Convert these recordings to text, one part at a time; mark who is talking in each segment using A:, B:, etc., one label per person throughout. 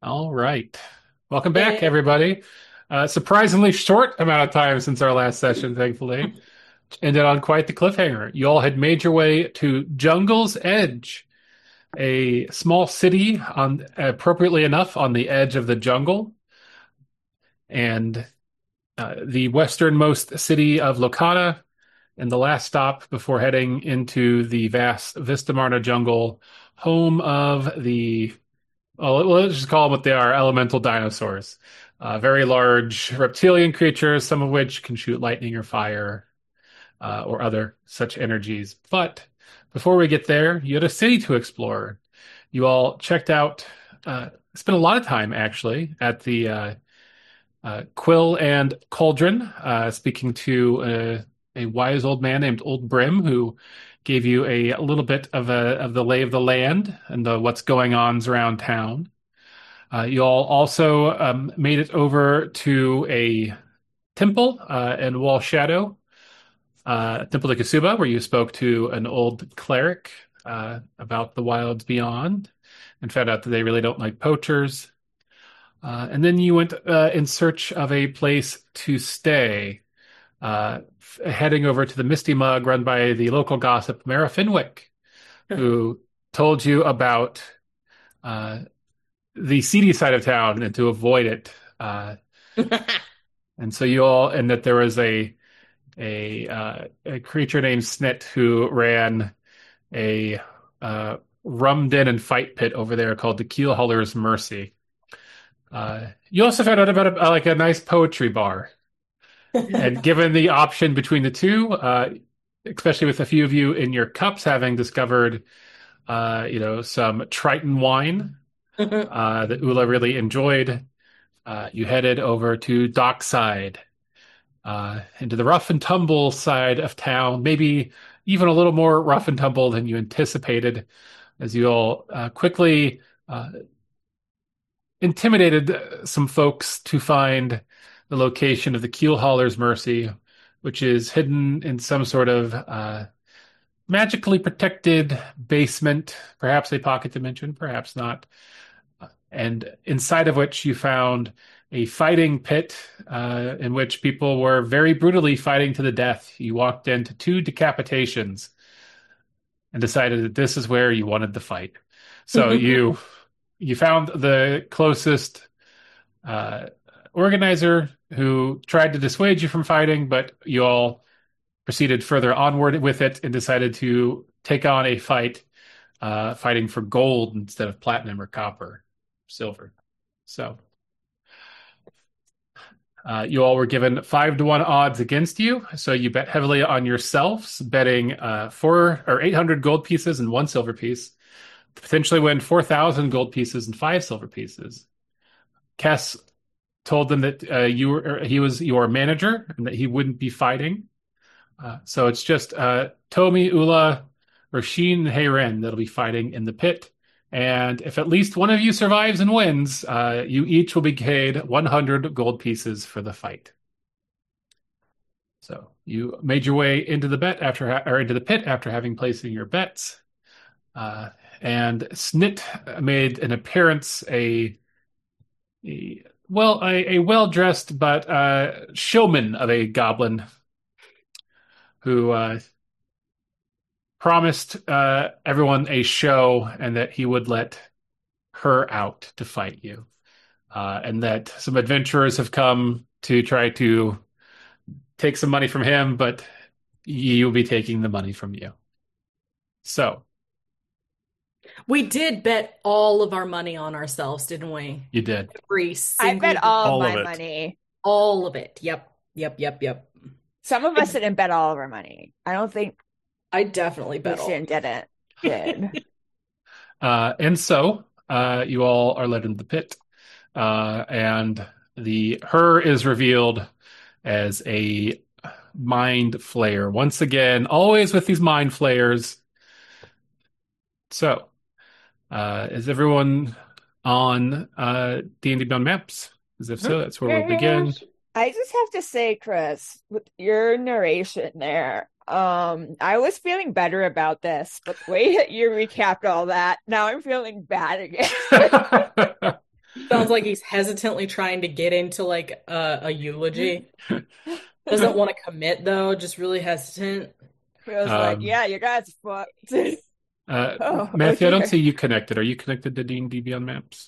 A: All right. Welcome back,
B: Yay.
A: everybody. Surprisingly short amount of time since our last session, thankfully. Ended on quite the cliffhanger. You all had made your way to Jungle's Edge, a small city on appropriately enough on the edge of the jungle, and the westernmost city of Lokana, and the last stop before heading into the vast Vistamarna jungle, home of the well, let's just call them what they are, elemental dinosaurs. Very large reptilian creatures, some of which can shoot lightning or fire or other such energies. But before we get there, you had a city to explore. You all checked out, spent a lot of time actually at the Quill and Cauldron, speaking to a wise old man named Old Brim, who gave you a little bit of the lay of the land and the what's going ons around town. You all also made it over to a temple in Wall Shadow, Temple de Kasuba, where you spoke to an old cleric about the wilds beyond and found out that they really don't like poachers. And then you went in search of a place to stay, heading over to the Misty Mug run by the local gossip, Mara Finwick, who told you about uh, the seedy side of town and to avoid it. And so you all, and that there was a creature named Snit who ran a rum den and fight pit over there called the Keelhauler's Mercy. You also found out about like a nice poetry bar. And given the option between the two, especially with a few of you in your cups having discovered, some Triton wine that Ula really enjoyed, you headed over to Dockside, into the rough and tumble side of town, maybe even a little more rough and tumble than you anticipated, as you all quickly intimidated some folks to find the location of the Keelhauler's Mercy, which is hidden in some sort of magically protected basement, perhaps a pocket dimension, perhaps not, and inside of which you found a fighting pit in which people were very brutally fighting to the death. You walked into two decapitations and decided that this is where you wanted to fight. So you found the closest uh, organizer who tried to dissuade you from fighting, but you all proceeded further onward with it and decided to take on a fight, fighting for gold instead of platinum or copper, silver. So you all were given 5-1 odds against you, so you bet heavily on yourselves, betting 800 gold pieces and one silver piece to potentially win 4,000 gold pieces and five silver pieces. Kess told them that he was your manager and that he wouldn't be fighting. So it's just Tomi, Ula, Rasheen, and Heiren that'll be fighting in the pit. And if at least one of you survives and wins, you each will be paid 100 gold pieces for the fight. So you made your way into the into the pit after having placed in your bets. And Snit made an appearance, a well-dressed but showman of a goblin who promised everyone a show and that he would let her out to fight you. And that some adventurers have come to try to take some money from him, but you'll be taking the money from you. So
B: We did bet all of our money on ourselves, didn't we?
A: you did
B: Every
C: I
B: single
C: bet all of
A: all of
C: my
A: it.
C: money.
B: all of it. Yep. Yep. Yep. Yep.
C: Some of us didn't bet all of our money. I don't think
B: I definitely bet all.
C: Lucian did.
A: And so you all are led into the pit, and the her is revealed as a mind flayer once again. Always with these mind flayers. So, is everyone on D&D Beyond Maps? As if so, that's where we'll begin.
C: I just have to say, Chris, with your narration there, I was feeling better about this, but the way that you recapped all that, now I'm feeling bad again.
B: Felt sounds like he's hesitantly trying to get into like a eulogy. Doesn't want to commit though, just really hesitant.
C: Feels like,
A: Um,
C: yeah, you guys fucked. Oh,
A: Matthew,
C: oh
A: I don't see
C: dear.
A: you connected. Are you connected to D&D Beyond Maps?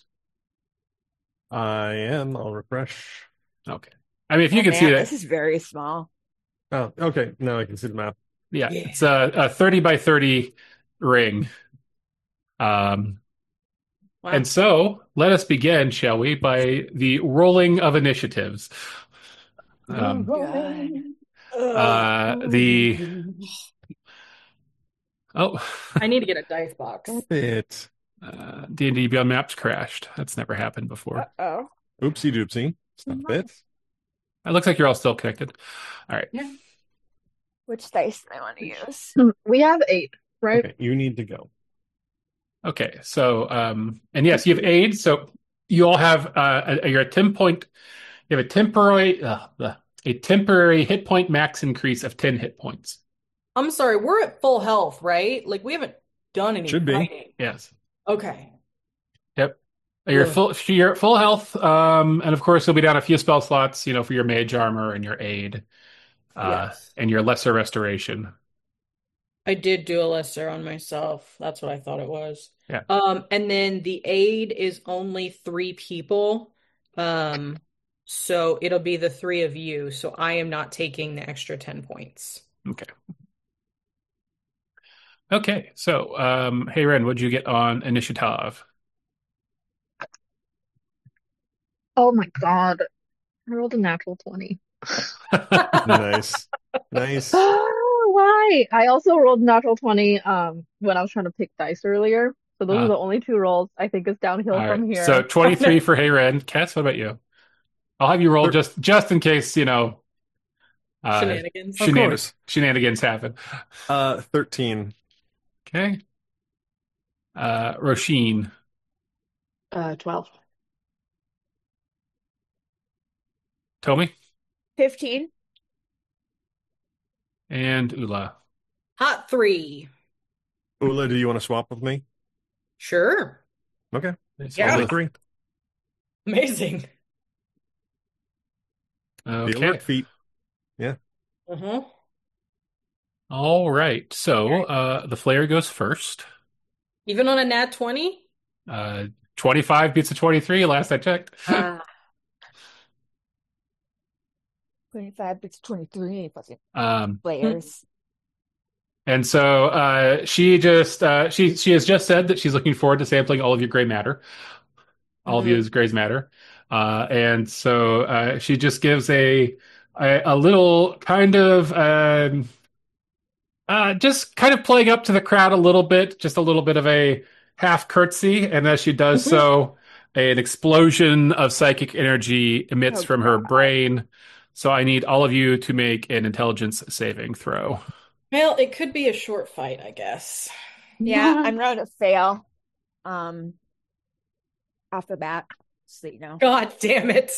D: I am. I'll refresh.
A: Okay. I mean, if you
C: Oh
A: can see
C: man, this
A: that,
C: is very small.
D: Oh, okay. Now I can see the map.
A: yeah,
B: Yeah.
A: it's a 30 by 30 ring. Um,
B: Wow.
A: and so let us begin, shall we, by the rolling of initiatives. Um,
C: God.
A: the oh,
B: I need to get a dice box.
D: Stop it.
A: D&D Beyond Maps crashed. That's never happened before.
C: Uh-oh.
D: Oopsie doopsie. Stop it.
A: It looks like you're all still connected. All right.
C: Which dice do I want to use?
E: We have 8, right?
D: Okay, you need to go.
A: Okay. So, and yes, you have aids. So you all have you're a 10 point. You have a temporary hit point max increase of 10 hit points.
B: I'm sorry, we're at full health, right? Like we haven't done any
D: Should be.
B: fighting.
A: Yes.
B: Okay.
A: Yep.
B: Ugh.
A: You're at full health. And of course you'll be down a few spell slots, for your mage armor and your aid,
B: Yes.
A: and your lesser restoration.
B: I did do a lesser on myself. That's what I thought it was.
A: Yeah.
B: And then the aid is only 3 people. So it'll be the 3 of you. So I am not taking the extra 10 points.
A: Okay. Okay. So, hey Ren, what'd you get on initiative?
E: Oh my God. I rolled a natural 20.
D: Nice. Nice.
E: Why? I also rolled a natural 20 when I was trying to pick dice earlier. So those are
A: Uh,
E: the only 2 rolls. I think it's downhill
A: all
E: from
A: right.
E: here.
A: So 23 for Hey Ren. Cass, what about you? I'll have you roll
D: Thir-
A: just in case,
B: Shenanigans.
D: Of course.
A: shenanigans happen.
D: 13.
A: Okay. Roisin,
F: 12.
A: Tomi,
C: 15.
A: and Ula.
B: Hot 3.
D: Ula, do you want to swap with me?
B: Sure.
D: Okay.
B: Yeah.
D: Only 3.
B: Amazing.
D: The
A: Okay.
D: alert feat.
B: Uh-huh.
A: All right. So, the flare goes first.
B: Even on a nat 20?
A: 25 beats a 23, last I checked.
C: 25 beats 23. Fucking
A: Um,
C: players.
A: and so she has just said that she's looking forward to sampling all of your gray matter, all of you's gray's matter, and so she just gives a little kind of just kind of playing up to the crowd a little bit, just a little bit of a half curtsy, and as she does so, an explosion of psychic energy emits
C: Oh,
A: from her
C: God.
A: brain. So I need all of you to make an intelligence saving throw.
B: Well, it could be a short fight, I guess.
C: Yeah, I'm going to fail. Off the bat, so you know.
B: God damn it.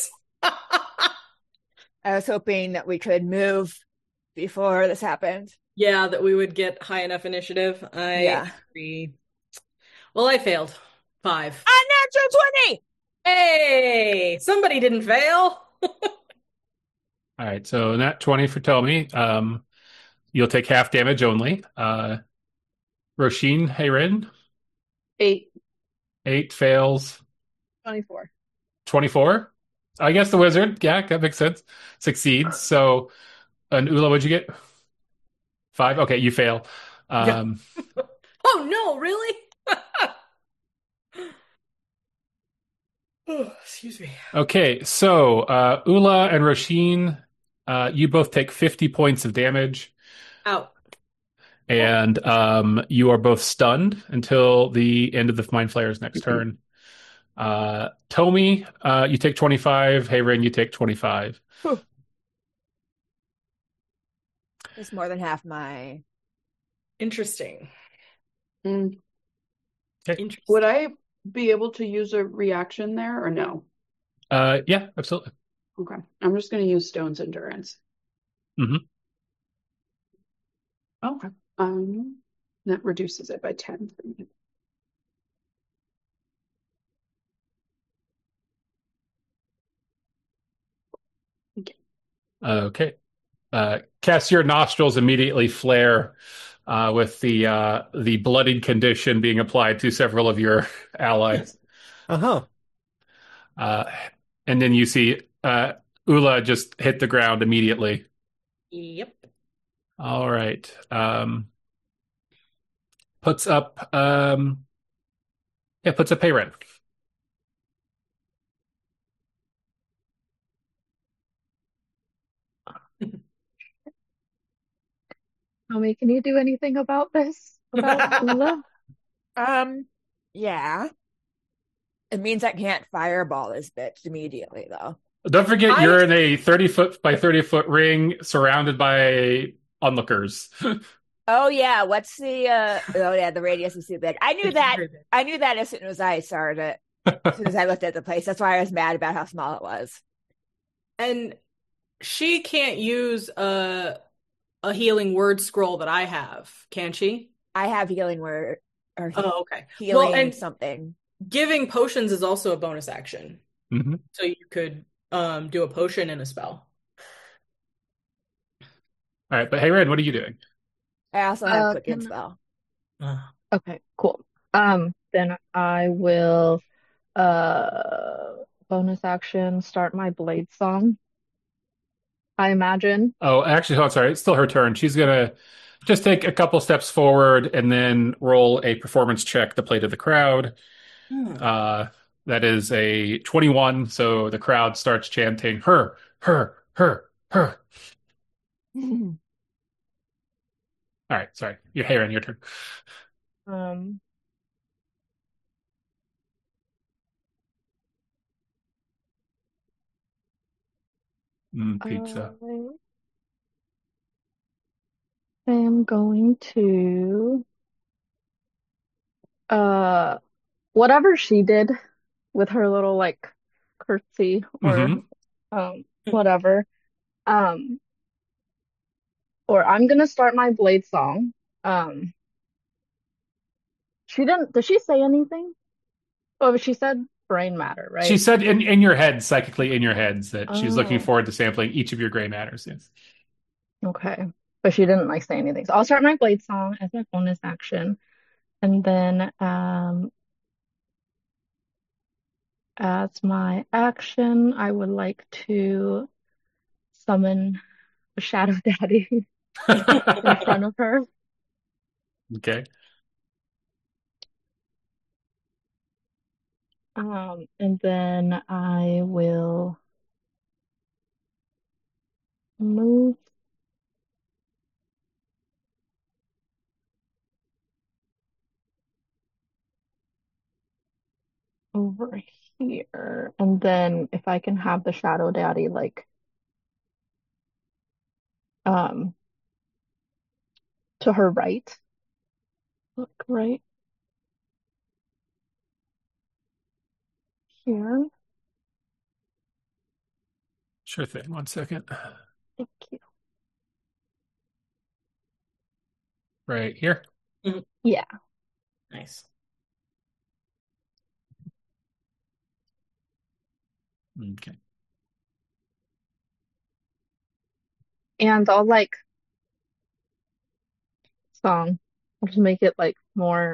C: I was hoping that we could move before this happened.
B: Yeah, that we would get high enough initiative. I
C: Yeah.
B: agree. Well, I failed. 5.
C: Unnatural 20!
B: Hey, somebody didn't fail.
A: All right, so nat 20 for Tomi. You'll take half damage only. Roisin, Hayren,
E: 8,
A: 8 fails.
E: 24.
A: 24. I guess the wizard, yeah, that makes sense. Succeeds. So, and Ula, what'd you get? 5. Okay, you fail.
B: Yeah. Oh no, really? Oh, excuse me.
A: Okay, so Ula and Roisin, you both take 50 points of damage,
B: Out.
A: and you are both stunned until the end of the Mind Flayer's next turn. Tomi, you take 25. Hayren, you take 25.
C: It's more than half my.
B: Interesting.
F: Mm.
B: Interesting.
F: Would I be able to use a reaction there or no?
A: Yeah, absolutely.
F: Okay. I'm just going to use Stone's Endurance.
A: Mhm.
F: Okay. That reduces it by 10 for me.
A: Okay. Cass, your nostrils immediately flare with the bloodied condition being applied to several of your allies.
D: Uh-huh.
A: Uh, and then you see Ula just hit the ground immediately.
B: Yep.
A: All right. Puts up puts up Payren.
E: Tommy, can you do anything about this? About Ula?
C: Yeah. It means I can't fireball this bitch immediately, though.
A: Don't forget
B: I
A: you're in a 30-foot by 30-foot ring surrounded by onlookers.
C: Oh yeah, what's the oh yeah, the radius is too big. I knew
B: It's
C: that.
B: very big.
C: I knew that as soon as I started it. As soon as I looked at the place. That's why I was mad about how small it was.
B: And she can't use a healing word scroll that I have, can she?
C: I have healing word or
B: Oh, okay.
C: healing
B: Well, and
C: something.
B: giving potions is also a bonus action.
A: hmm
B: So you could do a potion and a spell.
A: All right, but hey, Red, what are you doing?
C: I also have quicken
E: Can
C: spell.
E: Okay, cool. Then I will bonus action start my blade song. I imagine.
A: Oh, actually, oh, sorry, it's still her turn. She's gonna just take a couple steps forward and then roll a performance check to play to the crowd.
B: Hmm.
A: That is a 21, so the crowd starts chanting her, her, her, her. All right, sorry. Your Heron, your turn.
E: Um,
A: Pizza.
E: I am going to whatever she did with her little like curtsy or
A: hmm
E: whatever. Um, or I'm gonna start my blade song. Um, she didn't. Did she say anything? Oh, she said brain matter,
A: She
E: right?
A: said in your head, psychically in your heads, that she's looking
E: Oh,
A: forward to sampling each of your gray matters. Yes.
E: okay. But she didn't like say anything. So I'll start my blade song as my bonus action, and then as my action, I would like to summon a Shadow Daddy in front of her.
A: Okay.
E: And then I will move over here. And then if I can have the Shadow Daddy like um to her right. Look right here.
A: Sure thing. One second.
E: Thank you.
A: Right here.
E: Yeah.
B: Nice.
A: Okay.
E: And I'll like song. I'll just make it like more,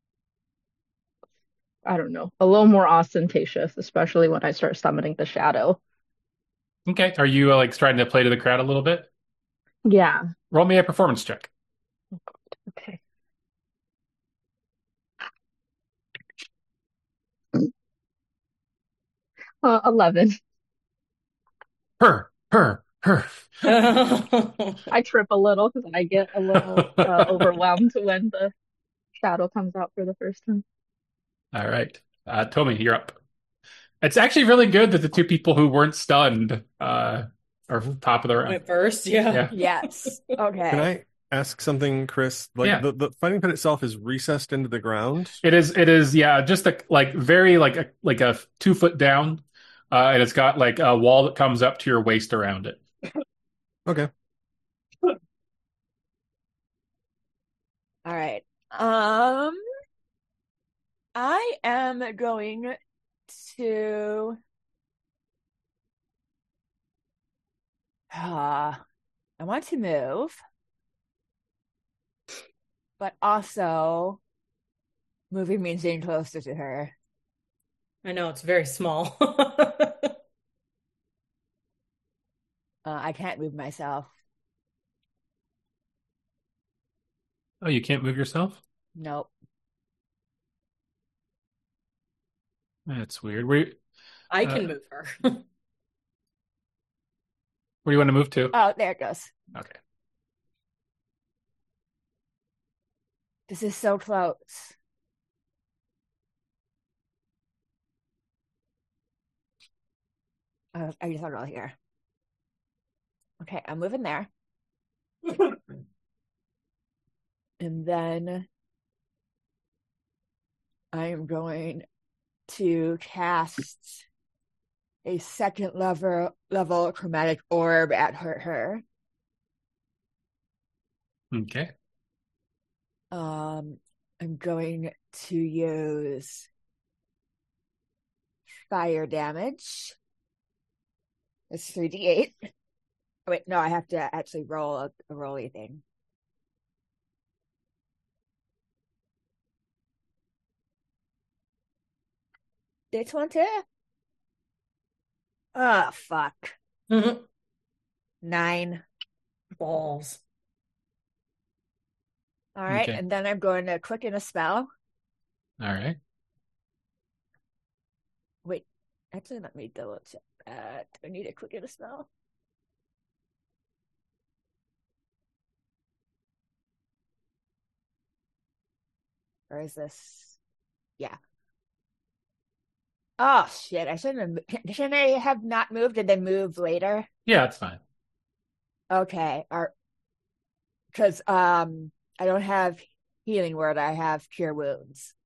E: I don't know, a little more ostentatious, especially when I start summoning the shadow.
A: Okay. Are you like trying to play to the crowd a little bit?
E: Yeah.
A: Roll me a performance check.
E: Okay. 11.
A: Her, her, her.
E: I trip a little because I get a little overwhelmed when the shadow comes out for the first time.
A: All right. Tommy, you're up. It's actually really good that the two people who weren't stunned are top of the round.
B: Went first, yeah.
A: Yeah.
C: Yes. Okay.
D: Can I ask something, Chris? Like
A: Yeah.
D: the fighting pit itself is recessed into the ground.
A: It is, yeah, just like very like a 2 foot down, and it's got like a wall that comes up to your waist around it.
D: Okay.
C: All right. I am going to I want to move, but also moving means getting closer to her.
B: I know it's very small.
C: I can't move myself.
A: Oh, you can't move yourself?
C: Nope.
A: That's weird.
B: I
A: Uh,
B: can move her.
A: where do you want to move to?
C: Oh, there it goes.
A: Okay.
C: This is so close. I just want to go here. Okay, I'm moving there. And then I am going to cast a second level chromatic orb at her.
A: Okay.
C: I'm going to use fire damage. It's 3d8. Oh, wait, no, I have to actually roll a rolly thing. D20? Oh, fuck.
B: Mhm.
C: 9.
B: Balls.
C: All right,
A: Okay.
C: and then I'm going to quicken a spell.
A: All right.
C: Wait, actually, let me double check that. I need to quicken a spell. Or is this? Yeah. Oh shit! Shouldn't I have not moved and then moved later?
A: Yeah, that's fine.
C: Okay. Because I don't have healing word. I have cure wounds.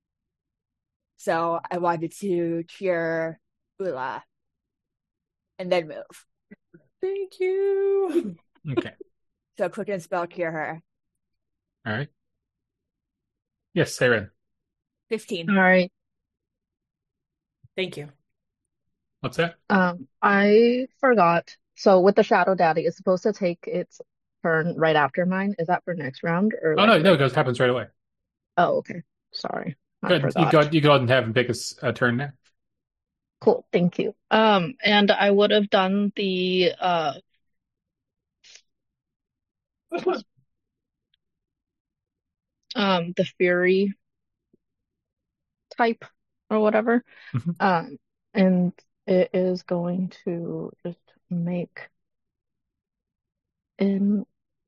C: So I wanted to cure Ula and then move.
B: Thank you.
A: Okay.
C: So quicken spell cure her.
A: All right. Yes, Saren.
C: 15.
E: All right.
B: Thank you.
A: What's that?
E: I forgot. So with the Shadow Daddy, it's supposed to take its turn right after mine. Is that for next round or
A: Oh,
E: like
A: no,
E: right
A: it happens right away.
E: Oh, okay. Sorry. I
A: Good. You
E: forgot.
A: go ahead and have him pick a turn now.
E: Cool. Thank you. And I would have done the Fury type or whatever.
A: Mhm.
E: And it is going to just make in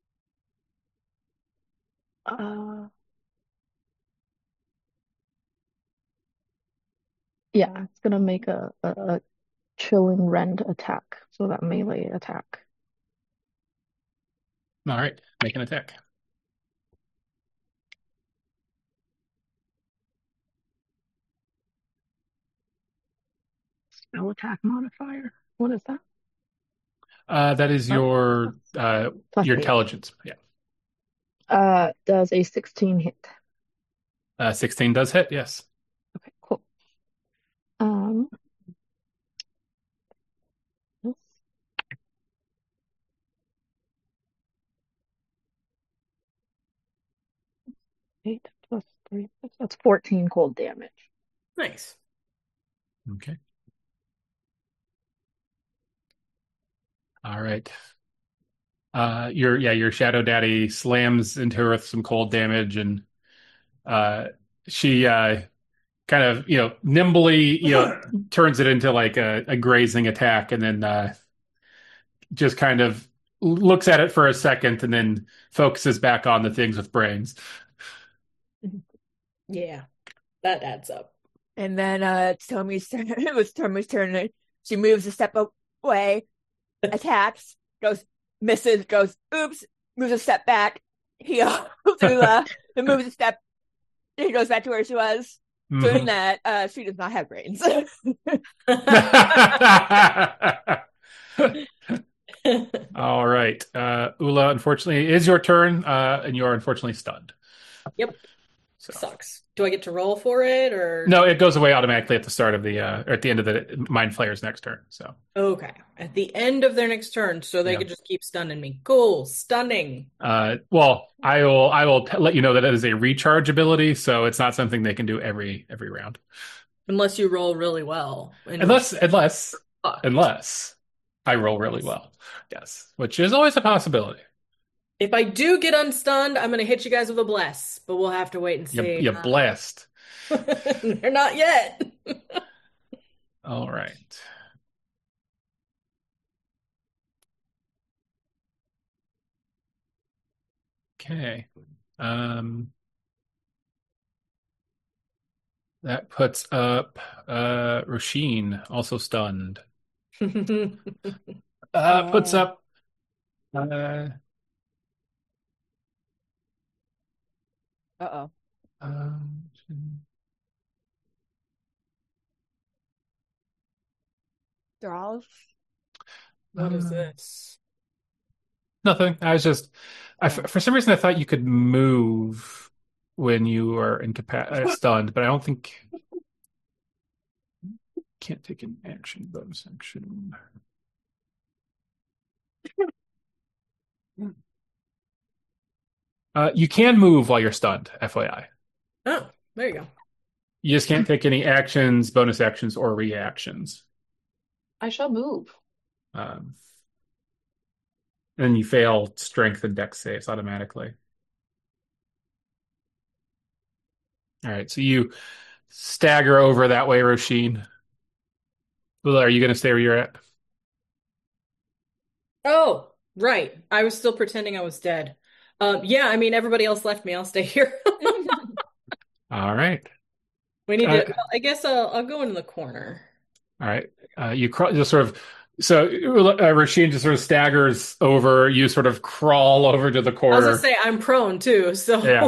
E: yeah, it's gonna make a chilling rend attack, so that melee attack.
A: All right. Make an attack.
E: Spell attack modifier. What is that?
A: That is
E: Oh, plus
A: your
E: 8.
A: intelligence. Yeah.
E: Does a 16 hit?
A: 16 does hit. Yes.
E: Okay, cool. Um, this 8 plus 3, that's 14 cold damage.
B: Nice.
A: Okay. All right. Your Shadow Daddy slams into her with some cold damage, and she kind of nimbly turns it into like a grazing attack, and then just kind of looks at it for a second, and then focuses back on the things with brains.
B: Yeah, that adds up.
C: And then Tommy's turn. It was Tommy's turn. She moves a step away, attacks, goes, misses, goes, oops, moves a step back, heals Ula, then moves a step, he goes back to where she was. So in
A: Mhm.
C: that, she does not have brains.
A: All right. Ula, unfortunately, it is your turn, and you are unfortunately stunned.
B: Yep.
A: So,
B: Sucks. Do I get to roll for it or?
A: No, it goes away automatically at the start of the or at the end of the Mind Flayer's next turn. So
B: Okay. At the end of their next turn, so they
A: yeah.
B: could just keep stunning me. Cool. Stunning.
A: Well, I will let you know that it is a recharge ability, so it's not something they can do every round.
B: Unless you roll really well.
A: Unless
B: Fuck.
A: I roll really well. Yes, which is always a possibility.
B: If I do get unstunned, I'm gonna hit you guys with a bless, but we'll have to wait and see.
A: You're blessed.
B: They're not yet.
A: All right. Okay. That puts up Rasheen, also stunned. Puts up
C: Uh-oh.
A: um,
C: Thralls?
B: What is this?
A: nothing. For some reason I thought you could move when you were stunned, but I don't think can't take an action, bonus action. You can move while you're stunned, FYI.
B: Oh, there you go.
A: You just can't take any actions, bonus actions, or reactions.
F: I shall move.
A: And you fail strength and dex saves automatically. All right, so you stagger over that way, Roshin. Well, are you going to stay where you're at?
B: Oh, right. I was still pretending I was dead. Yeah, I mean, everybody else left me. I'll stay here.
A: All right.
B: We need to, I guess I'll go into the corner.
A: All right. You just sort of, so Rasheen just sort of staggers over. You sort of crawl over to the
B: I was
A: corner.
B: gonna say I'm prone too, so
A: Yeah.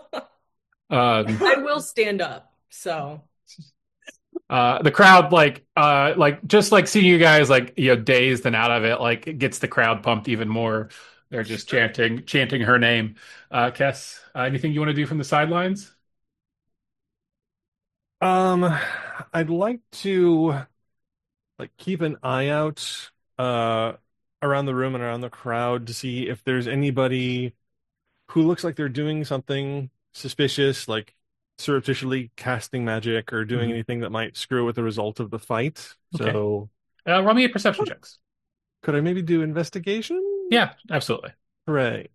B: I will stand up. So
A: the crowd, like just like seeing you guys, like, dazed and out of it, like it gets the crowd pumped even more. They're just chanting her name. Kess, anything you want to do from the sidelines?
D: I'd like to keep an eye out around the room and around the crowd to see if there's anybody who looks like they're doing something suspicious, like surreptitiously casting magic or doing anything that might screw with the result of the fight.
A: Okay.
D: So
A: roll me a perception checks.
D: could I maybe do investigation?
A: Yeah, absolutely.
D: Hooray.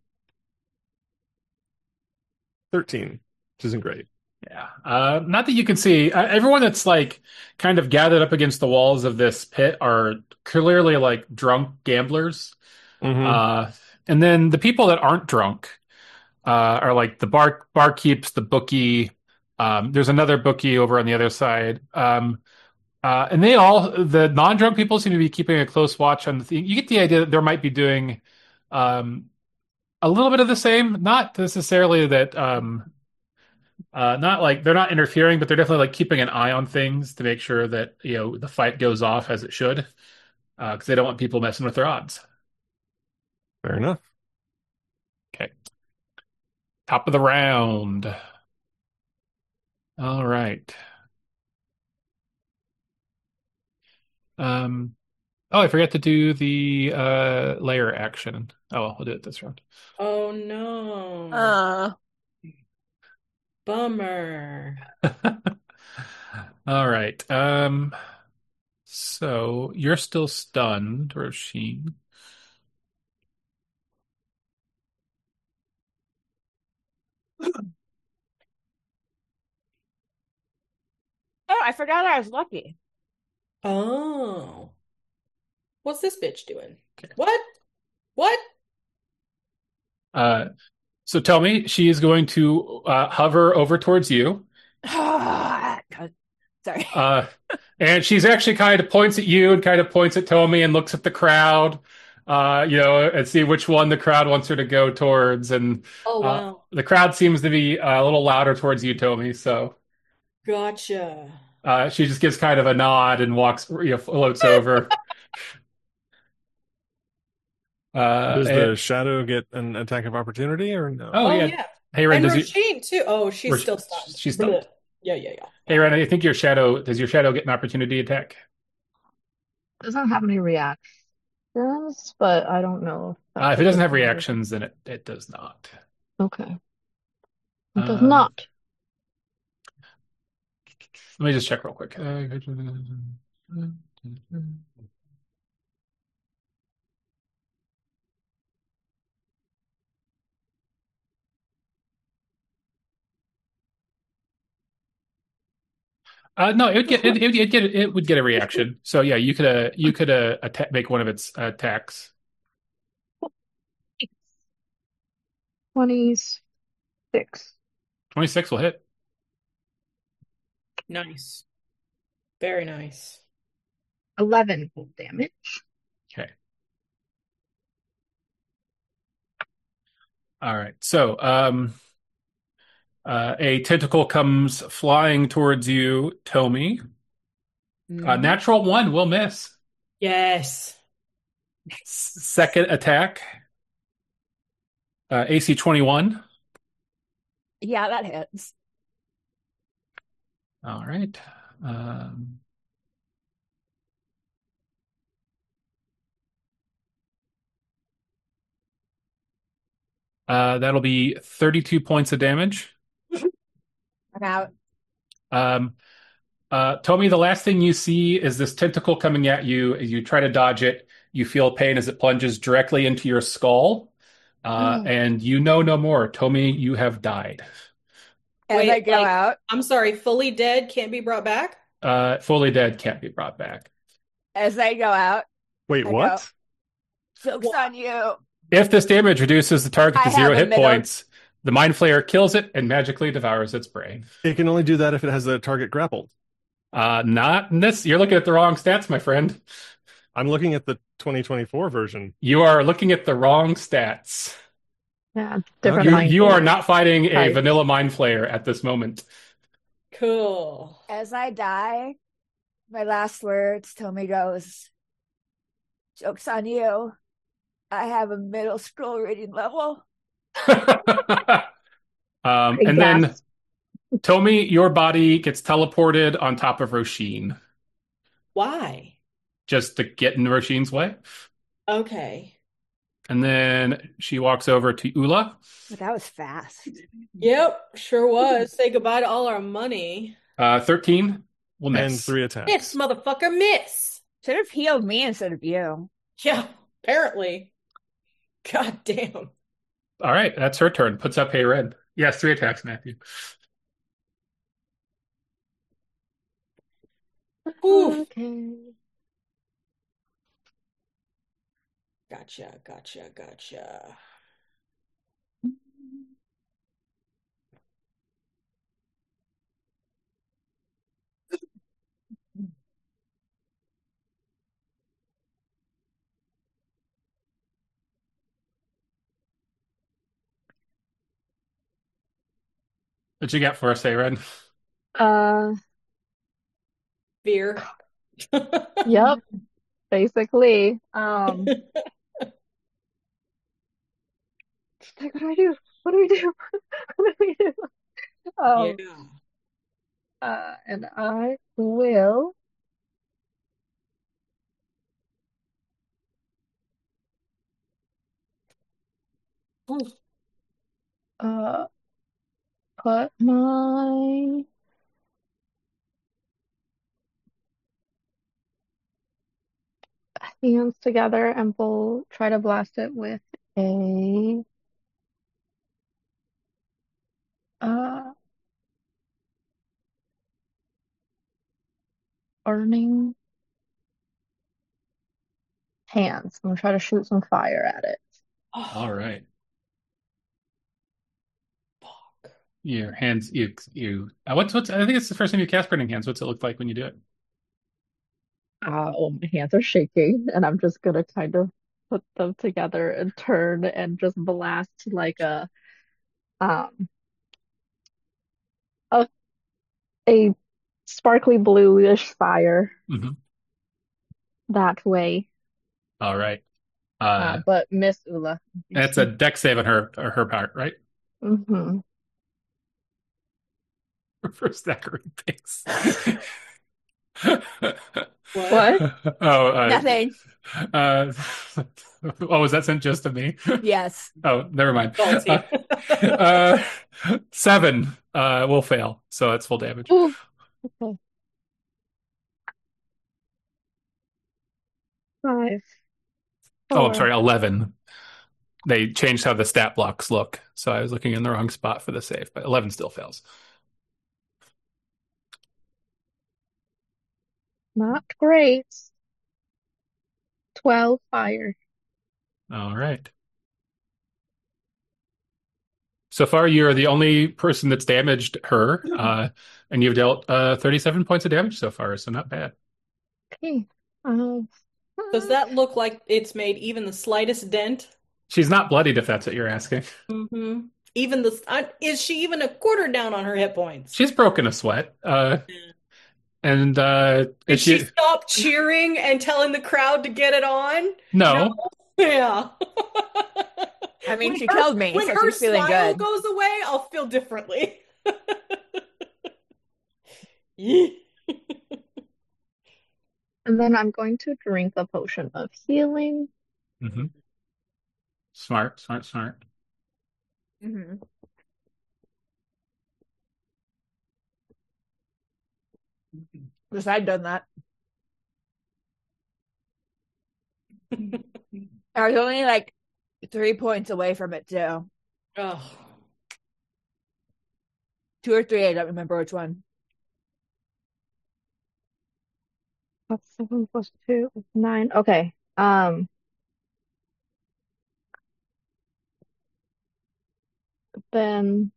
D: 13, which isn't great.
A: Yeah. Not that you can see. Everyone that's like kind of gathered up against the walls of this pit are clearly like drunk gamblers.
D: Mm-hmm.
A: And then the people that aren't drunk are like the barkeeps, the bookie. There's another bookie over on the other side. And the non-drunk people seem to be keeping a close watch on the thing. You get the idea that they might be doing a little bit of the same, not necessarily that not like they're not interfering, but they're definitely like keeping an eye on things to make sure that the fight goes off as it should, because they don't want people messing with their odds.
D: Fair enough.
A: Okay. Top of the round. All right. Oh, I forgot to do the layer action. Oh, well, we'll do it this round.
B: Oh no. Bummer.
A: All right. So you're still stunned, Roshin.
C: Oh, I forgot I was lucky.
B: Oh. What's this bitch doing? What? What?
A: So tell me, she is going to hover over towards you.
C: God. Sorry.
A: And she's actually kind of points at you and kind of points at Tommy and looks at the crowd, and see which one the crowd wants her to go towards. And
B: Oh, wow.
A: the crowd seems to be a little louder towards you, Tommy. So
B: Gotcha.
A: she just gives kind of a nod and floats over.
D: Does the shadow get an attack of opportunity or no?
A: Oh, yeah.
B: yeah.
A: Hey, Ren,
B: And
A: does you?
B: Rasheen too. Oh, she's still stunned.
A: She's stunned.
B: Blech. Yeah, yeah, yeah.
A: Hey, Ren, I think does your shadow get an opportunity attack?
E: Doesn't have any reactions, but I don't know if that's
A: If
E: a
A: it doesn't
E: good
A: have
E: thing or
A: reactions, then it does not.
E: okay. It does
A: Um,
E: not.
A: Let me just check real quick. No, it would get a reaction. So yeah, you could make one of its attacks.
E: 26.
A: 26 will hit.
B: Nice. Very nice.
E: 11 cold damage.
A: Okay. All right. So a tentacle comes flying towards you, Tomy. Natural 1 will miss.
B: Yes.
A: Second attack, AC 21.
C: Yeah, that hits.
A: All right. Um, that'll be 32 points of damage.
C: I'm out.
A: Tommy, the last thing you see is this tentacle coming at you. As you try to dodge it, you feel pain as it plunges directly into your skull. And you know no more. Tommy, you have died.
C: As
B: Wait,
C: I go
B: like,
C: out,
B: I'm sorry, fully dead can't be brought back?
A: Fully dead, can't be brought back.
C: as I go out,
D: Wait,
C: I
D: what?
C: joke's on you.
A: If this damage reduces the target
C: I
A: to
C: have
A: 0
C: a
A: hit
C: middle-
A: points, the Mind Flayer kills it and magically devours its brain.
D: It can only do that if it has the target grappled.
A: Not in this. You're looking at the wrong stats, my friend.
D: I'm looking at the 2024 version.
A: You are looking at the wrong stats.
E: Yeah, different
A: You,
E: mind
A: you are
E: flayers.
A: not fighting a
E: Right.
A: vanilla Mind Flayer at this moment.
B: Cool.
C: As I die, my last words, Tommy goes, joke's on you. I have a middle scroll reading level.
A: And then, Tommy, your body gets teleported on top of Roshin,
B: Why?
A: just to get in Roshin's way.
B: Okay.
A: And then she walks over to Ula.
C: But that was fast.
B: Yep, sure was. Say goodbye to all our money.
A: 13 will
D: And
A: miss.
D: 3 attacks.
B: Miss, motherfucker, miss.
C: Should have healed me instead of you.
B: Yeah, apparently. God damn.
A: All right, that's her turn. Puts up Hey Red. Yes, 3 attacks, Matthew.
B: Oof.
E: Okay.
B: Gotcha.
A: What you got for us, Hey Red?
B: Fear.
E: Yep, basically. Like, what do I do? What do we do? What do we do?
B: Yeah.
E: And I will
B: Oof.
E: put my hands together and we'll try to blast it with a burning hands. I'm gonna try to shoot some fire at it.
A: All right.
B: Fuck.
A: Your hands, what's, I think it's the first time you cast Burning Hands. What's it look like when you do it?
E: My hands are shaking, and I'm just gonna kind of put them together and turn and just blast like um a, a sparkly bluish fire
A: Mhm.
E: that way.
A: All right.
E: But Miss Ula.
A: That's a deck save on her part, right?
E: Mm-hmm.
A: Reverse Zachary Pinks.
B: What?
E: What?
A: Oh,
C: Nothing.
A: uh, oh, was that sent just to me?
C: Yes.
A: Oh, never mind.
B: Salty.
A: 7 will fail, so that's full damage.
E: Ooh. Okay. 5,
A: Oh, I'm
E: 4.
A: sorry, 11. They changed how the stat blocks look, so I was looking in the wrong spot for the save, but 11 still fails.
E: Not great. 12 fire.
A: All right. So far, you're the only person that's damaged her, and you've dealt 37 points of damage so far, so not bad.
E: Okay.
B: Does that look like it's made even the slightest dent?
A: She's not bloodied, if that's what you're asking.
B: Mm-hmm. Even is she even a quarter down on her hit points?
A: She's broken a sweat. And
B: Did she stop cheering and telling the crowd to get it on?
A: No.
B: Yeah.
C: I mean, she killed me,
B: When
C: so
B: her
C: she's feeling
B: smile
C: good.
B: goes away, I'll feel differently. Yeah.
E: And then I'm going to drink a potion of healing.
A: Mm-hmm. Smart.
C: Mm-hmm. Wish I'd done that. I was only like 3 points away from it too.
B: Oh.
C: 2 or 3, I don't remember which one.
E: That's 7 plus 2 is 9. Okay. Then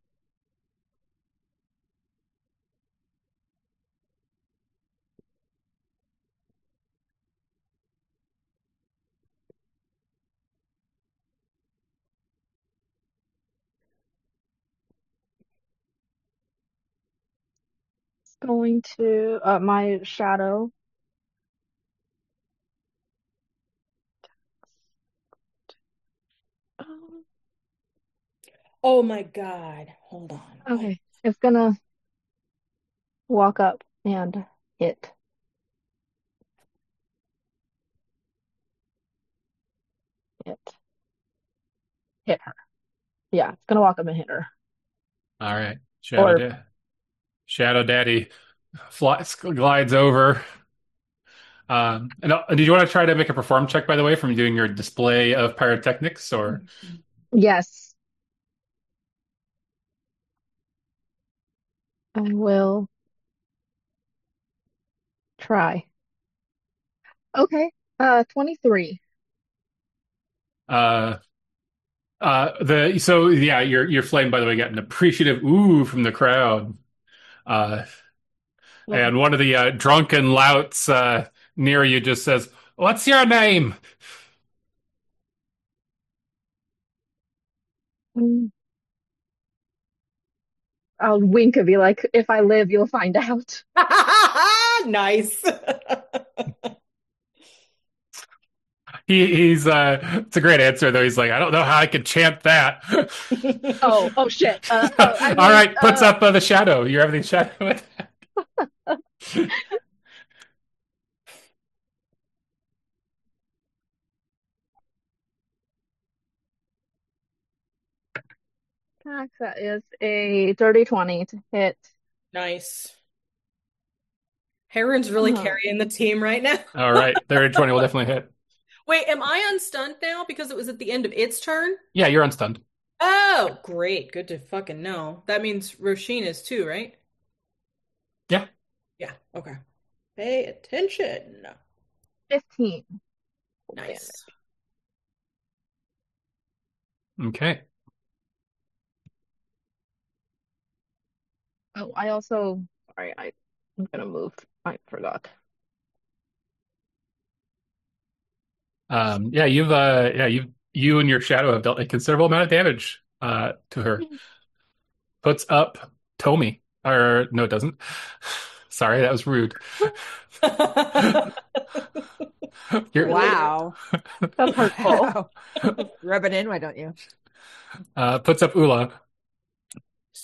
E: it's going to my shadow.
B: Oh my God. Hold on.
E: Okay. It's gonna walk up and hit. Hit her. Yeah, it's gonna walk up and hit her.
A: All right.
E: Or
A: Shadow Daddy glides over. Did you want to try to make a perform check, by the way, from doing your display of pyrotechnics, or?
E: yes. I will try. Okay. 23.
A: Your flame, by the way, got an appreciative ooh from the crowd. And one of the drunken louts near you just says, "What's your name?"
E: Mm. I'll wink and be like, if I live, you'll find out.
B: Nice.
A: He's it's a great answer though. He's like, I don't know how I could chant that.
E: Oh shit.
A: All right, puts up the shadow. You're having shadow attack.
E: That is a dirty 20 to hit.
B: Nice. Heron's really carrying the team right now.
A: All right, 30-20 will definitely hit.
B: Wait, am I unstunned now because it was at the end of its turn?
A: Yeah, you're unstunned.
B: Oh, great. Good to fucking know. That means Roshin is too, right?
A: Yeah.
B: Yeah, okay. Pay attention.
E: 15.
B: Nice.
A: Okay.
E: Oh, sorry, I'm gonna move. I forgot.
A: You and your shadow have dealt a considerable amount of damage to her. Puts up Tomy. Or no, it doesn't. Sorry, that was rude.
C: Wow.
E: That's hurtful.
C: Wow. Rub it in, why don't you?
A: Puts up Ula.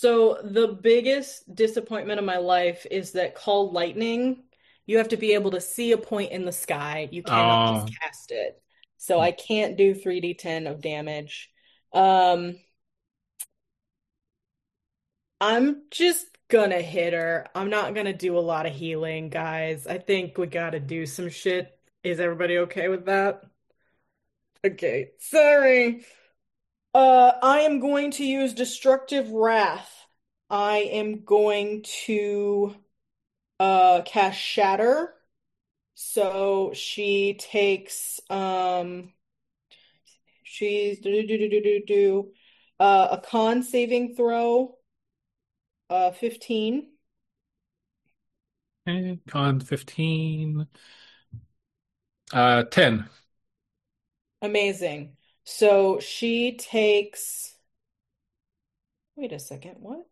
B: So the biggest disappointment of my life is that call lightning, you have to be able to see a point in the sky. You cannot just
A: Oh,
B: cast it. So I can't do 3d10 of damage. Um, I'm just gonna hit her. I'm not gonna do a lot of healing, guys. I think we gotta do some shit. Is everybody okay with that? Okay, sorry. I am going to use Destructive Wrath. I am going to cast Shatter. So she takes she's a con saving throw 15.
A: okay. Con 15. 10.
B: Amazing. So she takes, wait a second, what?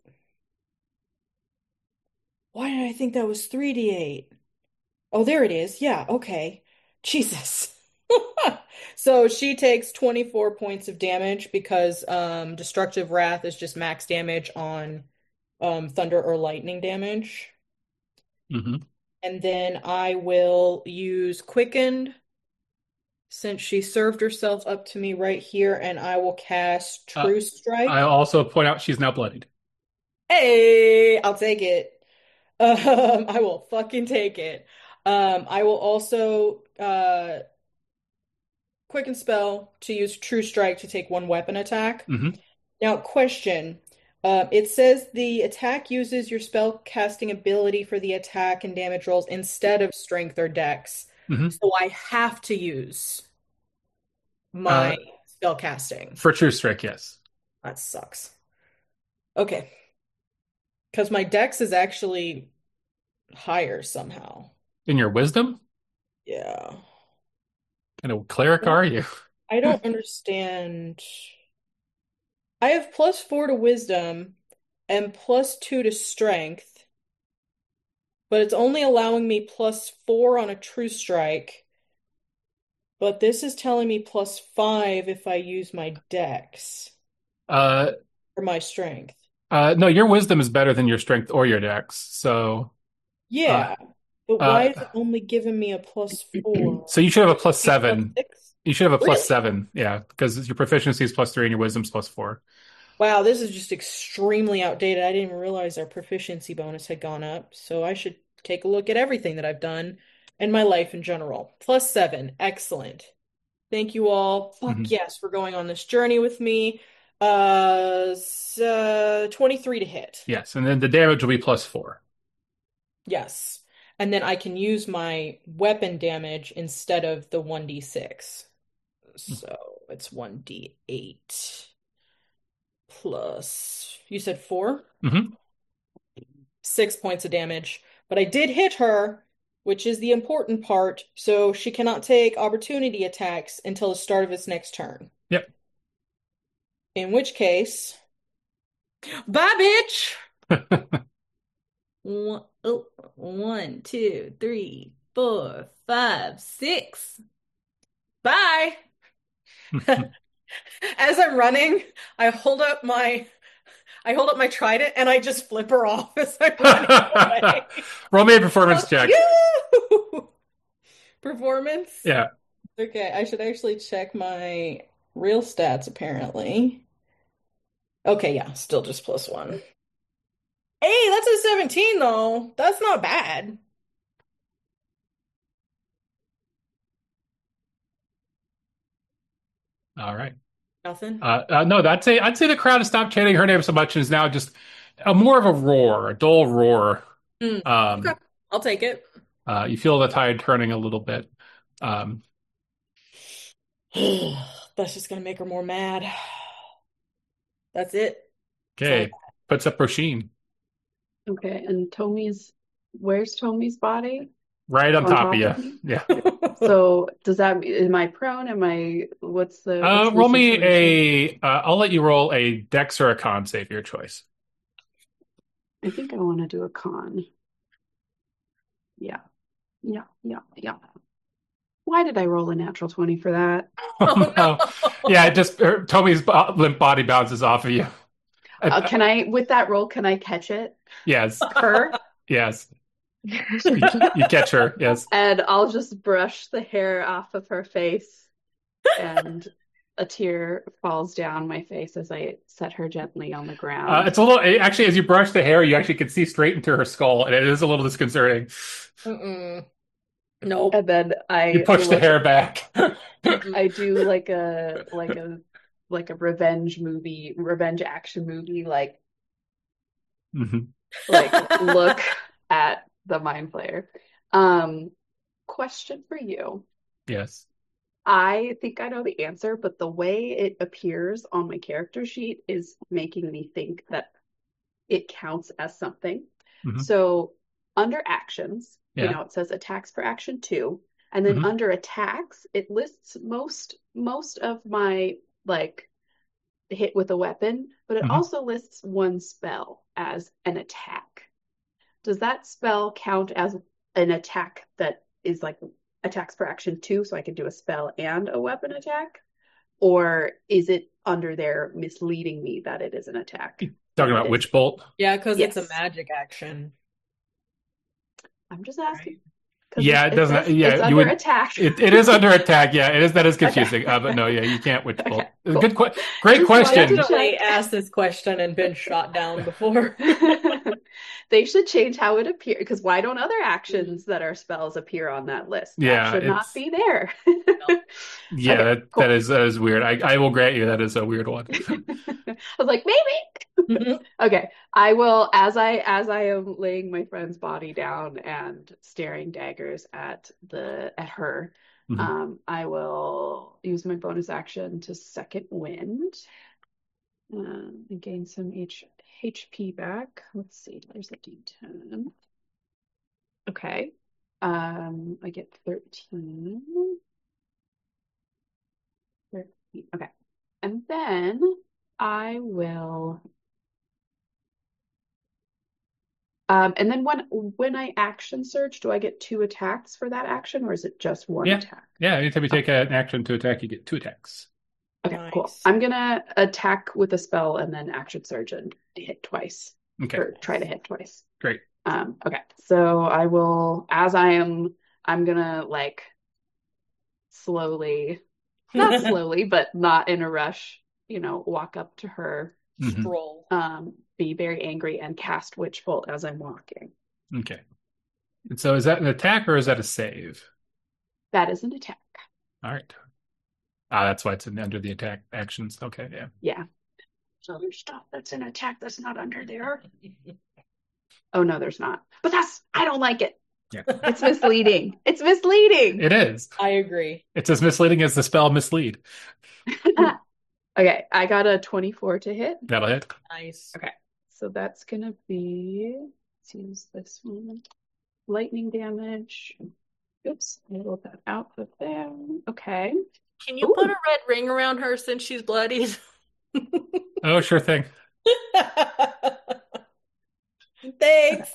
B: Why did I think that was 3d8? Oh, there it is. Yeah, okay. Jesus. So she takes 24 points of damage because Destructive Wrath is just max damage on thunder or lightning damage.
A: Hmm.
B: And then I will use Quickened since she served herself up to me right here, and I will cast
A: Uh,
B: True Strike.
A: I also point out she's now bloodied.
B: Hey, I'll take it. I will fucking take it. I will also quicken spell to use True Strike to take one weapon attack.
A: Hmm.
B: Now, question. It says the attack uses your spell casting ability for the attack and damage rolls instead of strength or dex.
A: Hmm.
B: So I have to use
A: Uh,
B: my spell casting.
A: for True Strike, yes.
B: That sucks. Okay. Because my dex is actually higher somehow.
A: In your wisdom?
B: Yeah.
A: Kind of cleric are you?
B: I don't understand. I have +4 to wisdom and +2 to strength, but it's only allowing me +4 on a true strike. But this is telling me +5 if I use my dex
A: Uh,
B: or my strength.
A: no, your wisdom is better than your strength or your dex. So, uh,
B: Yeah, but why is
A: uh,
B: it only giving me a +4?
A: so you should have a plus
B: Be
A: 7.
B: +6?
A: You should have a plus
B: Really?
A: 7, yeah, because your proficiency is +3 and your wisdom's +4.
B: Wow, this is just extremely outdated. I didn't even realize our proficiency bonus had gone up. So I should take a look at everything that I've done and my life in general. +7. Excellent. Thank you all. Fuck
A: Hmm.
B: yes, for going on this journey with me. 23 to hit.
A: Yes, and then the damage will be +4.
B: Yes. And then I can use my weapon damage instead of the 1d6. So it's 1d8 plus, you said 4?
A: Hmm.
B: 6 points of damage. But I did hit her, which is the important part, so she cannot take opportunity attacks until the start of its next turn.
A: Yep.
B: In which case, bye, bitch! One, two, three, 4, 5, 6. Bye! As I'm running, I hold up my trident and I just flip her off as I'm running away.
A: Roll me a performance
B: Fuck
A: check.
B: you! Performance?
A: Yeah.
B: Okay, I should actually check my real stats apparently. Okay, yeah, still just +1. Hey, that's a 17 though. That's not bad.
A: All right.
B: Nothing.
A: No, I'd say the crowd has stopped chanting her name so much and is now just more of a roar, a dull roar.
B: Okay,
A: Um,
B: I'll take it.
A: you feel the tide turning a little bit. Um,
B: That's just gonna make her more mad. That's it. That's all I
A: okay. Puts up Roshin
F: Okay, and where's Tommy's body?
A: right on
F: On
A: top of
F: top
A: you.
F: of me?
A: Yeah.
B: got.
F: So am I prone? What's the
A: Roll me
F: situation?
A: I'll let you roll a dex or a con save, your choice.
F: I think I want to do a con. Yeah, yeah. Why did I roll a natural 20 for that?
B: Oh
A: No.
B: no.
A: Yeah, Tommy's limp body bounces off of you.
F: Can I, with that roll, can I catch it?
A: Yes,
F: Her?
A: yes. You catch her. Yes.
F: And I'll just brush the hair off of her face, and a tear falls down my face as I set her gently on the ground.
A: It's a little actually as you brush the hair, you actually can see straight into her skull, and it is a little disconcerting.
B: Mm-mm. Nope.
F: And then
A: You push the hair back.
F: I do like a revenge action movie,
A: Mhm.
F: like look at the mind flayer. Question for you.
A: Yes.
F: I think I know the answer, but the way it appears on my character sheet is making me think that it counts as something.
A: Mhm.
F: So under actions,
A: Yeah.
F: it says attacks for action 2, and then
A: Mhm.
F: under attacks, it lists most of my like hit with a weapon, but it
A: Mhm.
F: also lists one spell as an attack. Does that spell count as an attack that is like attacks per action 2, so I can do a spell and a weapon attack? Or is it under there misleading me that it is an attack?
A: Talking
F: when
A: about
F: it is?
A: Witch Bolt.
B: Yeah, because it's a
F: Yes.
B: magic action.
F: I'm just asking.
B: Right.
F: 'Cause
A: Yeah, it doesn't.
F: says
A: Yeah,
F: it's
A: you
F: under
A: would.
F: attack.
A: It is under attack. Yeah, it is. That is
F: Okay.
A: confusing. But no, yeah, you can't Witch Bolt.
F: Okay, cool.
A: Great
F: Just wanted
A: question.
F: to
B: Definitely
F: check.
B: asked this question and been shot down before.
F: They should change how it appears, because why don't other actions that are spells appear on that list? That
A: Yeah,
F: should not
A: it's
F: be there.
A: yeah.
F: Okay, cool.
A: That is weird. I will grant you that is a weird one.
F: I was like, maybe. Okay, I will, as I am laying my friend's body down and staring daggers at her.
A: Mhm.
F: I will use my bonus action to second wind and gain some HP back. Let's see, there's a D10. Okay. I get 13. 13. Okay. And then I will and then when I action surge, do I get 2 attacks for that action, or is it just one
A: Yeah.
F: attack?
A: Yeah. Anytime you take an action to attack, you get 2 attacks.
F: Okay, cool.
B: Nice.
F: I'm gonna attack with a spell and then action surge and hit twice.
A: Okay.
F: Or try to hit twice.
A: Great.
F: Okay. So I will, I'm gonna like slowly, not slowly, but not in a rush, walk up to her,
A: Mhm.
B: Stroll.
F: be very angry and cast Witch Bolt as I'm walking.
A: Okay. And so is that an attack or is that a save?
F: That is an attack.
A: All right. That's why it's under the attack actions. Okay. Yeah.
F: Yeah. So there's stuff that's an attack that's not under there. Oh no, there's not. But I don't like it.
A: Yeah.
F: It's misleading. It's misleading.
A: It is.
B: I agree.
A: It's as misleading as the spell mislead.
F: Okay, I got a 24 to hit.
A: That'll hit.
B: Nice.
F: Okay, so that's gonna be, let's use this one. Lightning damage. Oops, I rolled that out of there. Okay.
B: Can you
F: Ooh.
B: put a red ring around her since she's bloodied?
A: Oh, sure thing.
B: Thanks.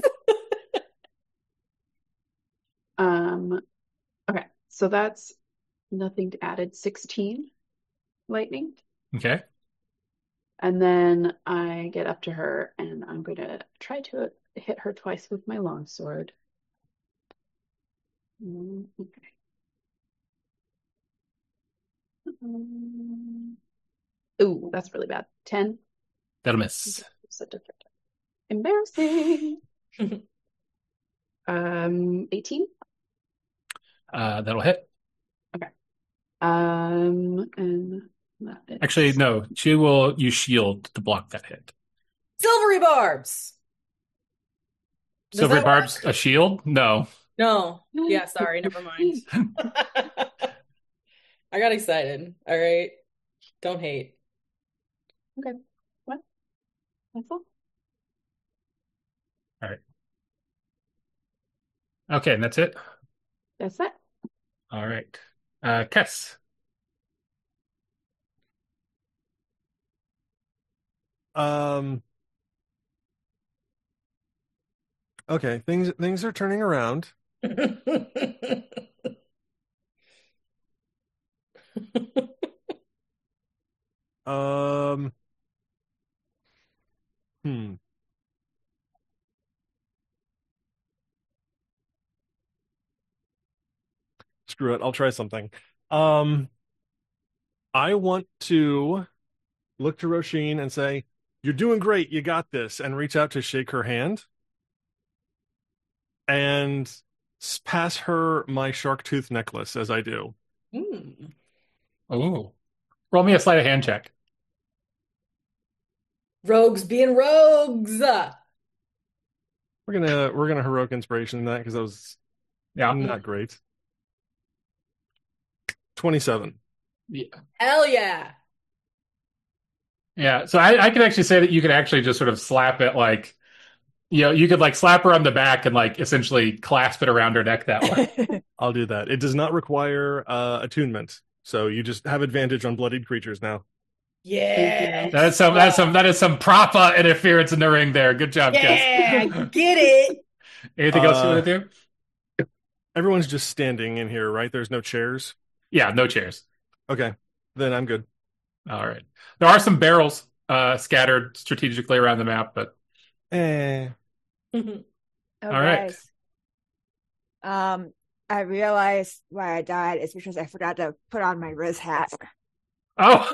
F: Okay, so that's nothing to added 16 lightning.
A: Okay.
F: And then I get up to her and I'm gonna try to hit her twice with my longsword. Okay. Ooh, that's really bad. 10.
A: That'll miss.
F: It's a different. Embarrassing. 18.
A: That'll hit.
F: And that is...
A: Actually, no. She will use shield to block that hit.
B: Silvery barbs. Does
A: Silvery
B: that
A: barbs,
B: work?
A: a shield? No.
B: No. Yeah, sorry, never mind. I got excited. All right. Don't hate.
F: Okay. What? That's all.
A: All right. Okay, and that's it.
F: That's it.
A: All right. Kess.
D: Okay, things are turning around. Um, Hmm. Screw it. I'll try something. Um, I want to look to Roisin and say, "You're doing great. You got this," and reach out to shake her hand and pass her my shark tooth necklace as I do.
B: Hmm.
A: Oh, roll me a sleight of hand check.
B: Rogues being rogues.
D: We're gonna heroic inspiration in that because that was
A: Yeah.
D: not great. 27.
A: Yeah.
B: Hell yeah.
A: Yeah. So I could actually say that you could actually just sort of slap it like, you could like slap her on the back and like essentially clasp it around her neck that way.
D: I'll do that. It does not require attunement, so you just have advantage on bloodied creatures now.
B: Yeah.
A: That is some proper interference in the ring there. Good job,
B: Yeah,
A: Kes.
B: get it.
A: Anything else you want to do?
D: Everyone's just standing in here, right? There's no chairs.
A: Yeah, no chairs.
D: Okay, then I'm good.
A: All right. There are some barrels scattered strategically around the map, but
D: Eh.
C: Oh,
A: all right.
C: guys. I realized why I died is because I forgot to put on my Riz hat.
A: Oh,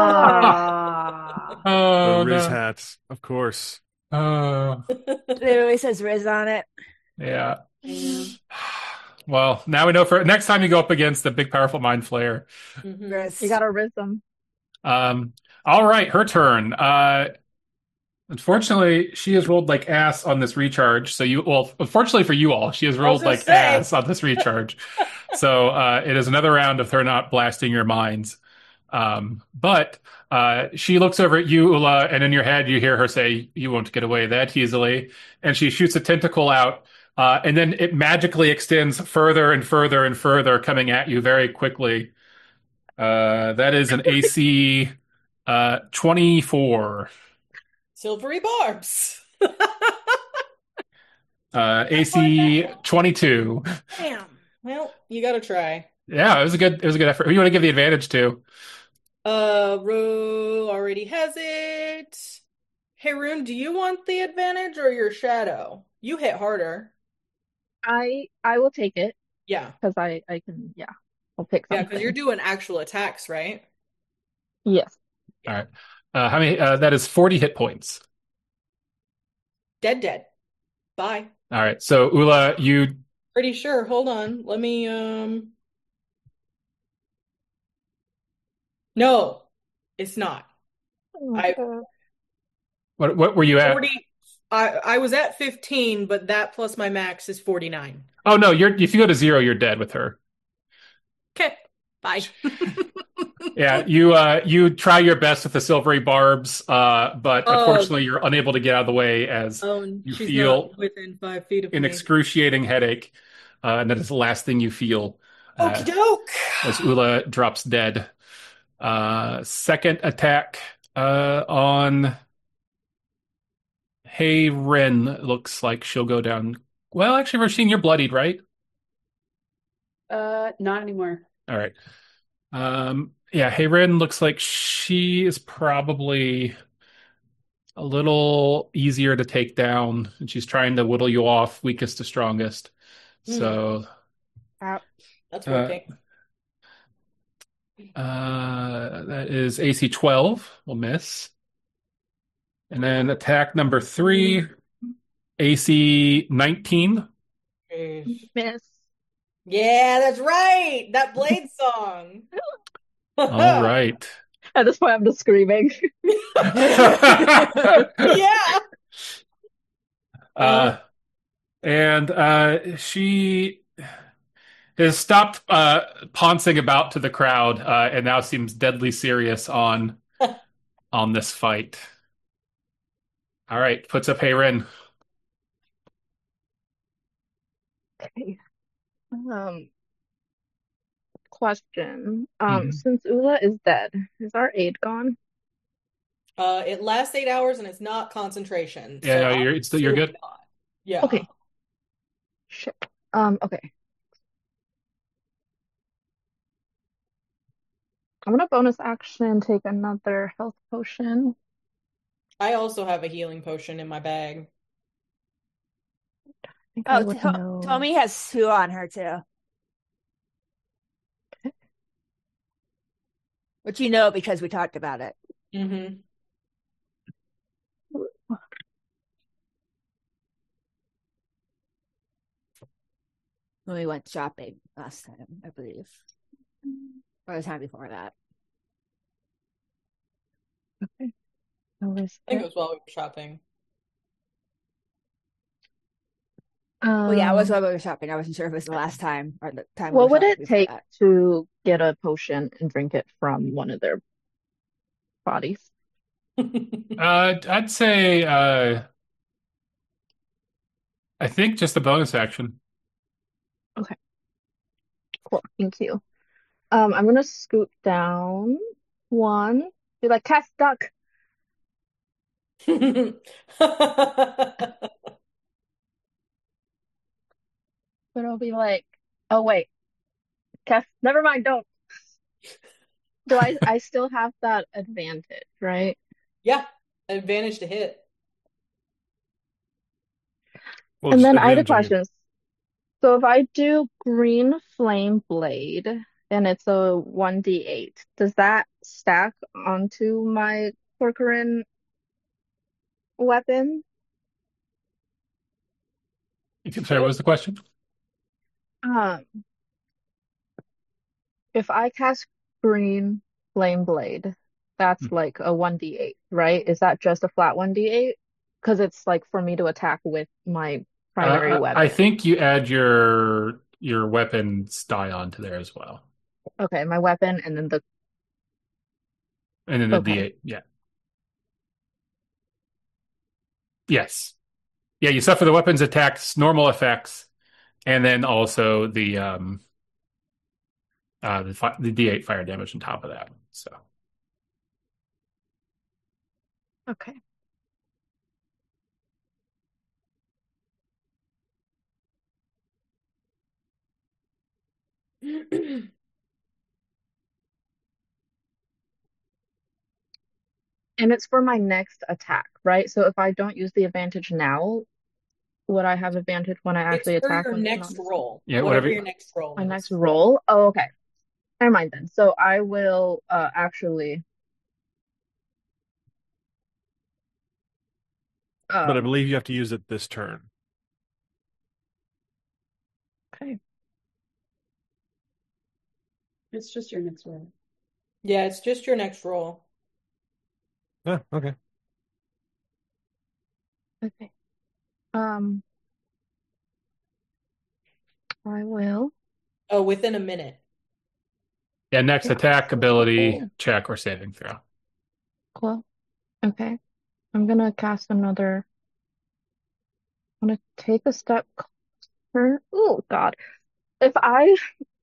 F: Ah.
A: oh
D: The Riz
A: no.
D: hats, of course.
A: Oh,
C: It literally says Riz on it.
A: yeah.
F: Yeah.
A: Well, now we know for next time you go up against the big, powerful mind flayer.
B: Mhm.
C: Riz.
E: You got a rhythm.
A: All right, her turn. Unfortunately, she has rolled like ass on this recharge. Unfortunately for you all, she has rolled
B: gonna
A: like
B: say.
A: ass on this recharge. So it is another round of her not blasting your minds. But she looks over at you, Ula, and in your head you hear her say, "You won't get away that easily." And she shoots a tentacle out, and then it magically extends further and further and further, coming at you very quickly. That is an AC 24.
B: Silvery barbs.
A: AC 22.
B: Damn. Well, you gotta try.
A: Yeah, it was a good effort. Who you want to give the advantage to?
B: Ro already has it. Haroon, do you want the advantage or your shadow? You hit harder.
E: I will take it
B: Yeah.
E: because I can, yeah, I'll pick
B: Yeah, because you're
E: something.
B: doing actual attacks, right?
E: Yes.
A: All right. How many? That is 40 hit points.
B: Dead. Bye.
A: All right. So Ula, you
B: Pretty sure. Hold on. Let me No, it's not. I
E: Okay.
A: what were you at?
B: 40 I was at 15, but that plus my max is 49.
A: Oh no, if you go to 0, you're dead with her.
B: Okay. Bye.
A: Yeah, you try your best with the silvery barbs, but
B: Oh,
A: unfortunately you're unable to get out of the way as
B: and
A: you
B: she's
A: feel
B: not within 5 feet of
A: an
B: me.
A: excruciating headache, and that is the last thing you feel
B: Okie doke.
A: as Ula drops dead. Second attack on Hey Ren. Looks like she'll go down. Well, actually, Roisin, you're bloodied, right?
F: Not anymore.
A: All right. Yeah, Hey Ren looks like she is probably a little easier to take down, and she's trying to whittle you off weakest to strongest. So,
B: That's
A: uh,
B: working.
A: that is AC 12. Will miss. And then attack number 3, AC 19.
E: Miss.
B: Yeah, that's right. That Blade song.
A: All right.
E: At this point, I'm just screaming.
B: Yeah.
A: And she has stopped pouncing about to the crowd and now seems deadly serious on this fight. All right, puts up Hayren.
E: Okay. Question.
A: Mhm.
E: Since Ula is dead, is our aid gone?
B: It lasts 8 hours and it's not concentration.
A: Yeah,
B: So
A: no,
B: I'm
A: you're
B: assuming
A: good.
B: not. Yeah.
E: Okay. Shit. Okay. I'm gonna bonus action take another health potion.
B: I also have a healing potion in my bag.
E: I think I
C: Oh,
E: would know.
C: Tommy has two on her too, which you know because we talked about it
B: Mm-hmm.
C: when we went shopping last time, I believe, or the time before that.
E: Okay. I'll risk
B: I think
E: it.
B: it was while we were shopping.
C: Well, yeah, it was
E: Um,
C: while we were shopping. I wasn't sure if it was the last time or the time we were
E: what would
C: shopping
E: it
C: before
E: take
C: that.
E: to get a potion and drink it from one of their bodies?
A: I'd say I think just a bonus action.
E: Okay, cool. Thank you. I'm gonna scoot down one. Be like, cast duck. But I'll be like, oh wait, cast. Never mind. Don't. Do I still have that advantage, right?
B: Yeah, advantage to hit.
D: Well,
E: And
D: just
E: then I had a
D: advantage on your.
E: question. So if I do green flame blade and it's a 1d8, does that stack onto my Corcoran weapon?
A: Sorry, what was the question?
E: Um, if I cast green flame blade, that's like a 1d8, right? Is that just a flat 1d8? Because it's like for me to attack with my primary
A: I
E: weapon.
A: think you add your weapons die onto there as well,
E: Okay, my weapon and then the
A: and then the
E: okay.
A: D8. Yeah. Yes. Yeah. You suffer the weapons attacks, normal effects, and then also the D8 fire damage on top of that. So
E: Okay. And it's for my next attack, right? So if I don't use the advantage now, would I have advantage when I
B: It's
E: actually
B: for
E: attack
B: your
E: when it's not
B: next
E: this?
B: roll.
A: yeah,
B: Whatever
A: whatever.
B: your next roll
E: My next
B: is.
E: roll? Oh, okay. Never mind then. So I will actually
D: But I
E: um
D: believe you have to use it this turn.
E: okay.
F: It's just your next roll.
B: Yeah, it's just your next roll.
D: Yeah, okay.
E: Okay. Um I will.
B: Oh, within a minute.
A: Yeah, next
E: Yeah.
A: attack, ability,
E: Cool.
A: check, or saving throw.
E: Cool. Okay. I'm gonna cast another. I'm gonna take a step closer. Oh God. If I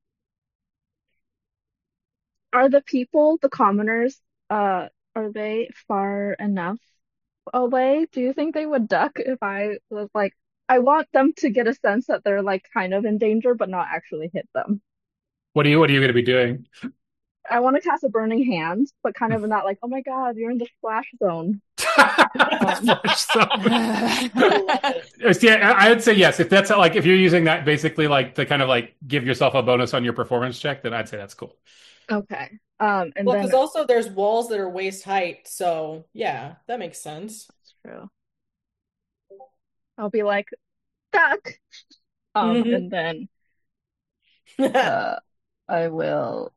E: are the people, the commoners, are they far enough away? Do you think they would duck if I was like, I want them to get a sense that they're like kind of in danger, but not actually hit them.
A: What are you going to be doing?
E: I want to cast a burning hand, but kind of in that like, oh my God, you're in the splash zone.
A: Flash zone.
B: I love it.
A: Yeah, I'd say yes. If that's like if you're using that basically like to kind of like give yourself a bonus on your performance check, then I'd say that's cool.
E: Okay. And
B: Well,
E: then
B: because also there's walls that are waist height, so yeah, that makes sense.
E: that's true. I'll be like, duck.
B: Mhm.
E: And then uh I will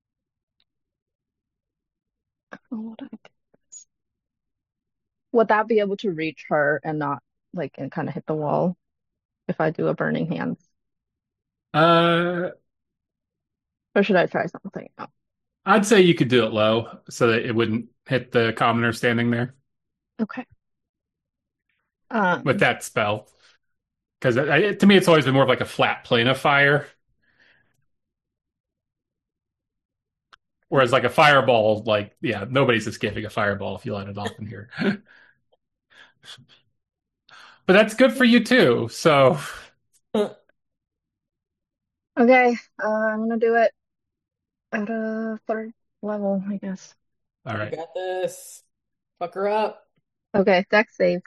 E: oh, what would that be able to reach her and not like and kind of hit the wall if I do a burning hands?
A: Uh,
E: Or should I try something else?
A: I'd say you could do it low so that it wouldn't hit the commoner standing there
E: Okay.
A: with
E: Um,
A: that spell. Because to me, it's always been more of like a flat plane of fire, whereas like a fireball, like yeah, nobody's escaping a fireball if you let it off in here. But that's good for you too. So,
E: okay. I'm gonna do it at a third level, I guess.
A: all
B: You
A: right.
B: got this. Fuck her up.
E: Okay, dex save.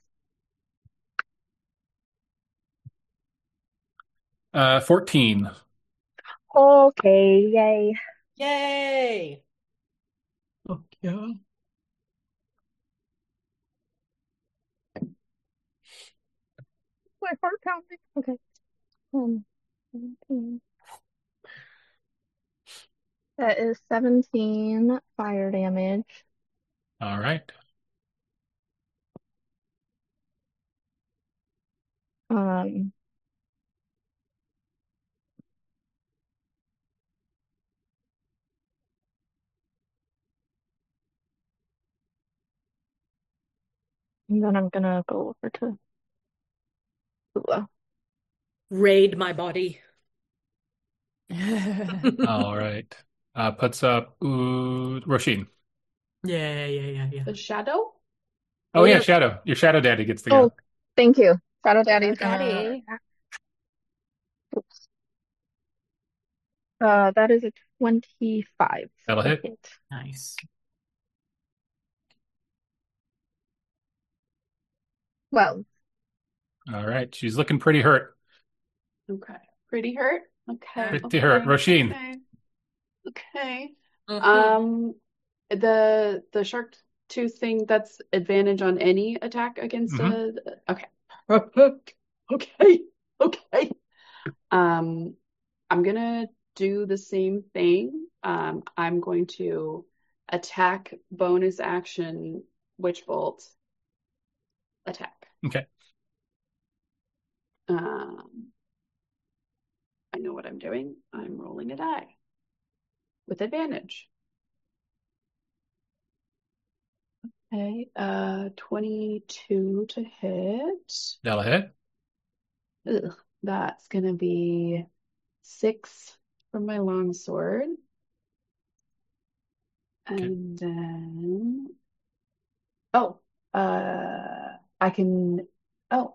A: 14.
E: Okay, yay.
B: Yay!
A: Oh, yeah.
E: My heart pounding. Okay. 17. That is 17 fire damage.
A: All right.
E: Um, and then I'm gonna go over to Ula.
B: Raid my body.
A: All right. Puts up Roshin.
B: Yeah.
F: The shadow?
A: Oh, yeah,
B: Yeah.
A: Shadow. Your Shadow Daddy gets to
E: Oh,
A: go.
E: thank you. Shadow Daddy's
C: Shadow
E: gonna
C: Daddy.
E: attack. Oops. That is a 25
A: That'll
E: to
A: hit.
E: hit.
B: Nice.
E: 12.
A: All right. She's looking pretty hurt.
F: Okay. Pretty hurt? Okay.
A: Pretty hurt. Roshin.
F: Okay.
B: Mhm.
F: The shark tooth thing, that's advantage on any attack against
A: Mm-hmm.
F: okay. Perfect. Okay. I'm gonna do the same thing. I'm going to attack bonus action witch bolt attack.
A: Okay.
F: Um, I know what I'm doing. I'm rolling a die with advantage. Okay, 22 to hit.
A: That'll hit.
F: Ugh, that's gonna be 6 from my longsword.
A: Okay.
F: And then oh, I can oh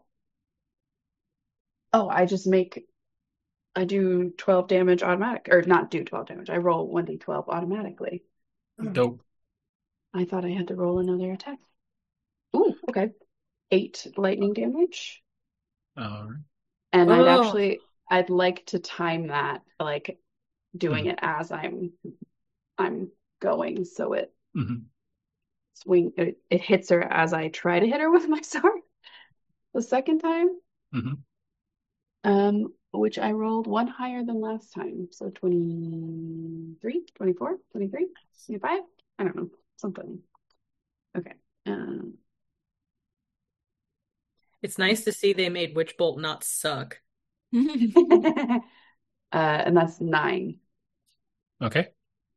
F: I do 12 damage automatic, or not do 12 damage. I roll 1d12 automatically.
A: Dope.
F: I thought I had to roll another attack. Ooh, okay. 8 lightning damage.
A: All right.
F: And
B: Oh.
F: I'd like to time that, like doing
A: Mhm.
F: it as I'm going, so
A: Mhm.
F: it hits her as I try to hit her with my sword the second time.
A: Mhm.
F: Which I rolled one higher than last time. So 23, 24, 23, 25. I don't know. Something. Okay.
B: It's nice to see they made Witch Bolt not suck.
F: And that's 9.
A: Okay.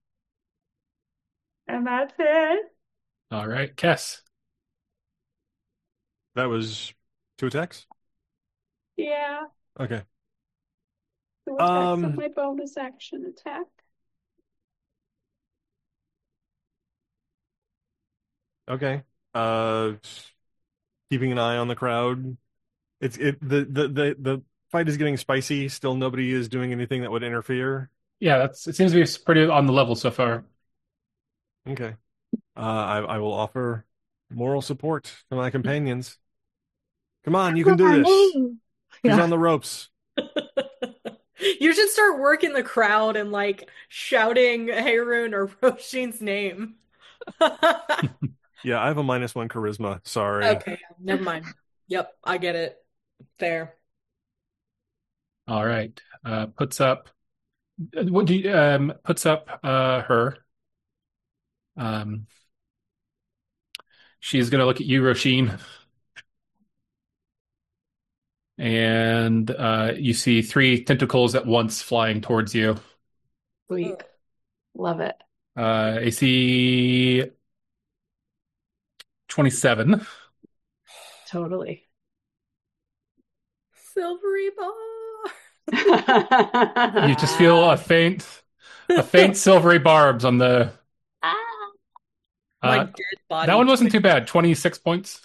F: And that's it.
A: All right. Kess.
D: That was 2 attacks?
F: Yeah.
D: Okay.
F: 2 attacks of
D: Um,
F: my bonus action attack.
D: okay. Keeping an eye on the crowd. The fight is getting spicy. Still nobody is doing anything that would interfere.
A: Yeah, it seems to be pretty on the level so far.
D: Okay. I will offer moral support to my companions. Come on, you can
E: What's
D: do
E: our
D: this.
E: name?
D: Who's
E: Yeah.
D: on the ropes?
B: You should start working the crowd and like shouting Haerun or Roshin's name.
D: Yeah, I have a -1 charisma. Sorry.
B: Okay, never mind. Yep, I get it. Fair.
A: All right. Puts up. What do you puts up her. Um, she's gonna look at you, Roshin, and you see 3 tentacles at once flying towards you.
F: Sweet. Love it.
A: AC 27.
F: Totally.
B: Silvery bar.
A: You just feel a faint silvery barbs on the.
B: My
A: Uh,
B: dead body.
A: that one wasn't too bad. 26 points.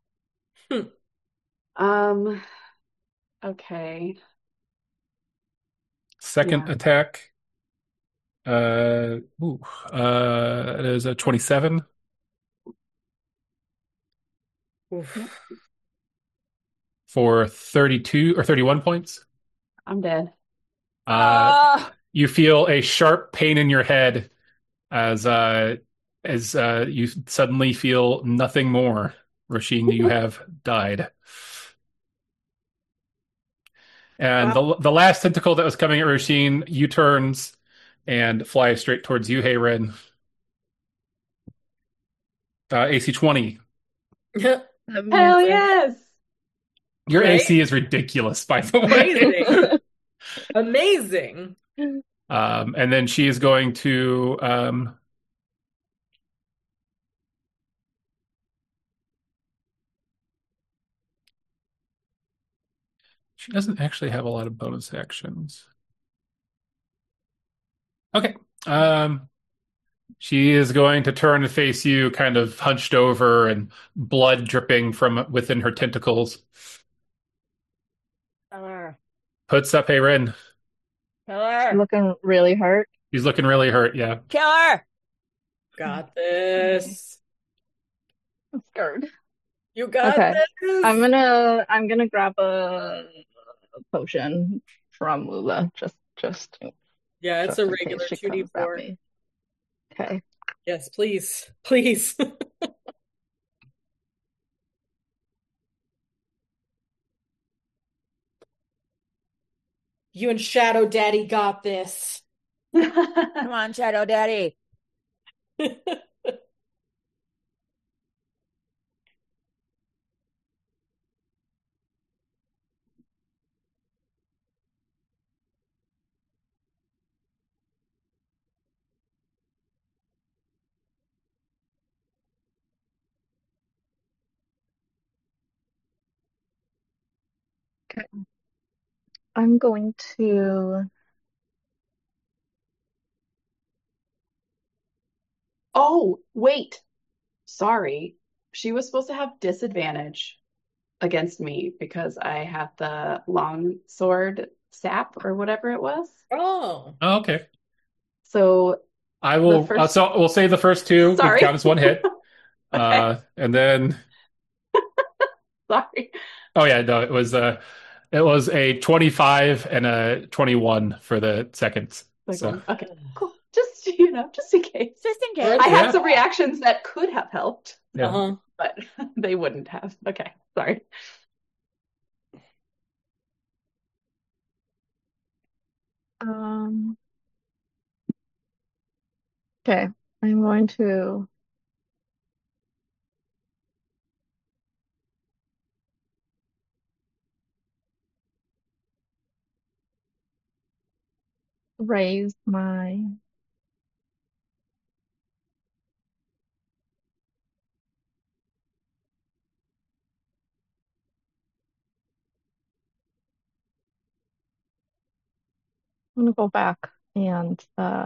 F: Okay.
A: Second
F: Yeah.
A: attack. It is a 27.
B: Oof.
F: Yep.
A: for 32 or 31 points.
F: I'm dead.
A: You feel a sharp pain in your head as you suddenly feel nothing more. Roshin, you have died. And
B: Wow.
A: the last tentacle that was coming at Roshin, U-turns and flies straight towards you, Hayren. AC 20.
F: Hell
E: Amazing.
F: yes!
A: Your
B: Right?
A: AC is ridiculous, by the way.
B: Amazing.
A: And then she is going to she doesn't actually have a lot of bonus actions. Okay. She is going to turn and face you, kind of hunched over and blood dripping from within her tentacles.
C: Kill her.
A: Puts up a Ren.
C: Kill her.
E: Looking really hurt.
A: He's looking really hurt, yeah.
C: Kill her.
B: Got this.
E: I'm scared.
B: You got
E: Okay.
B: this.
E: I'm gonna grab a potion from Lula just
B: Yeah, it's
E: just
B: a
E: in case
B: regular
E: she comes at
B: 2d4.
E: me. Okay.
B: Yes, please. Please. You and Shadow Daddy got this.
C: Come on, Shadow Daddy.
E: Okay. I'm going to
F: Oh, wait. Sorry. She was supposed to have disadvantage against me because I have the long sword sap or whatever it was.
B: Oh.
A: Oh, okay.
F: So
A: I will.
F: The first-
A: So we'll say the first two would
F: Sorry.
A: count as one hit,
F: Okay.
A: and then
F: Sorry.
A: oh yeah, no, it was a 25 and a 21 for the seconds.
F: Like
A: So
F: one. Okay, cool. Just just in case.
C: Just in
B: Right.
C: case.
F: I had
A: Yeah.
F: some reactions that could have helped,
A: yeah.
B: Uh-huh.
F: but they wouldn't have. Okay, sorry.
E: um okay. I'm going to raise my I'm gonna go back and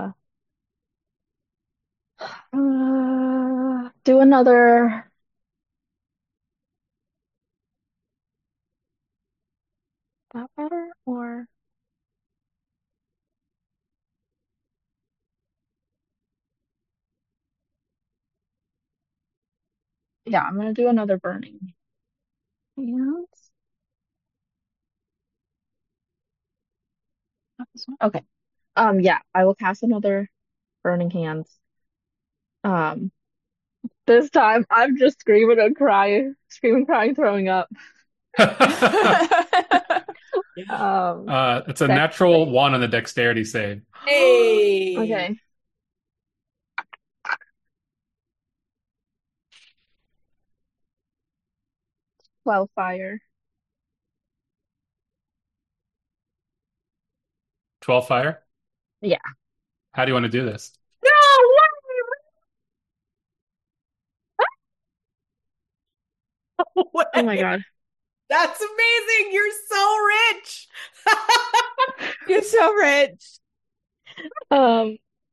E: do another that better or yeah, I'm gonna do another burning. Hands. Not this one. Okay. Yeah, I will cast another burning hands. Um, this time I'm just screaming, crying, throwing up.
B: Yeah.
A: It's a
E: Dex
A: natural
E: save.
A: 1 on the dexterity save.
B: Hey.
E: Okay. 12 fire.
A: 12 fire.
E: Yeah.
A: How do you want to do this?
B: No, what?
E: Oh my God.
B: That's amazing. You're so rich.
C: You're so rich.
E: Um,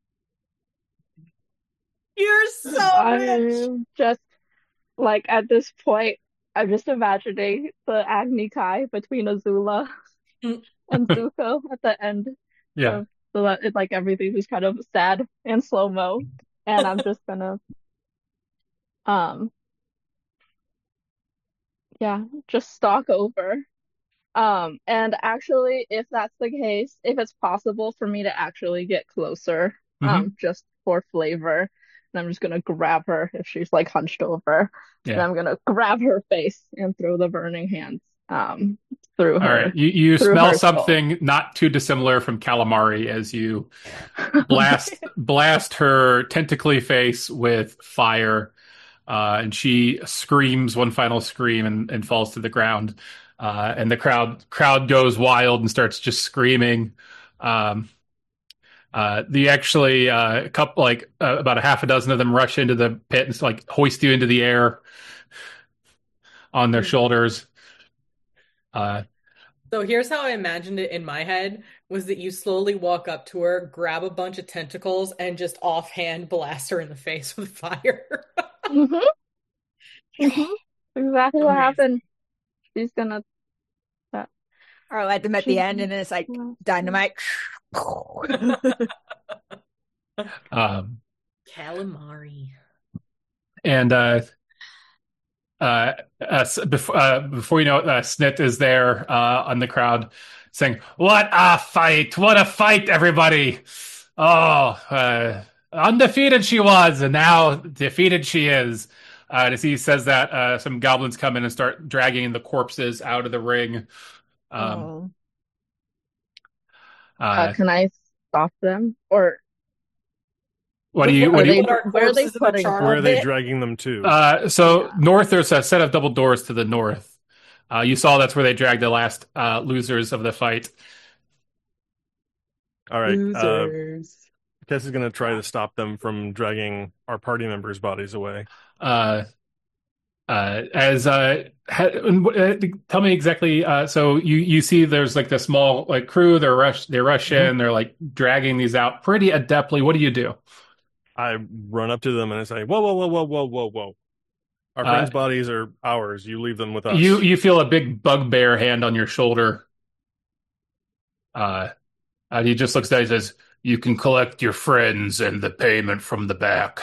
B: You're so rich.
E: I'm just like at this point, I'm just imagining the Agni Kai between Azula
B: Mm.
E: and Zuko at the end.
A: Yeah.
E: So that it like everything is kind of sad and slow-mo. And I'm just gonna um yeah, just stalk over. And actually, if that's the case, if it's possible for me to actually get closer,
A: Hmm.
E: just for flavor, and I'm just gonna grab her if she's like hunched over, and
A: Yeah.
E: I'm gonna grab her face and throw the burning hands, through
A: All right.
E: her,
A: You
E: through
A: smell
E: her skull.
A: something not too dissimilar from calamari as you blast her tentacly face with fire, and she screams one final scream and falls to the ground. And the crowd goes wild and starts just screaming. Um, the actually a couple like about a half a dozen of them rush into the pit and like hoist you into the air on their shoulders. Uh,
B: So here's how I imagined it in my head was that you slowly walk up to her, grab a bunch of tentacles, and just offhand blast her in the face with fire.
E: hmm hmm Exactly what
B: Amazing.
E: happened. She's gonna, uh,
C: Or let them at the
E: she's
C: end,
E: gonna
C: and then it's like
E: blast her.
C: dynamite.
A: um,
B: Calamari.
A: and before you know it, Snit is there on the crowd saying, "What a fight! What a fight, everybody! Oh, undefeated she was, and now defeated she is." As he says that, some goblins come in and start dragging the corpses out of the ring. Um,
C: Oh,
A: uh,
E: Can I stop them? Or
A: what do you?
B: Before
A: What
E: are
A: do
B: we
A: you?
E: they,
B: put our
E: where are they
B: corpses in the
E: putting
D: Where
B: charnel
D: are
E: them?
D: they
B: pit.
D: dragging them to?
A: So
E: Yeah.
A: north, there's a set of double doors to the north. You saw that's where they dragged the last losers of the fight.
D: All right.
F: Losers.
D: Tess is going to try to stop them from dragging our party members' bodies away.
A: Uh, as tell me exactly. So you see there's like the small like crew. They rush
D: Mhm.
A: in. They're like dragging these out pretty adeptly. What do you do?
D: I run up to them and I say, "Whoa, whoa, whoa, whoa, whoa, whoa, whoa! Our
A: Uh,
D: friends' bodies are ours. You leave them with
A: you
D: us."
A: you feel a big bugbear hand on your shoulder. Uh, and he just looks down. He says, "You can collect your friends and the payment from the back."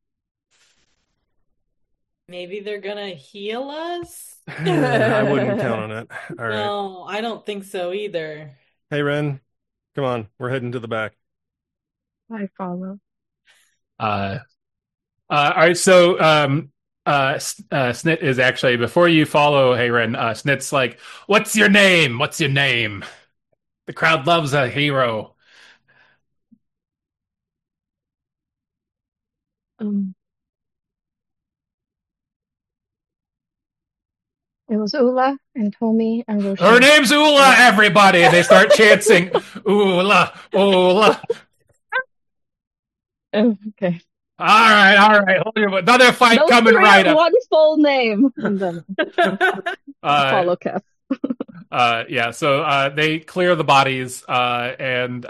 B: Maybe they're gonna heal us?
D: I wouldn't count on it. All right.
B: No, I don't think so either.
D: Hey, Ren, come on. We're heading to the back.
E: I follow.
A: Uh, all right, so Snit is actually before you follow Hayren. Snit's like, "What's your name? What's your name?" The crowd loves a hero.
E: Um, it was Ula and Tommy and
A: Her
E: Roshin.
A: name's Ula, everybody, and they start chanting, "Ula, Ula."
E: Okay.
A: All right, hold your, another fight
E: Those
A: coming
E: three
A: right
E: have
A: up.
E: one full name. And then
A: Uh,
E: follow Keth.
A: yeah, so they clear the bodies, and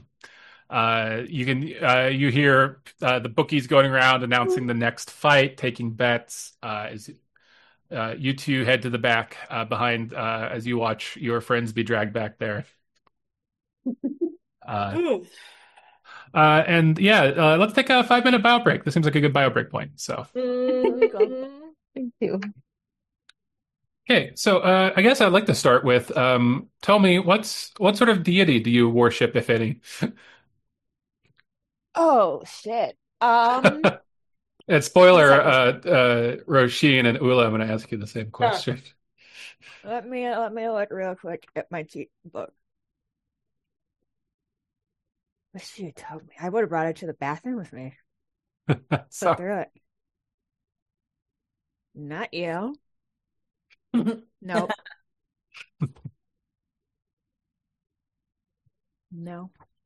A: you hear the bookies going around announcing the next fight, taking bets. As you two head to the back behind as you watch your friends be dragged back there. Uh,
B: Ooh.
A: and yeah, let's take a 5-minute bio break. This seems like a good bio break point. So,
E: Thank you.
A: okay, so I guess I'd like to start with tell me what sort of deity do you worship, if any?
C: oh shit.
A: And spoiler,
C: One second.
A: Roshin and Ula, I'm going to ask you the same question.
C: Let me look real quick at my book. Wish she had told me. I would have brought it to the bathroom with me.
A: So,
C: Look through it. Not you. Nope. No.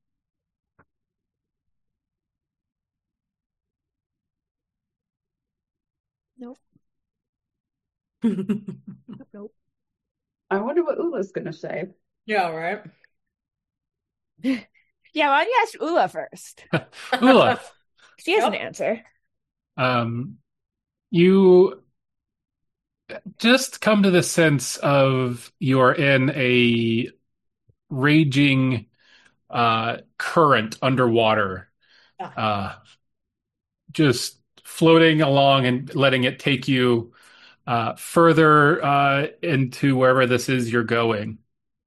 C: Nope. Nope. Nope.
F: I wonder what Ula's gonna say.
B: Yeah, right.
C: Yeah, why don't you ask Ula first?
A: Ula,
C: She has an
B: Yep.
C: answer.
A: you just come to the sense of you're in a raging current underwater, just floating along and letting it take you further into wherever this is you're going.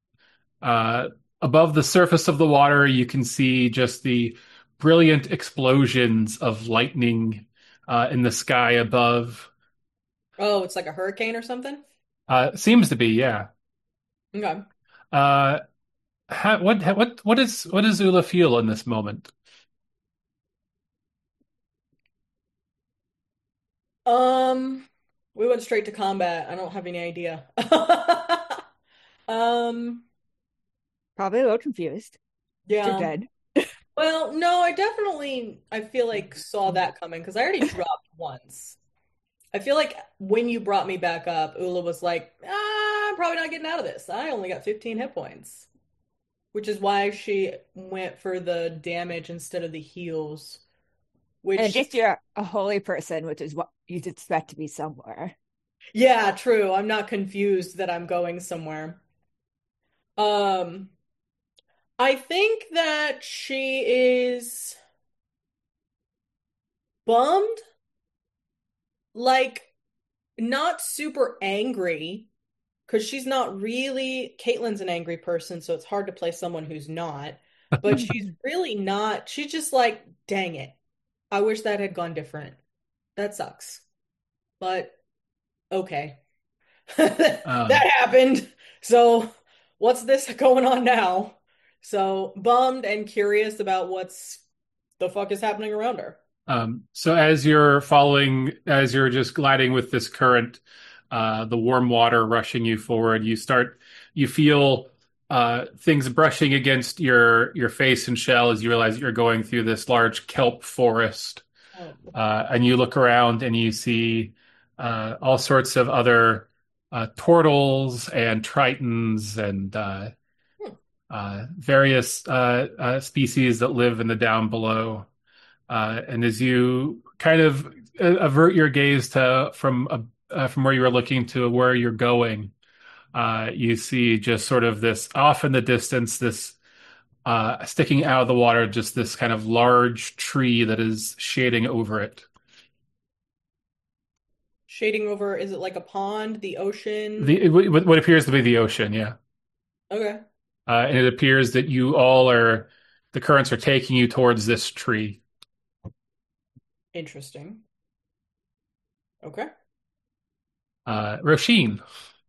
A: Above the surface of the water, you can see just the brilliant explosions of lightning in the sky above.
B: Oh, it's like a hurricane or something?
A: Seems to be, yeah.
B: Okay.
A: Uh, what does Ula feel in this moment?
B: We went straight to combat. I don't have any idea. Um,
C: Probably a little confused. Too
B: yeah.
C: dead.
B: Well, no, I feel like saw that coming because I already dropped once. I feel like when you brought me back up, Ula was like, I'm probably not getting out of this. I only got 15 hit points, which is why she went for the damage instead of the heals,
C: And
B: which,
C: just you're a holy person, which is what you'd expect to be somewhere.
B: yeah, true. I'm not confused that I'm going somewhere. Um, I think that she is bummed, like not super angry, because she's not really, Caitlin's an angry person, so it's hard to play someone who's not, but she's really not, she's just like, dang it. I wish that had gone different. That sucks. But okay.
A: Um,
B: That happened. So what's this going on now? So bummed and curious about what's the fuck is happening around her.
A: so as you're just gliding with this current, the warm water rushing you forward, you feel things brushing against your face and shell as you realize you're going through this large kelp forest.
B: Oh.
A: And you look around and you see all sorts of other turtles and tritons and
B: Hmm.
A: various species that live in the down below. And as you kind of avert your gaze from where you were looking to where you're going, you see just sort of this off in the distance, this sticking out of the water, just this kind of large tree that is shading over it.
B: Shading over, is it like a pond, the ocean?
A: What appears to be the ocean, yeah.
B: Okay.
A: And it appears that the currents are taking you towards this tree.
B: Interesting. Okay.
A: Roisin,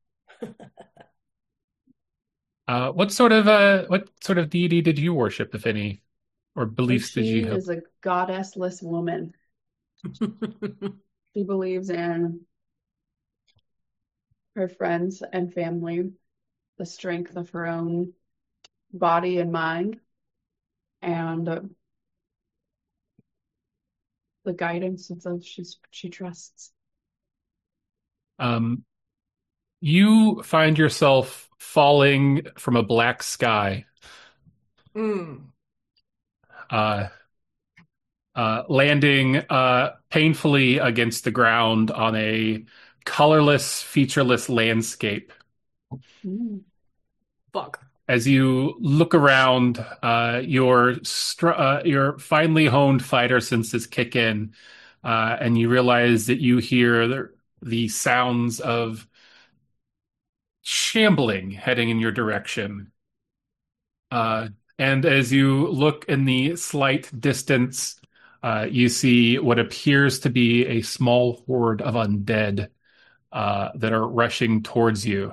A: what sort of deity did you worship, if any, or beliefs did you
F: Roisin
A: have?
F: is a goddessless woman. She believes in her friends and family, the strength of her own body and mind, and the guidance of those she trusts.
A: Um, you find yourself falling from a black sky,
B: Mm.
A: uh, landing painfully against the ground on a colorless, featureless landscape.
F: Mm.
B: Fuck.
A: As you look around, your finely honed fighter senses kick in, and you realize that you hear the sounds of shambling heading in your direction. Uh, and as you look in the slight distance, you see what appears to be a small horde of undead that are rushing towards you.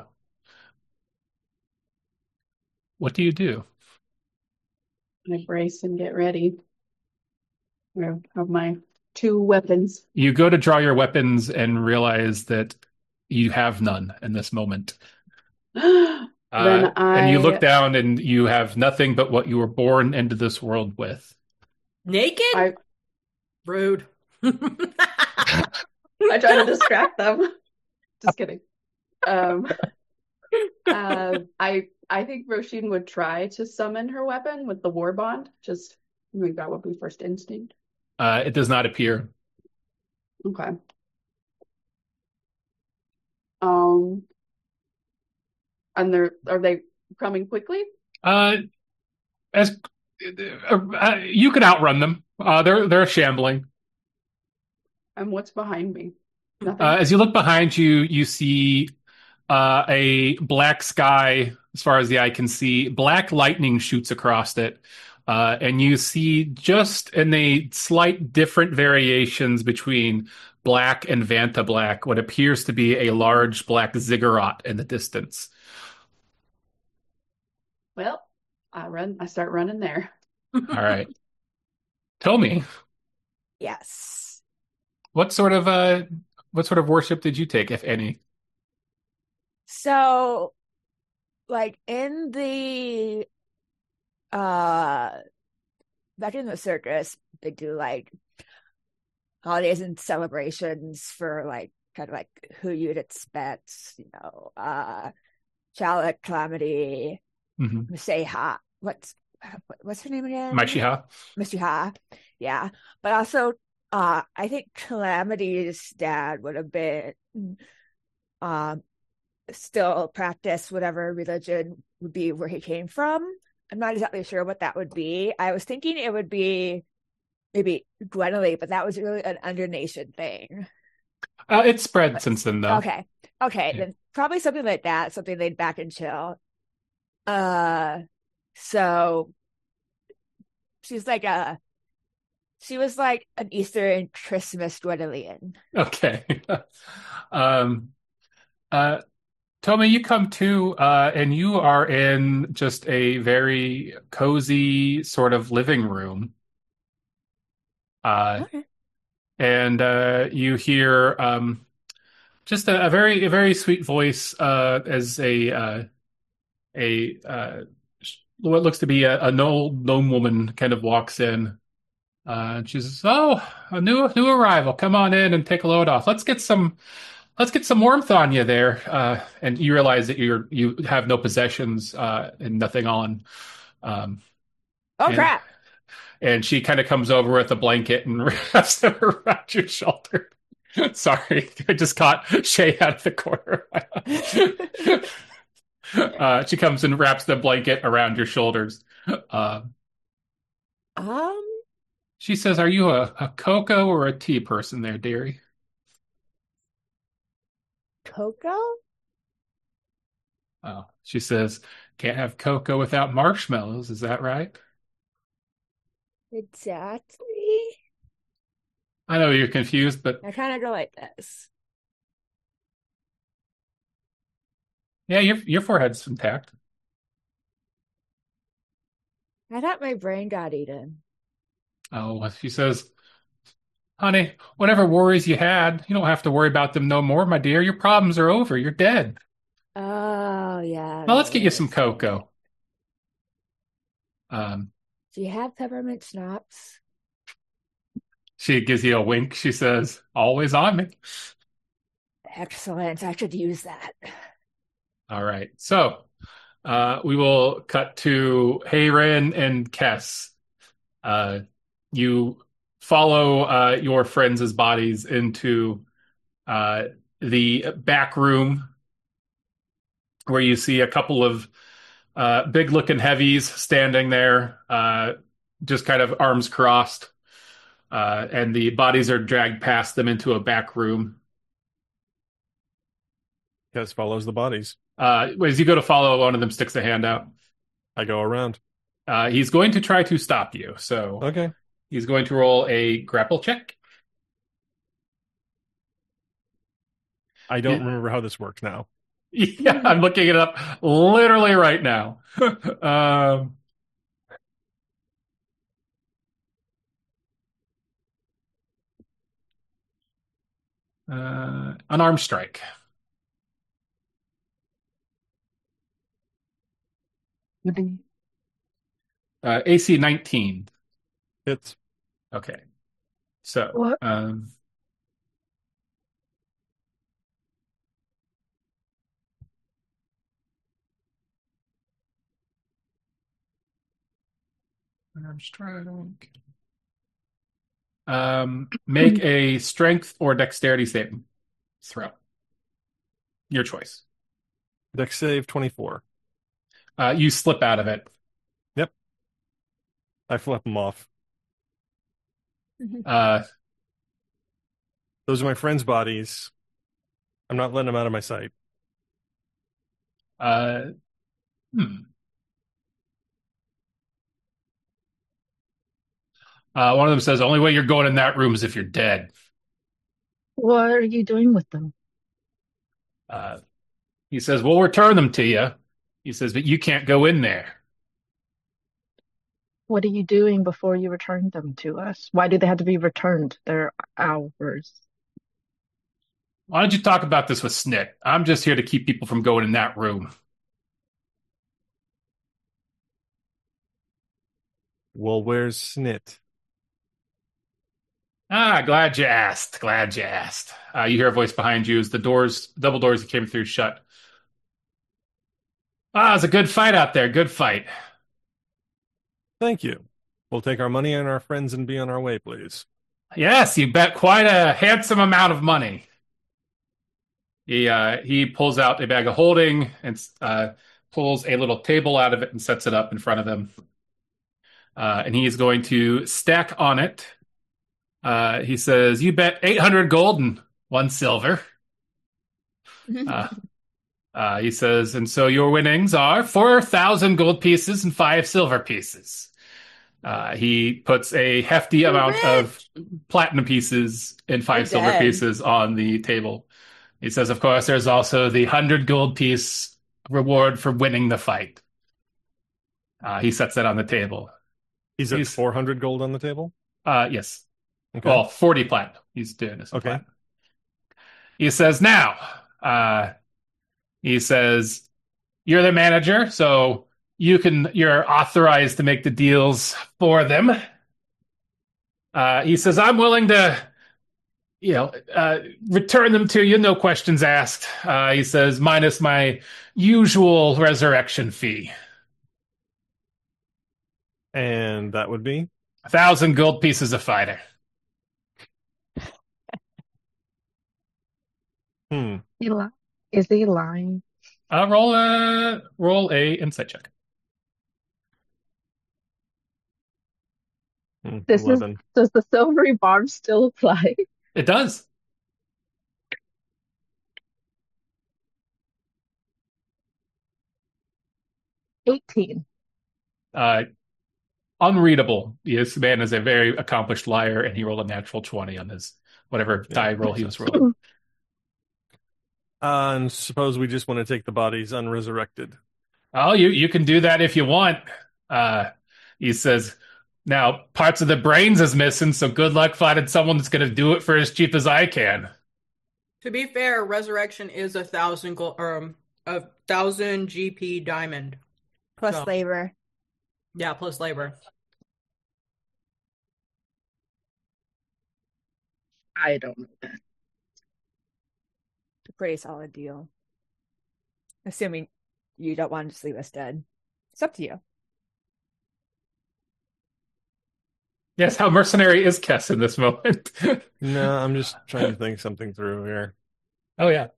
A: What do you do?
F: I brace and get ready. I have my two weapons.
A: You go to draw your weapons and realize that you have none in this moment.
F: Then
A: And you look
F: I
A: down and you have nothing but what you were born into this world with.
B: Naked?
F: I
B: Rude.
F: I try to distract them. Just kidding. I think Roisin would try to summon her weapon with the war bond. Just I think that would be first instinct.
A: It does not appear.
F: Okay. Um, and are they coming quickly?
A: Uh, as you could outrun them. They're shambling.
F: And what's behind me? Nothing.
A: As you look behind you, you see a black sky as far as the eye can see. Black lightning shoots across it. And you see just in the slight different variations between black and Vanta black, what appears to be a large black ziggurat in the distance.
F: Well, I start running there.
A: All right. Tomi,
C: Yes.
A: what sort of worship did you take, if any?
C: So, like in the uh back in the circus, they do like holidays and celebrations for like kind of like who you'd expect, Chala, Calamity,
A: Mm-hmm.
C: Maseha. What's her name again?
A: Maishiha?
C: Maseha. Yeah. But also I think Calamity's dad would have been um still practice whatever religion would be where he came from. I'm not exactly sure what that would be. I was thinking it would be maybe Gwenole, but that was really an undernation thing.
A: It's spread since then, though.
C: Okay.
A: Yeah.
C: Then probably something like that, something laid back and chill. So she was like an Easter and Christmas Gwenolian.
A: Okay. um, uh, Tomi, you come to, and you are in just a very cozy sort of living room.
C: Okay.
A: And you hear just a very sweet voice as what looks to be an old gnome woman kind of walks in. And she says, "Oh, a new arrival. Come on in and take a load off. Let's get some warmth on you there." And you realize that you have no possessions and nothing on. Um,
C: Oh
A: and
C: crap.
A: and she kind of comes over with a blanket and wraps it around your shoulder. Sorry, I just caught Shay out of the corner. She comes and wraps the blanket around your shoulders. Uh,
C: Um,
A: she says, "Are you a cocoa or a tea person there, dearie?"
C: Coco?
A: Oh, she says, "Can't have cocoa without marshmallows. Is that right?"
C: Exactly.
A: I know you're confused, but
C: I kind of go like this.
A: yeah, your forehead's intact.
C: I thought my brain got eaten.
A: Oh, she says, "Honey, whatever worries you had, you don't have to worry about them no more, my dear. Your problems are over. You're dead.
C: Oh, yeah,
A: Now let's
C: that
A: get you some
C: is right.
A: cocoa." Um,
C: Do you have peppermint schnapps?
A: she gives you a wink. She says, "Always on me."
C: Excellent. I could use that.
A: All right. So we will cut to Hayren and Kess. Uh, you follow your friends' bodies into uh, the back room where you see a couple of big looking heavies standing there, just kind of arms crossed. And the bodies are dragged past them into a back room.
D: Kess follows the bodies.
A: As you go to follow, one of them sticks a hand out.
D: I go around.
A: He's going to try to stop you. So
D: Okay.
A: he's going to roll a grapple check.
D: I don't remember how this works now.
A: Yeah, I'm looking it up literally right now. Unarmed strike. AC 19.
D: It's
A: Okay. So,
E: What?
A: unarmed strike. Make a strength or dexterity saving throw. Your choice.
D: Dex save 24.
A: You slip out of it.
D: Yep. I flip them off.
A: Uh,
D: Those are my friends' bodies. I'm not letting them out of my sight.
A: Uh, hmm. One of them says, "Only way you're going in that room is if you're dead."
E: What are you doing with them?
A: Uh, he says, "We'll return them to you." He says, "But you can't go in there."
E: What are you doing before you return them to us? Why do they have to be returned? They're ours.
A: Why don't you talk about this with Snit? I'm just here to keep people from going in that room.
D: Well, where's Snit?
A: Glad you asked. Glad you asked. You hear a voice behind you as the double doors that came through shut. It's a good fight out there. Good fight.
D: Thank you. We'll take our money and our friends and be on our way, please.
A: Yes, you bet quite a handsome amount of money. He pulls out a bag of holding and pulls a little table out of it and sets it up in front of them. And he is going to stack on it. He says, "You bet 800 gold and 1 silver." He says, "And so your winnings are 4,000 gold pieces and 5 silver pieces." He puts a hefty amount of platinum pieces and 5
C: You're
A: silver
C: dead.
A: pieces on the table. He says, "Of course, there's also the 100 gold piece reward for winning the fight." He sets that on the table.
D: He's at 400 gold on the table?
A: Yes.
D: Okay.
A: Well, 40 platinum. He's doing this.
D: Okay.
A: Platinum. He says, "Now, he says, you're the manager, so you're authorized to make the deals for them." He says, "I'm willing to, return them to you, no questions asked." He says, "Minus my usual resurrection fee."
D: And that would be?
A: 1,000 gold pieces a fighter.
E: Is he lying?
A: Roll a insight check.
E: Does
D: 11.
E: the silvery barb still apply?
A: It does.
E: $18.
A: Unreadable. This man is a very accomplished liar, and he rolled a natural 20 on his whatever die roll he was rolling.
D: And suppose we just want to take the bodies unresurrected.
A: Oh, you can do that if you want. He says, "Now parts of the brains is missing, so good luck finding someone that's going to do it for as cheap as I can."
B: To be fair, resurrection is 1,000 gold, 1,000 GP diamond.
C: Plus
B: So-
C: labor.
B: Yeah, plus labor.
E: I don't know that.
C: A pretty solid deal. Assuming you don't want to just leave us dead. It's up to you.
A: Yes, how mercenary is Kess in this moment?
D: No, I'm just trying to think something through here.
A: Oh, yeah.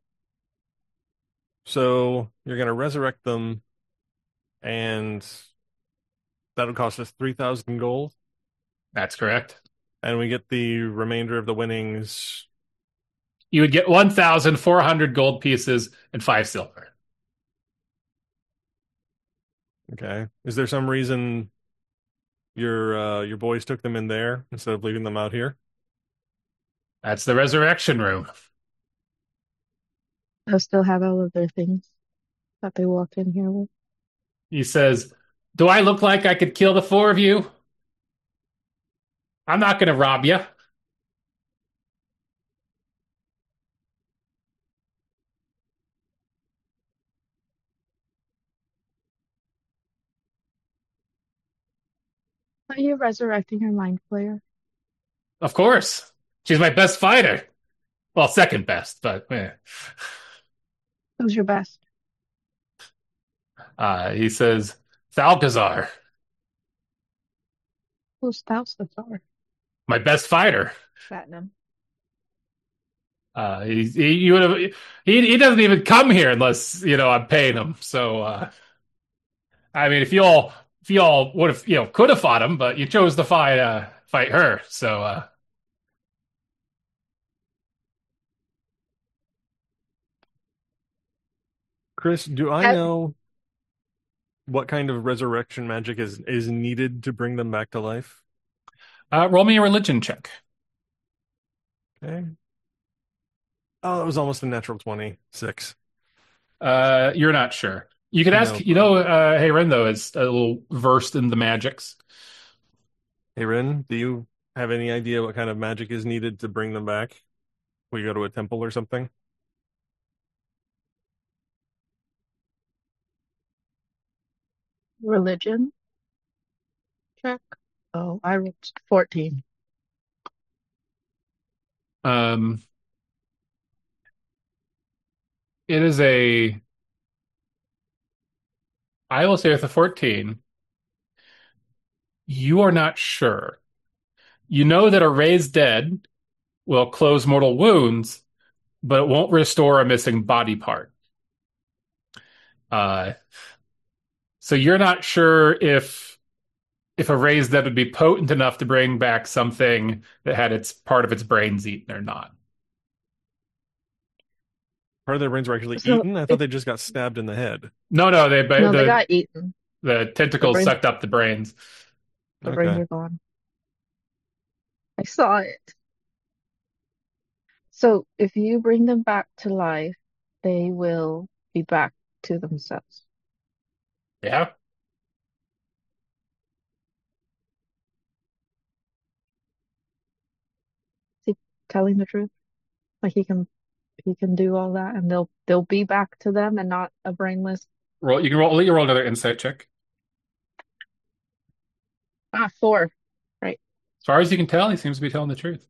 D: So you're going to resurrect them, and that'll cost us 3,000 gold,
A: That's correct.
D: and we get the remainder of the winnings.
A: You would get 1,400 gold pieces and 5 silver.
D: Okay. Is there some reason your boys took them in there instead of leaving them out here?
A: That's the resurrection room.
E: They'll still have all of their things that they walked in here with.
A: He says, "Do I look like I could kill the 4 of you? I'm not going to rob you."
E: Are you resurrecting your mind flayer?
A: Of course. She's my best fighter. Well, second best, but
E: Who's your best?
A: he says, "Thalcazar,
E: Who's Thalcazar?
A: my best fighter."
C: Platinum.
A: He doesn't even come here unless I'm paying him. So I mean, if y'all would have could have fought him, but you chose to fight her. So
D: Chris, do I
E: Have-
D: know what kind of resurrection magic is needed to bring them back to life?
A: Roll me a religion check.
D: Okay. Oh, it was almost a natural 26.
A: You're not sure. You could ask,
D: No.
A: hey, Ren, though, is a little versed in the magics.
D: Hey, Rin, do you have any idea what kind of magic is needed to bring them back? We go to a temple or something?
E: Religion check. Oh, I rolled 14.
A: Um, it is I will say with a 14, you are not sure. You know that a raised dead will close mortal wounds, but it won't restore a missing body part. Uh, so you're not sure if a raised dead would be potent enough to bring back something that had its part of its brains eaten or not.
D: Part of their brains were actually
E: So
D: eaten? I thought they just got stabbed in the head.
A: No,
E: they got eaten.
A: the tentacles
E: brains-
A: sucked up the brains.
E: The brains
D: Okay.
E: are gone. I saw it. So if you bring them back to life, they will be back to themselves.
A: Yeah.
E: Is he telling the truth? Like he can do all that and they'll be back to them and not a brainless.
A: You can roll. Let you roll another insight check.
E: 4. Right.
A: As far as you can tell, he seems to be telling the truth.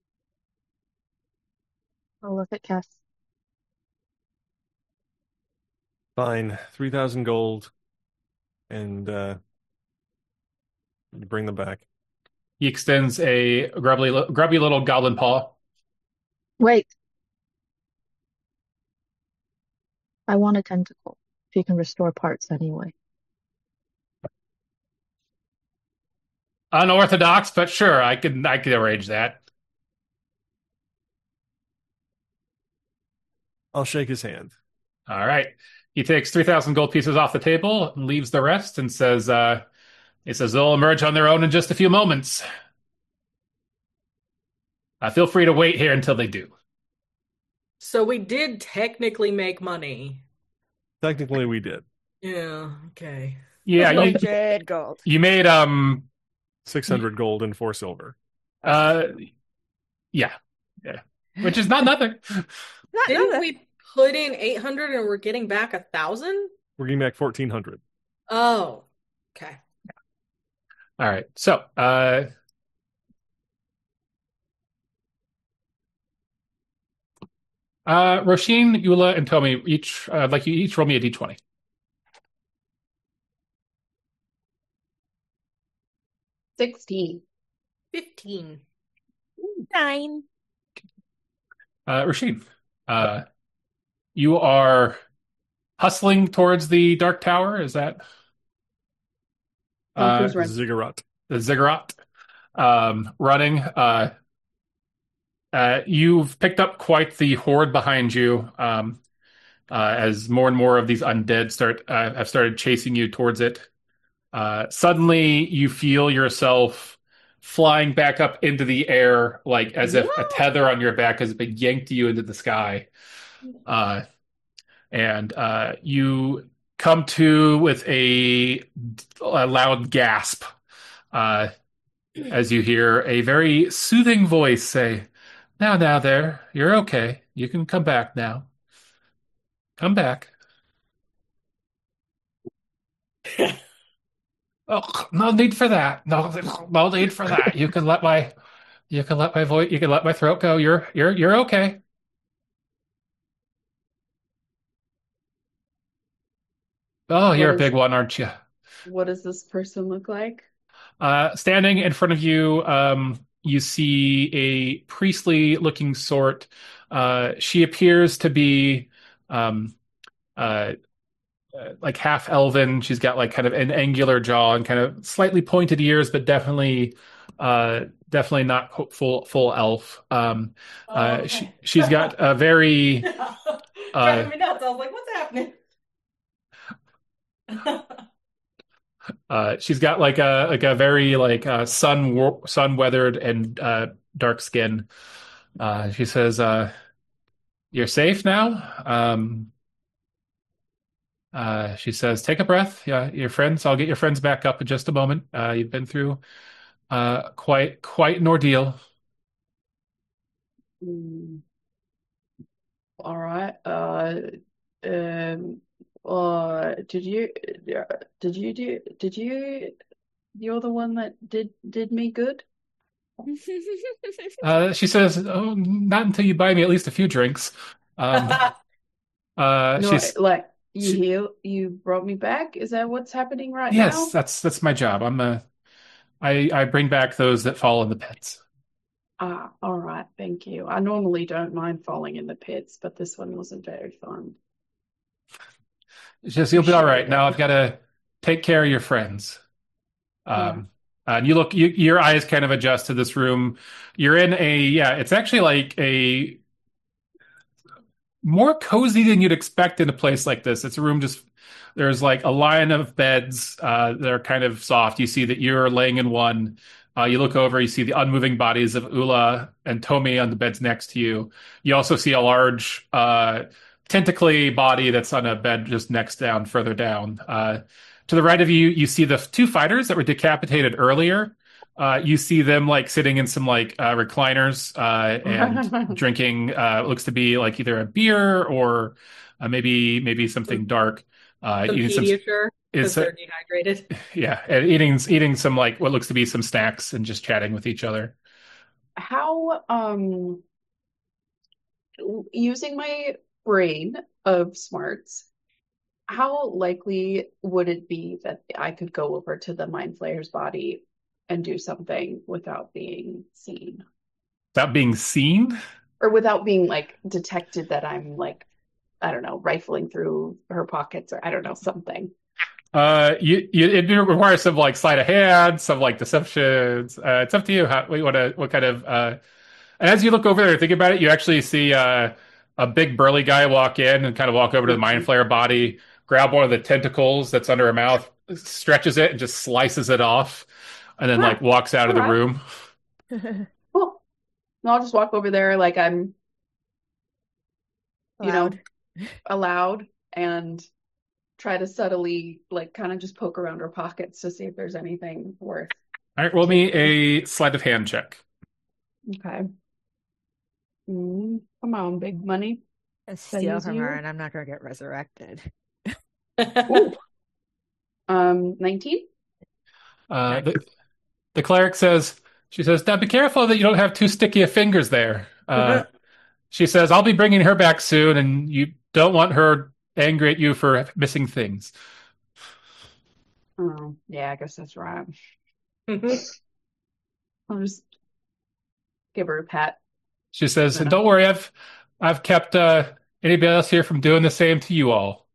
E: I'll look at Cass.
D: Fine. 3,000 gold. And you bring them back.
A: He extends a grubby little goblin paw.
E: Wait. I want a tentacle. If you can restore parts anyway.
A: Unorthodox, but sure, I could arrange that.
D: I'll shake his hand.
A: All right. He takes 3,000 gold pieces off the table and leaves the rest and says, they'll emerge on their own in just a few moments. Feel free to wait here until they do.
B: So we did technically make money.
D: Technically, we did.
B: Yeah, okay.
A: Yeah,
C: 100 gold.
A: you made
D: 600 gold and 4 silver.
A: yeah, which is not nothing.
B: Didn't we put in 800 and we're getting back 1,000?
D: We're getting back 1,400.
B: Oh, okay.
A: All right, so Roisin, Eula, and Tomi each you each roll me a d20.
F: 16.
B: 15.
C: 9.
A: Roisin, you are hustling towards the Dark Tower. Is that
F: Who's running?
D: Ziggurat.
A: the ziggurat? Running. You've picked up quite the horde behind you. As more and more of these undead have started chasing you towards it. Suddenly, you feel yourself flying back up into the air, like as if a tether on your back has been yanked you into the sky. And you come to with a loud gasp as you hear a very soothing voice say, Now, there, you're okay. You can come back now. Come back. Oh, no need for that. No need for that. You can let my voice. You can let my throat go. You're okay. Oh, you're a big one, aren't you?
F: What does this person look like?
A: Standing in front of you, you see a priestly-looking sort. She appears to be like half elven. She's got like kind of an angular jaw and kind of slightly pointed ears, but definitely not full elf. She's got a very
B: Driving me nuts. I was like, what's happening?
A: She's got like a very sun weathered and dark skin. She says, "You're safe now." She says, "Take a breath. Yeah, your friends. I'll get your friends back up in just a moment. You've been through quite an ordeal."
F: Mm, all right. Um, did you you're the one that did me good?
A: She says, "Oh, not until you buy me at least a few drinks." Um,
F: No,
A: she's
F: like
A: she,
F: you brought me back? Is that what's happening right
A: yes,
F: now?
A: that's my job. I bring back those that fall in the pits.
F: Ah, all right, thank you. I normally don't mind falling in the pits, but this one wasn't very fun.
A: She says, "You'll be all right.
F: Appreciate
A: Now
F: it.
A: I've got to take care of your friends."
F: Yeah.
A: Um, and your eyes kind of adjust to this room. You're in yeah, it's actually like a more cozy than you'd expect in a place like this. It's a room just there's like a line of beds that are kind of soft. You see that you're laying in one. You look over, you see the unmoving bodies of Ula and Tomi on the beds next to you. You also see a large tentacly body that's on a bed just next down, further down. To the right of you, you see the two fighters that were decapitated earlier. You see them like sitting in some like recliners and drinking looks to be like either a beer or maybe something dark.
B: Some
A: Eating some
B: Pediasure because
A: is
B: they're dehydrated.
A: yeah, and eating some like what looks to be some snacks and just chatting with each other.
F: How, using my brain of smarts, how likely would it be that I could go over to the Mind Flayer's body and do something without being seen?
A: Without being seen.
F: Or without being like detected that I'm like, I don't know, rifling through her pockets or I don't know, something.
A: It requires some like sleight of hand, some like deceptions. It's up to you how what you want to what kind of and as you look over there and think about it, you actually see a big burly guy walk in and kind of walk over to the mind
F: Mhm.
A: flayer body, grab one of the tentacles that's under her mouth, stretches it and just slices it off, and then
F: Huh,
A: like walks out
F: all
A: of the
F: right,
A: room.
F: cool. And I'll just walk over there like I'm, you know,
C: Loud.
F: allowed and try to subtly like kind of just poke around her pockets to see if there's anything worth
A: All right, roll me
F: taking.
A: a sleight of hand check.
F: Okay. Come on, big money.
C: And
F: Can I
C: steal
F: use
C: from her,
F: you?
C: and I'm not gonna get resurrected.
F: Ooh. 19?
A: Uh,
C: Nice.
A: the the cleric says, she says, "Now be careful that you don't have too sticky of fingers there." She says, "I'll be bringing her back soon, and you don't want her angry at you for missing things."
F: Oh, yeah, I guess that's right. I'll just give her a pat.
A: She says, "And
F: Then
A: don't worry, I've kept anybody else here from doing the same to you all."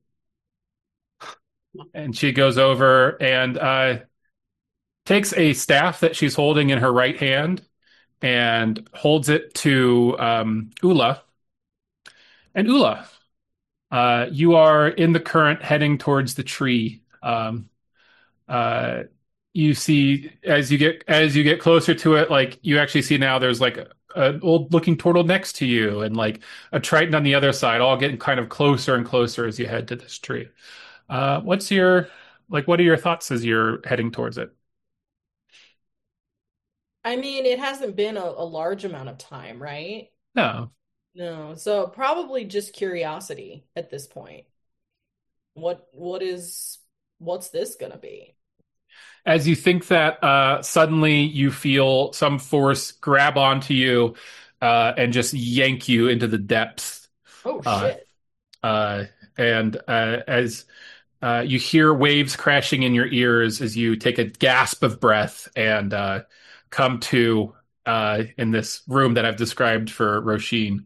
A: And she goes over and takes a staff that she's holding in her right hand and holds it to Ula. And Ula, you are in the current heading towards the tree. Uh, you see as you get closer to it, like you actually see now there's like an old looking turtle next to you and like a triton on the other side, all getting kind of closer and closer as you head to this tree. What's your what are your thoughts as you're heading towards it?
B: I mean, it hasn't been a large amount of time, right?
A: No.
B: No, so probably just curiosity at this point. What's this gonna be?
A: As you think that, suddenly you feel some force grab onto you and just yank you into the depths.
B: Oh
A: Uh,
B: shit.
A: uh, and as you hear waves crashing in your ears as you take a gasp of breath and come to in this room that I've described for Roshin.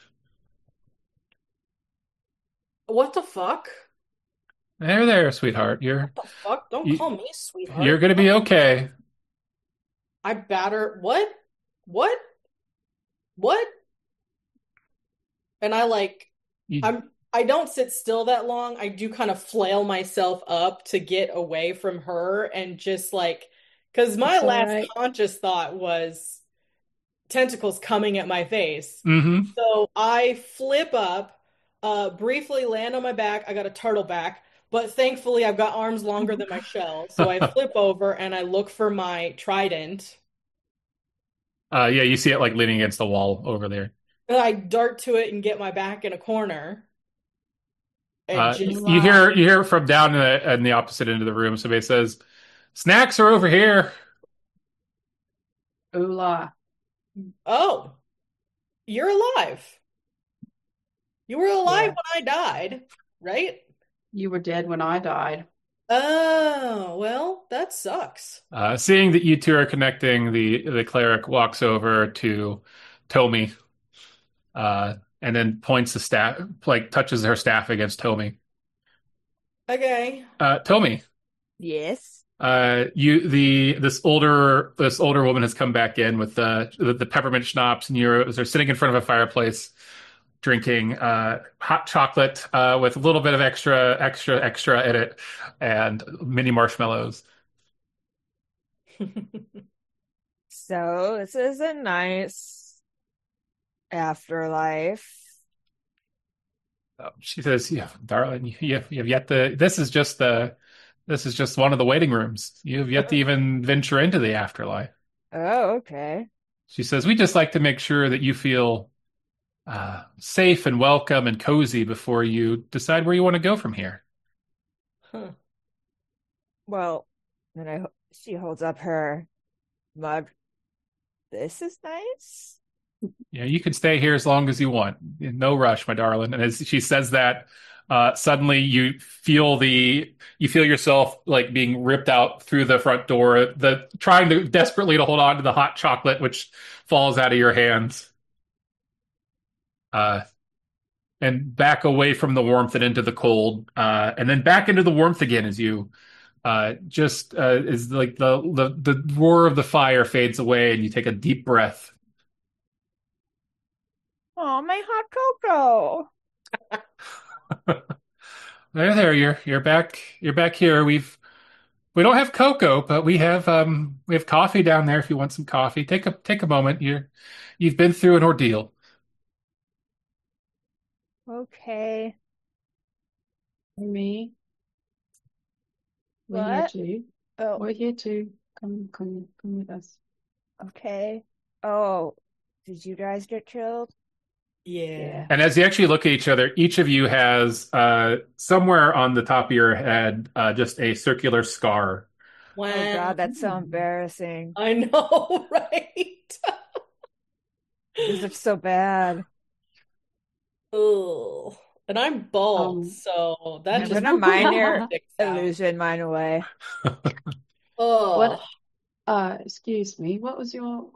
B: What the fuck?
A: There, sweetheart.
B: What the fuck? Don't
A: You,
B: call me
A: you're
B: sweetheart.
A: gonna be okay.
B: I batter what? What? What? And I like
A: You,
B: I'm I don't sit still that long. I do kind of flail myself up to get away from her and just like, because my
F: It's all
B: last
F: right.
B: conscious thought was tentacles coming at my face.
A: Mm-hmm.
B: So I flip up, briefly land on my back. I got a turtle back, but thankfully I've got arms longer than my shell. So I flip over and I look for my trident.
A: Yeah, you see it like leaning against the wall over there.
B: And I dart to it and get my back in a corner and just
A: You hear from down in the opposite end of the room. Somebody says, "Snacks are over here."
F: Oola.
B: oh, you're alive. You were alive
F: Yeah.
B: when I died, right?
F: You were dead when I died.
B: Oh, well, that sucks.
A: Seeing that you two are connecting, the cleric walks over to Tomi, and then points the staff, like touches her staff against Tomi.
B: Okay.
A: Tomi,
C: Yes.
A: this older woman has come back in with the peppermint schnapps, and they're sitting in front of a fireplace, drinking hot chocolate with a little bit of extra in it, and mini marshmallows.
C: So this is a nice afterlife.
A: She says, "Yeah, darling, you have yet to. This is just one of the waiting rooms. You have yet to even venture into the afterlife."
C: Oh, okay.
A: She says, "We just like to make sure that you feel safe and welcome and cozy before you decide where you want to go from here."
B: Huh.
C: Well, then she holds up her mug. This is nice.
A: Yeah, you can stay here as long as you want. No rush, my darling. And as she says that, suddenly you feel yourself like being ripped out through the front door, the trying to desperately to hold on to the hot chocolate which falls out of your hands. And back away from the warmth and into the cold, and then back into the warmth again as you just is like the roar of the fire fades away and you take a deep breath.
C: Oh, my hot cocoa.
A: There, you're back. You're back here. We don't have cocoa, but we have coffee down there if you want some coffee. Take a moment. You've been through an ordeal.
C: Okay.
F: Me. We're here
C: What?
F: too.
C: Oh,
F: We're here too. Come with us.
C: okay. Oh, did you guys get killed?
B: Yeah.
A: And as you actually look at each other, each of you has somewhere on the top of your head just a circular scar.
C: Oh
B: Wow.
C: God, that's so embarrassing.
B: I know, right?
C: This looks so bad.
B: Ugh. And I'm bald,
F: Um,
B: so that
C: I'm
B: just
C: gonna mine your
B: sticks out.
C: illusion mine away.
B: Oh,
F: Excuse me. What's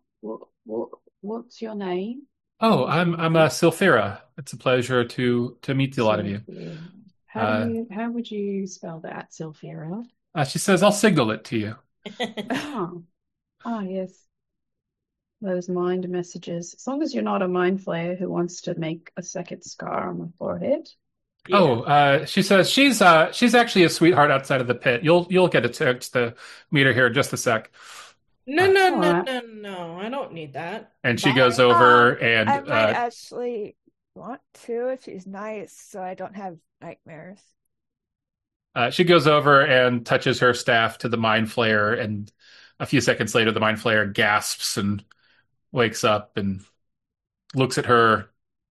F: your name?
A: Oh, I'm Silphira. It's a pleasure to meet a lot of you.
F: Sylphira.
A: Uh,
F: How would you spell that, Sylphira?
A: She says, "I'll signal it to you."
F: Oh, yes. Those mind messages. As long as you're not a mind flayer who wants to make a second scar on the forehead.
B: yeah.
A: Oh, she says she's actually a sweetheart outside of the pit. You'll get a chance to meet her here in just a sec.
B: No, no,
F: All
B: no,
F: right.
B: no, no. I don't need that.
A: And she
B: Bye.
A: goes over and
C: I might actually want to if she's nice, so I don't have nightmares.
A: she goes over and touches her staff to the mind flayer, and a few seconds later, the mind flayer gasps and wakes up and looks at her,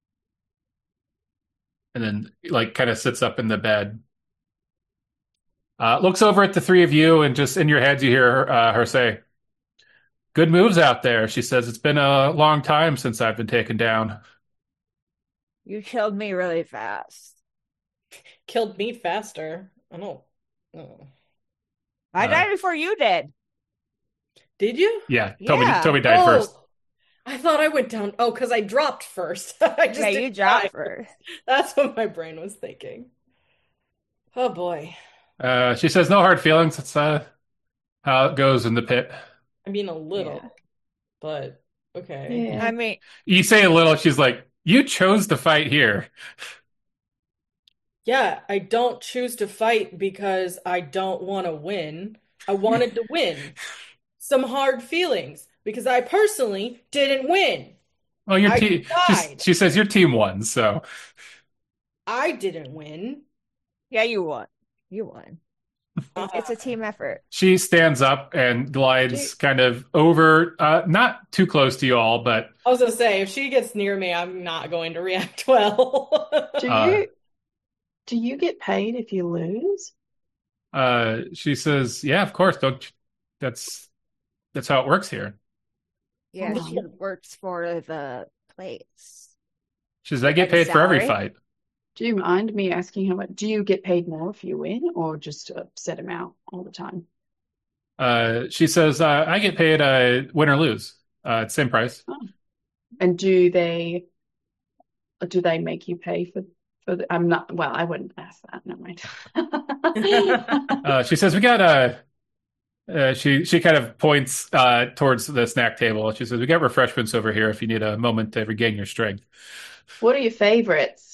A: and then like kind of sits up in the bed. Looks over at the three of you, and just in your heads, you hear her say, "Good moves out there." She says, "It's been a long time since I've been taken down."
C: You killed me really fast.
B: Killed me faster. I don't. Oh.
C: I
A: Uh,
C: died before you did.
B: Did you?
A: Yeah,
C: Yeah.
A: Toby died first.
B: I thought I went down. Oh, because I dropped first. I just
C: Yeah, you
B: didn't
C: dropped
B: die.
C: first.
B: That's what my brain was thinking. Oh boy.
A: She says, "No hard feelings. That's how it goes in the pit."
B: I mean, a little,
C: Yeah.
B: but okay.
F: Yeah.
C: I mean,
A: You say a little. She's like, "You chose to fight here."
B: Yeah, I don't choose to fight because I don't want to win. I wanted to win. Some hard feelings because I personally didn't win.
A: Well, your
B: I
A: team.
B: died.
A: She says your team won, so
B: I didn't win.
C: Yeah, you won. You won.
B: Uh,
C: It's a team effort.
A: she stands up and
C: Do,
A: glides kind of over, not too close to you all, but
B: I was gonna say, if she gets near me, I'm not going to react well.
F: Do
A: uh,
F: you do you get paid if you lose?
A: she says, "Yeah, of course. Don't. That's how it works here."
C: yeah, she
F: Oh.
C: works for the place.
A: She says, "I get
C: Like a
A: paid for every
C: salary?
A: fight."
F: Do you mind me asking how much? Do you get paid more if you win, or just a set amount all the time?
A: She says, "I get paid win or lose. It's same price."
F: Oh. And do they make you pay for the, I'm not, well, I wouldn't ask that. Never mind.
A: She says, "We got she kind of points towards the snack table. She says, "We got refreshments over here if you need a moment to regain your strength."
F: What are your favorites?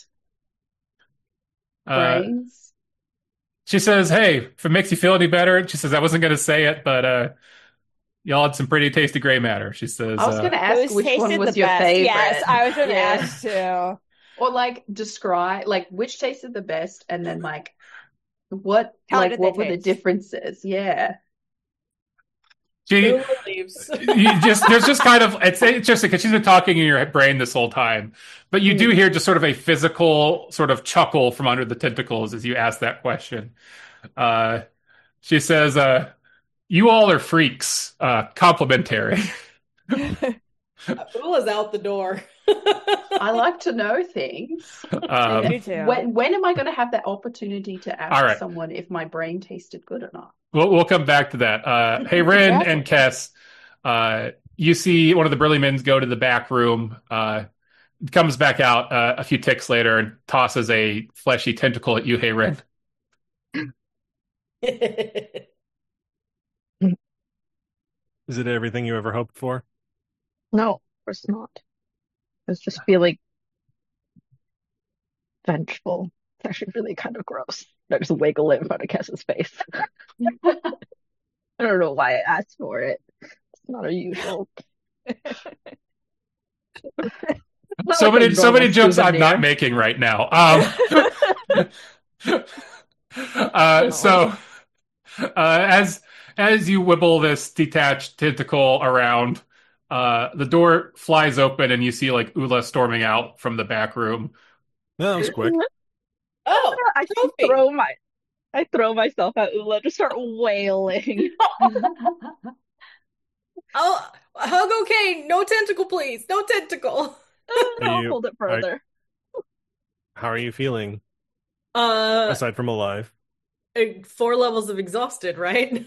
A: Uh,
F: Brains?
A: she says, "Hey, if it makes you feel any better," she says, "I wasn't going to say it, but y'all had some pretty tasty gray matter." She says,
F: I was going to ask
C: Who's
F: which one
C: tasted the
F: was your
C: best?
F: favorite.
C: Yes, I was going to
F: Yeah.
C: ask too.
F: Or like describe like which tasted the best and then like what
C: How
F: like
C: did
F: what
C: they
F: were the
C: taste?
F: differences? Yeah.
A: she
B: Ula leaves.
A: you just there's just kind of it's interesting because she's been talking in your brain this whole time, but you do hear just sort of a physical sort of chuckle from under the tentacles as you ask that question. Uh, she says, "You all are freaks. Complimentary."
B: Ula's out the door.
F: I like to know things.
C: I do
F: And
C: too.
F: when am I going to have that opportunity to
A: All
F: ask
A: right.
F: someone if my brain tasted good or not?
A: We'll come back to that. Hey, Ren
C: Exactly.
A: and Kess, you see one of the Burlymans go to the back room, comes back out a few ticks later and tosses a fleshy tentacle at you, Hey, Ren.
D: Is it everything you ever hoped for?
E: No, of course not. I was just feeling vengeful. It's actually really kind of gross. I just wiggle it in front of Kessa's face. I don't know why I asked for it. It's not unusual. Not
A: So
E: like a
A: so many
E: normal
A: jokes I'm not
E: souvenir.
A: making right now.
C: Oh.
A: So as you wibble this detached tentacle around, the door flies open and you see like Ula storming out from the back room.
D: No, that was quick.
B: Oh,
E: I
B: trophy.
E: I throw myself at Ula, just start wailing.
B: Oh, hug okay. No tentacle, please. No tentacle.
E: I'll
D: you-
E: hold it
D: are-
E: further.
D: How are you feeling
B: Uh,
D: aside from alive?
B: 4 levels of exhausted, right?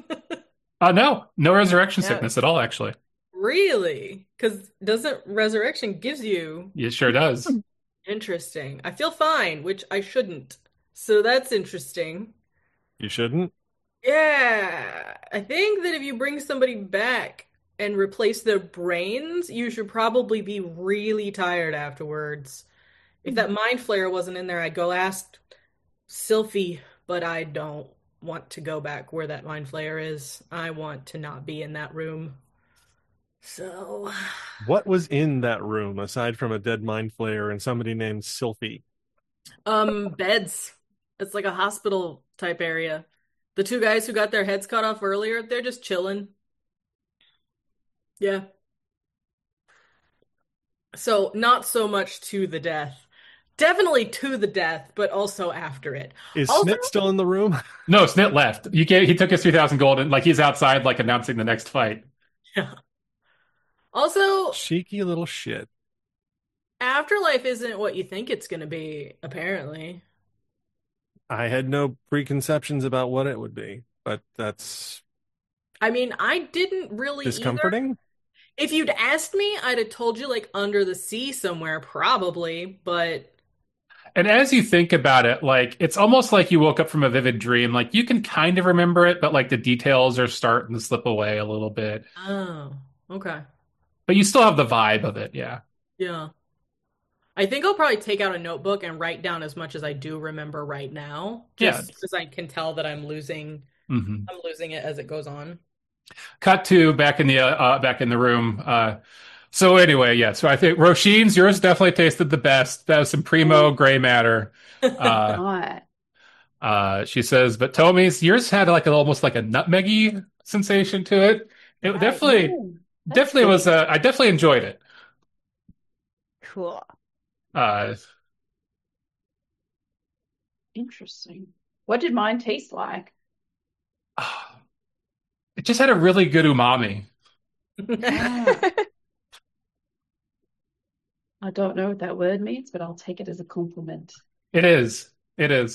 A: No resurrection
C: No.
A: sickness at all, actually.
B: Really? Because doesn't resurrection gives you
A: It sure does.
B: interesting. I feel fine, which I shouldn't. So that's interesting.
D: You shouldn't.
B: Yeah, I think that if you bring somebody back and replace their brains, you should probably be really tired afterwards. If that mind flare wasn't in there, I'd go ask Sylphie, but I don't want to go back where that mind flare is. I want to not be in that room. So,
D: What was in that room aside from a dead mind flayer and somebody named Sylphie?
B: beds. It's like a hospital type area. The 2 guys who got their heads cut off earlier, they're just chilling. Yeah. So, not so much to the death. Definitely to the death, but also after it.
D: Is
B: Also,
D: Snit still in the room?
A: No, Snit left. He took his 3,000 gold and like he's outside, like announcing the next fight.
B: yeah. Also,
D: Cheeky little shit.
B: afterlife isn't what you think it's going to be, apparently.
D: I had no preconceptions about what it would be, but that's
B: I mean, I didn't really either.
D: discomforting.
B: If you'd asked me, I'd have told you like under the sea somewhere, probably, but
A: And as you think about it, like it's almost like you woke up from a vivid dream. Like you can kind of remember it, but like the details are starting to slip away a little bit.
B: oh, okay.
A: But you still have the vibe of it, yeah.
B: Yeah. I think I'll probably take out a notebook and write down as much as I do remember right now,
A: Yeah.
B: just because I can tell that
A: Mhm.
B: I'm losing it as it goes on.
A: Cut to back in the room. So anyway, yeah. So I think Roshin's yours definitely tasted the best. That was some primo gray matter.
F: Right.
A: She says, but Tommy's yours had like almost like a nutmeggy sensation to it. It
C: Right.
A: definitely
F: Ooh, that's
A: definitely was.
F: sweet.
A: I definitely enjoyed it.
C: Cool.
A: Uh,
F: Interesting. What did mine taste like?
A: it just had a really good umami.
F: Ah, I don't know what that word means, but I'll take it as a compliment.
A: It is. It is.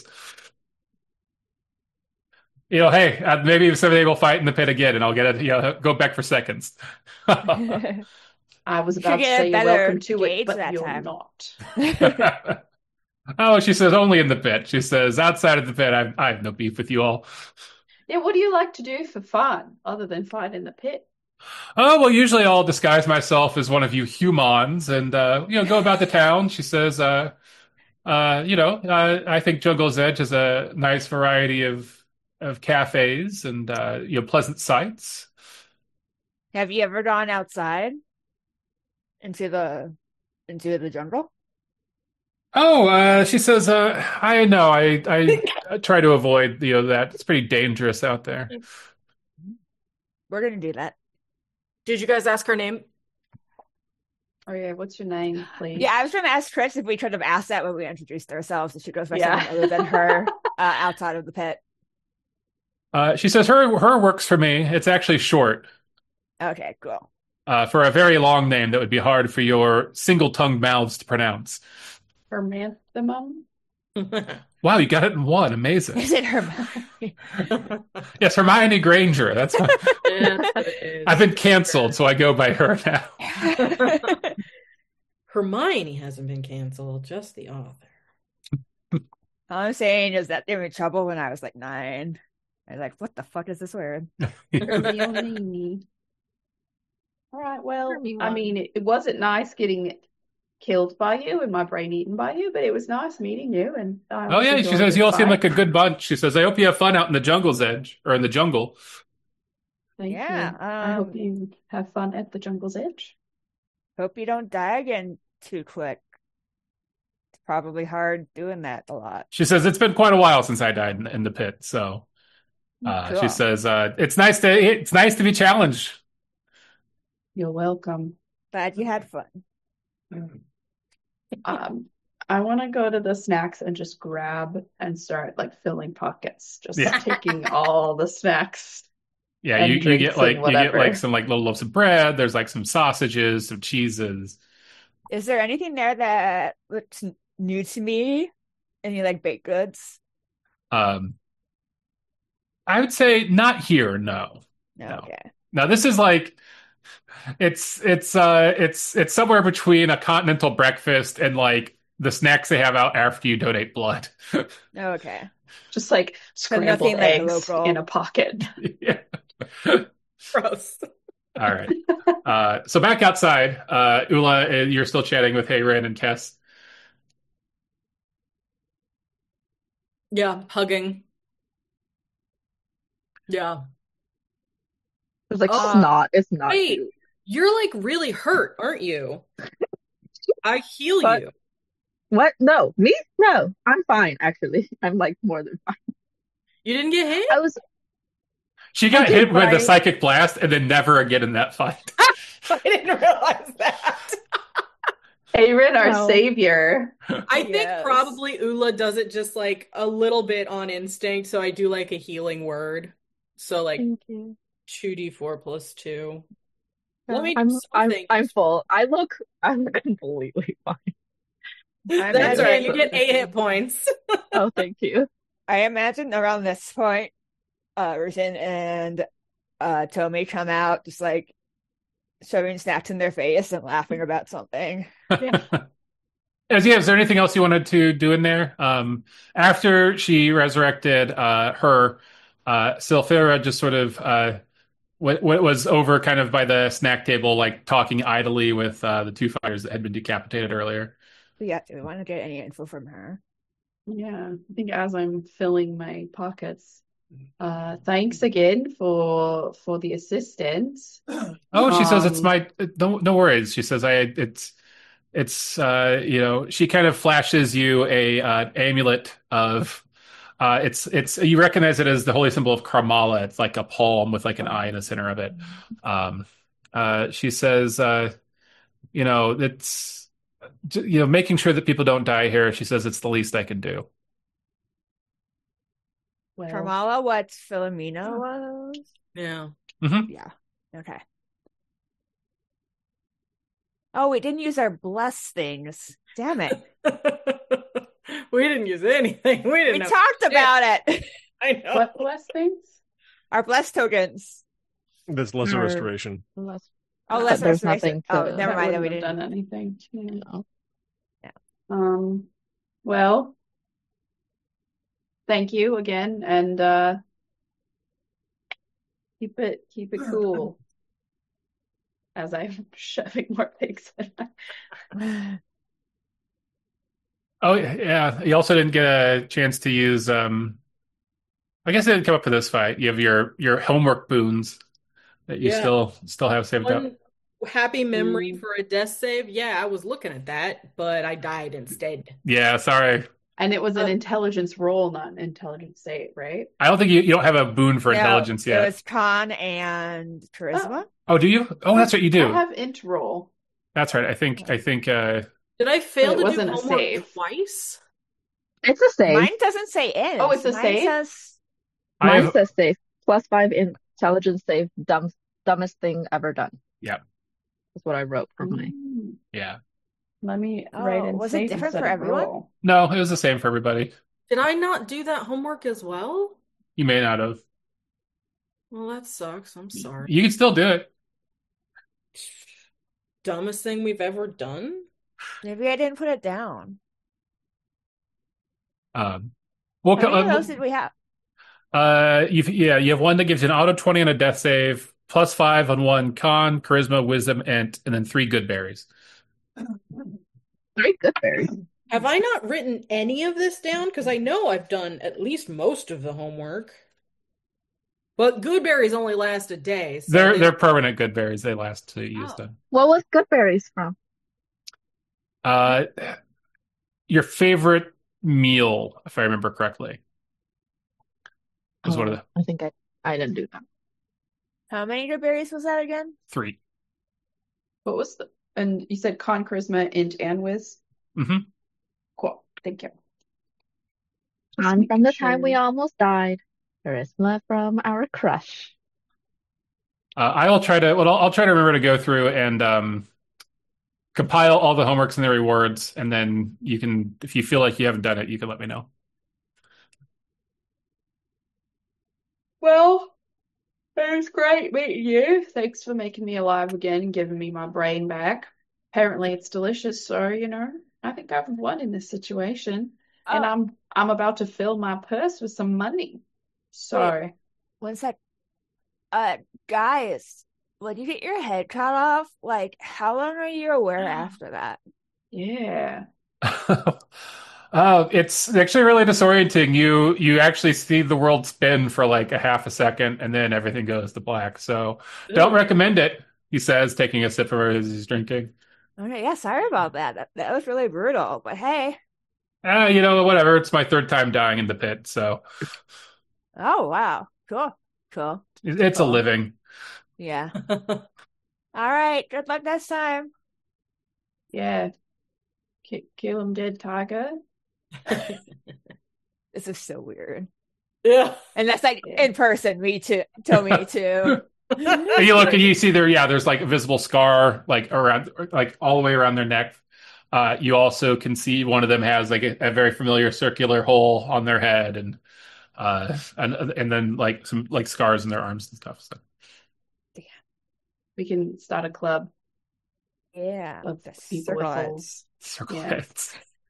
A: Hey, maybe someday we'll fight in the pit again, and I'll get it. Go back for seconds.
F: I was
C: Should
F: about to
C: get a
F: say you're
C: better
F: welcome to it,
C: gauge
F: but
C: that
F: you're
C: time.
F: not.
A: Oh, she says only in the pit. She says outside of the pit, I have no beef with you all.
F: Yeah, what do you like to do for fun other than fight in the pit?
A: Oh, well, usually I'll disguise myself as one of you humans and, go about the town. She says, I think Jungle's Edge has a nice variety of cafes and, pleasant sights.
C: Have you ever gone outside into the jungle?
A: Oh, she says, I know, I try to avoid, that. It's pretty dangerous out there.
C: We're gonna do that.
B: Did you guys ask her name?
F: Oh yeah, what's your name, please?
C: Yeah, I was trying to ask Chris if we could have asked that when we introduced ourselves, if she goes by
F: Yeah.
C: something other than her outside of the pit.
A: She says her works for me. It's actually short.
C: Okay, cool.
A: For a very long name that would be hard for your single-tongued mouths to pronounce.
F: Hermanthemum?
A: Wow, you got it in one. Amazing.
C: Is it Hermione?
A: Yes, Hermione Granger. That's
B: Yeah, that's what it is.
A: I've been canceled, so I go by her now.
B: Hermione hasn't been canceled, just the author.
C: All I'm saying is that they were in trouble when I was like 9. I was like, what the fuck is this word?
F: Hermione. All right, well,
E: Hermione.
F: I mean, it wasn't nice getting killed by you and my brain eaten by you, but it was nice meeting you. And I
A: Oh
F: was
A: yeah, she
F: enjoying
A: says
F: this
A: you all seem
F: fight.
A: like a good bunch. She says, I hope you have fun out in the jungle's edge or in the jungle.
F: Thank
C: Yeah,
F: you. I hope you have fun at the jungle's edge.
C: Hope you don't die again too quick. It's probably hard doing that a lot.
A: She says it's been quite a while since I died in the pit, so
C: Cool.
A: she says it's nice to be challenged.
F: You're welcome.
C: Glad you had fun.
F: I want to go to the snacks and just grab and start like filling pockets, just
A: Yeah.
F: taking all the snacks.
A: Yeah,
F: And
A: you
F: drinks
A: get
F: and
A: like
F: whatever.
A: some like little loaves of bread. There's like some sausages, some cheeses.
C: Is there anything there that looks new to me? Any like baked goods?
A: I would say not here. No.
C: No.
A: No.
C: Okay.
A: Now this is like it's somewhere between a continental breakfast and like the snacks they have out after you donate blood.
C: Okay.
F: Just like scrambled
C: nothing like
F: eggs
C: local.
F: in a pocket.
A: Yeah.
B: Gross.
A: All right. So back outside, Ula, you're still chatting with Hayren and Kess.
B: Yeah, hugging. Yeah.
E: It's like
B: Oh,
E: snot. It's not
B: wait.
E: cute.
B: You're like really hurt, aren't you? I heal
E: But-
B: you.
E: What? No, me? No, I'm fine. Actually, I'm like more than fine.
B: You didn't get hit?
E: I was.
A: She got
E: I did,
A: hit with a
E: right?
A: psychic blast and then never again in that fight.
B: I didn't realize that.
F: Aaron, our
E: No.
F: savior.
B: I think
C: Yes.
B: probably Ula does it just like a little bit on instinct, so I do like a healing word. So like
E: Thank you.
B: 2d4 plus 2.
E: Yeah,
B: Let me
E: I'm.
B: do
E: I'm.
B: something.
E: I'm full. I'm completely fine.
B: That's right. You
C: imagine-
B: get 8 hit points.
E: Oh, thank you.
C: I imagine around this point, Risen and Tommy come out just like shoving snacks in their face and laughing about something.
A: Is there anything else you wanted to do in there? After she resurrected her, Sylphira just sort of was over kind of by the snack table, like talking idly with the two fighters that had been decapitated earlier.
C: Yeah, do we want to get any info from her?
F: Yeah, I think as I'm filling my pockets, thanks again for the assistance.
A: Oh, she says it's
F: Um,
A: my no worries. She says it's she kind of flashes you a amulet of it's you recognize it as the holy symbol of Karmala. It's like a palm with like an eye in the center of it. Um, she says it's making sure that people don't die here. She says it's the least I can do.
F: well,
C: Carmela, what Philomena was?
B: Yeah.
A: Hmm.
C: Yeah. Okay. Oh, we didn't use our bless things. Damn it.
B: We didn't use anything. We
C: We
B: didn't have
C: talked
B: shit.
C: about it.
B: I know.
F: what last things?
C: Our bless tokens.
D: This lesser
E: Or-
D: restoration.
E: Unless
C: Oh,
F: But
C: less
E: there's
C: restoration.
E: nothing to-
C: Oh, never
F: That
C: mind.
F: wouldn't
C: We
F: have
C: didn't.
F: done anything. Yeah.
E: no.
F: Well, thank you again, and keep it cool as I'm shoving more things in my...
A: Oh yeah. You also didn't get a chance to use. I guess it didn't come up for this fight. You have your homework boons that you
B: Yeah.
A: still have saved up.
B: One happy memory
F: Mm.
B: for a death save. Yeah, I was looking at that, but I died instead.
A: Yeah, sorry.
F: And it was an
B: Oh.
F: intelligence roll, not an intelligence save, right?
A: I don't think you don't have a boon for
C: No,
A: intelligence
C: it
A: yet.
C: was con and charisma.
A: Oh, do you? Oh, that's right, you
F: I
A: do.
F: have int roll.
A: That's right. I think
B: Did I fail
F: But it
B: to do
F: wasn't a
B: homework
F: save.
B: twice?
E: It's a save.
C: Mine doesn't say in.
F: Oh, it's a
C: Mine
F: save?
C: says
A: I
E: Mine
A: have,
E: says save. +5 intelligence save. Dumbest thing ever done.
A: yeah,
E: That's what I wrote for my.
A: yeah.
F: Let me
C: Oh,
F: write in
C: was it
F: save
C: different
F: instead
C: for
F: of
C: everyone?
F: roll.
A: No, it was the same for everybody.
B: Did I not do that homework as well?
A: You may not have.
B: Well, that sucks. I'm sorry.
A: You can still do it.
B: Dumbest thing we've ever done?
C: maybe I didn't put it down.
A: Well,
C: How many of those did we have?
A: you have one that gives you an auto 20 on a death save, +5 on one con, charisma, wisdom, int, and then 3 good berries.
E: Very good berries.
B: Have I not written any of this down? Because I know I've done at least most of the homework. But good berries only last a day, so
A: They're permanent good berries. They last to use
B: Oh.
A: them.
E: What was good berries from?
A: Your favorite meal, if I remember correctly, was one of the
E: I think I didn't do that.
C: How many good berries was that again?
A: 3.
F: What was the... And you said con, charisma, int, and whiz?
A: Hmm.
F: Cool. Thank you.
E: And from
F: making
E: the time we
F: sure.
E: almost died. Charisma from our crush.
A: I'll try to. Well, I'll try to remember to go through and compile all the homeworks and the rewards, and then you can, if you feel like you haven't done it, you can let me know.
F: Well, it was great meeting you. Thanks for making me alive again and giving me my brain back. Apparently it's delicious, so I think I've won in this situation. And
C: Oh.
F: I'm about to fill my purse with some money. So
C: One sec. Guys, when you get your head cut off, like, how long are you aware after that?
F: yeah.
A: It's actually really disorienting. You actually see the world spin for like a half a second, and then everything goes to black. So don't recommend it, he says, taking a sip from as he's drinking.
C: Okay, yeah, sorry about that. That was really brutal, but hey.
A: Whatever. It's my 3rd time dying in the pit, so
C: Oh, wow. Cool.
A: it's a living.
C: Yeah. All right. Good luck next time.
F: Yeah. Kill him dead, tiger.
C: This is so weird.
B: Yeah.
C: And that's like in person, me too. Tell me too.
A: And you look and you see there's like a visible scar like around, like all the way around their neck. You also can see one of them has like a very familiar circular hole on their head, and then like some like scars in their arms and stuff. So
F: We can start a club
C: Yeah.
F: of
C: The
F: people with
C: circle
F: holes.
A: circle
F: Yeah.
A: heads.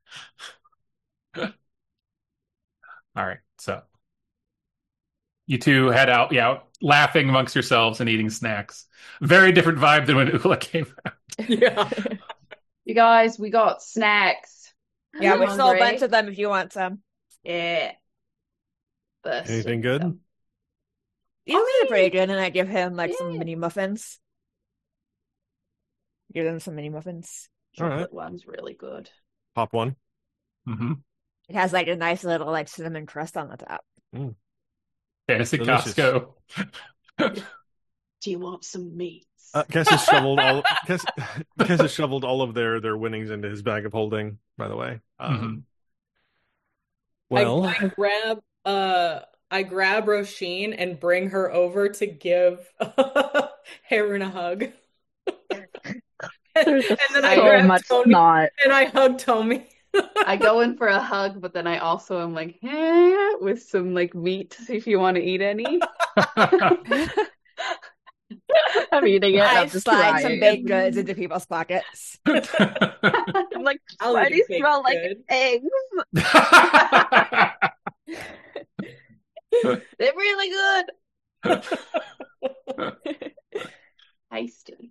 A: All right, so you two head out, laughing amongst yourselves and eating snacks. Very different vibe than when Ula came out.
B: Yeah.
F: You guys, we got snacks.
C: Yeah,
F: I'm
C: we sold a bunch
F: hungry.
C: of them if you want some.
F: Yeah.
D: Anything
F: Bursting.
D: good?
C: These are pretty good, and I give him like some
F: yeah.
C: mini muffins. Give them some mini muffins.
D: All right.
F: Chocolate one's really good.
D: Pop one.
A: Mm-hmm.
C: It has like a nice little like cinnamon crust on the top.
A: Fantasy
D: Delicious.
A: Costco.
F: Do you want some meats?
D: Kes has shoveled all of their winnings into his bag of holding, by the way.
A: Mhm.
D: Well,
B: I grab Roisin and bring her over to give Heron a hug.
E: There's just
B: And then I
E: so
B: grab
E: much
B: Tommy
E: snot.
B: and I hug Tommy.
F: I go in for a hug, but then I also am like, with some like meat to see if you want to eat any.
E: I'm eating it.
C: I
E: I'm just
C: slide some
E: crying.
C: baked goods into people's pockets.
E: I'm like,
B: I'll
E: why
B: eat
E: do you
B: a baked
E: smell like
B: good.
E: eggs?
F: They're really good. Tasty.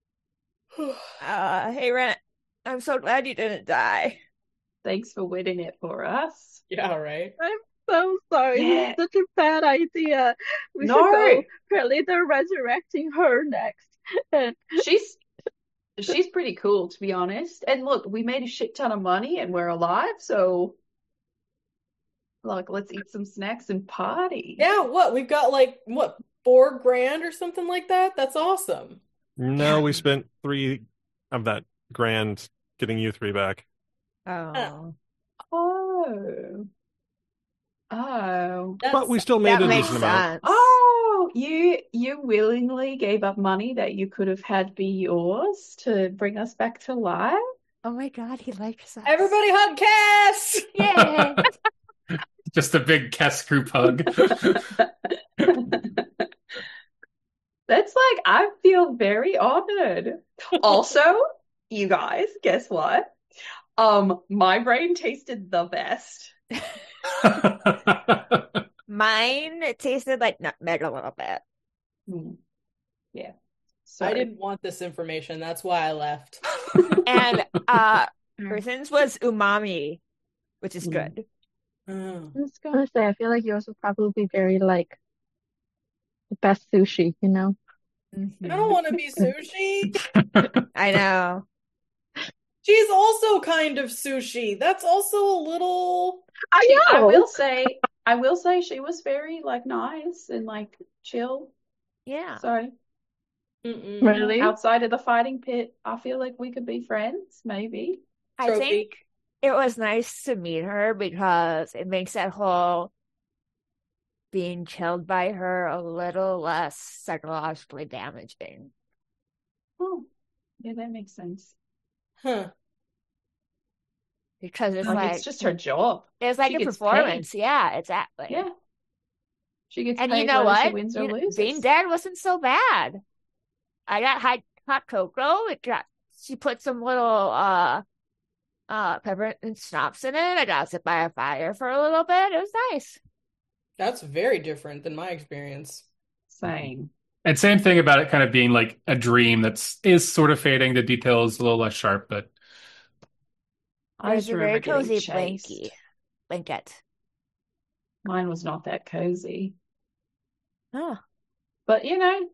C: Hey, Ren, I'm so glad you didn't die.
F: Thanks for winning it for us.
B: Yeah, right.
E: I'm so sorry.
F: Yeah.
E: This is such a bad idea. We should
F: No.
E: go. Apparently, they're resurrecting her next. And
F: She's pretty cool, to be honest. And look, we made a shit ton of money and we're alive, so like let's eat some snacks and party.
B: Yeah, what? We've got like what, $4,000 or something like that? That's awesome.
D: no, we spent 3 of that grand getting you 3 back.
C: Oh,
F: Oh. Oh.
D: But we still made
C: that
D: a
C: makes
D: decent amount.
C: sense.
F: Oh, you willingly gave up money that you could have had be yours to bring us back to life?
C: Oh my God, he likes us.
B: Everybody hug Cass!
C: Yay!
A: Just a big Kess group hug.
F: That's like, I feel very honored. Also, you guys, guess what? My brain tasted the best.
C: Mine, it tasted like nutmeg a little bit.
F: Yeah.
B: I didn't want this information. That's why I left.
C: And Kristen's was umami, which is good.
B: Oh.
E: I was gonna say, I feel like yours would probably be very like the best sushi, you know?
B: I don't want to be sushi.
C: I know.
B: She's also kind of sushi. That's also a little.
E: I
F: I
E: know.
F: will say she was very like nice and like chill.
C: Yeah.
F: So
B: Mm-mm.
E: Really?
F: outside of the fighting pit, I feel like we could be friends, maybe.
C: I
B: Trophy.
C: think it was nice to meet her because it makes that whole being chilled by her a little less psychologically damaging.
F: Oh, yeah, that makes sense.
B: Huh.
C: Because it's
F: Like
C: like
F: it's just her job.
C: it's like
F: she
C: a
F: gets
C: performance. Yeah, exactly.
F: Yeah. She gets
C: And
F: paid
C: you know
F: whether she
C: what?
F: wins or loses.
C: Being dead wasn't so bad. I got hot cocoa. She put some little pepper and schnapps in it. I got to sit by a fire for a little bit. It was nice.
B: That's very different than my experience.
F: Same.
A: And same thing about it kind of being like a dream is sort of fading. The details a little less sharp, but
F: I
C: There's
F: just
C: a very
F: remember getting
C: cozy
F: chased.
C: blanket.
F: Mine was not that cozy.
C: Oh,
F: But you know,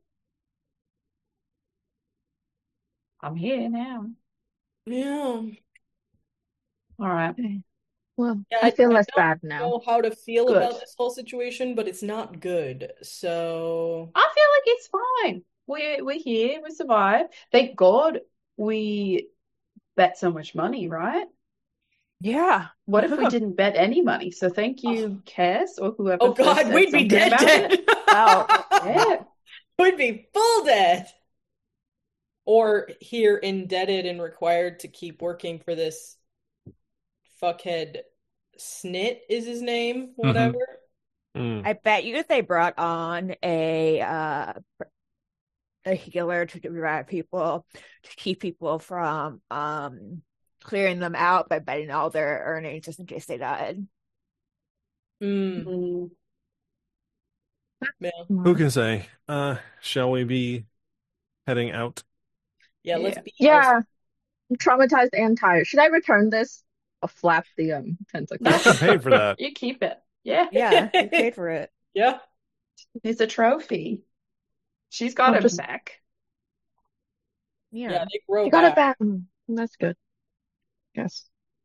F: I'm here now.
B: Yeah.
F: All right.
E: Well,
B: Yeah,
E: I feel
B: I
E: less
B: don't
E: bad now.
B: know how to feel
F: Good.
B: about this whole situation, but it's not good. So
F: I feel like it's fine. We're here. We survived. Thank God we bet so much money, right?
C: yeah.
F: What if we didn't bet any money? So thank you, Cass, or whoever.
B: oh
F: first
B: God,
F: said
B: we'd be
F: something
B: dead
F: about it.
B: dead.
C: Oh,
F: Yeah.
B: We'd be full dead. Or here indebted and required to keep working for this fuckhead. Snit is his name, whatever.
D: Mm.
C: I bet you if they brought on a healer to revive people, to keep people from clearing them out by betting all their earnings just in case they died.
B: Mm,
F: Mm.
B: yeah.
D: Who can say? Shall we be heading out?
B: Yeah, let's
F: Yeah.
B: be
E: Yeah, I'm traumatized and tired. Should I return this? I'll flap the
D: You
E: tentacle.
D: actually paid for that.
F: You keep it. Yeah,
C: Yeah, you paid for it.
B: Yeah.
F: it's a trophy. She's
E: I'll
F: got him
E: just-
F: back.
B: Yeah,
C: Yeah.
B: they grow
E: You got it
B: back.
E: back. That's good. Yes.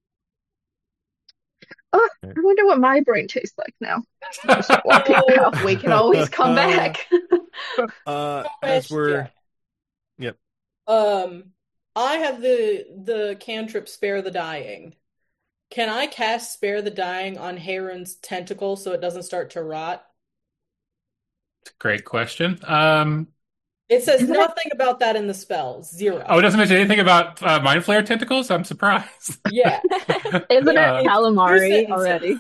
E: Oh, I wonder what my brain tastes like now. Just walking
B: Oh,
E: out.
F: We can always come back.
D: As we're
B: Question.
D: yep.
B: I have the cantrip Spare the Dying. Can I cast Spare the Dying on Heron's tentacle so it doesn't start to rot?
A: Great question.
B: It says
E: Isn't it-
B: nothing about that in the spell. Zero.
A: Oh, it doesn't mention anything about Mind Flayer tentacles? I'm surprised.
B: Yeah.
E: Isn't
A: Uh,
E: it calamari
B: sentences.
E: already?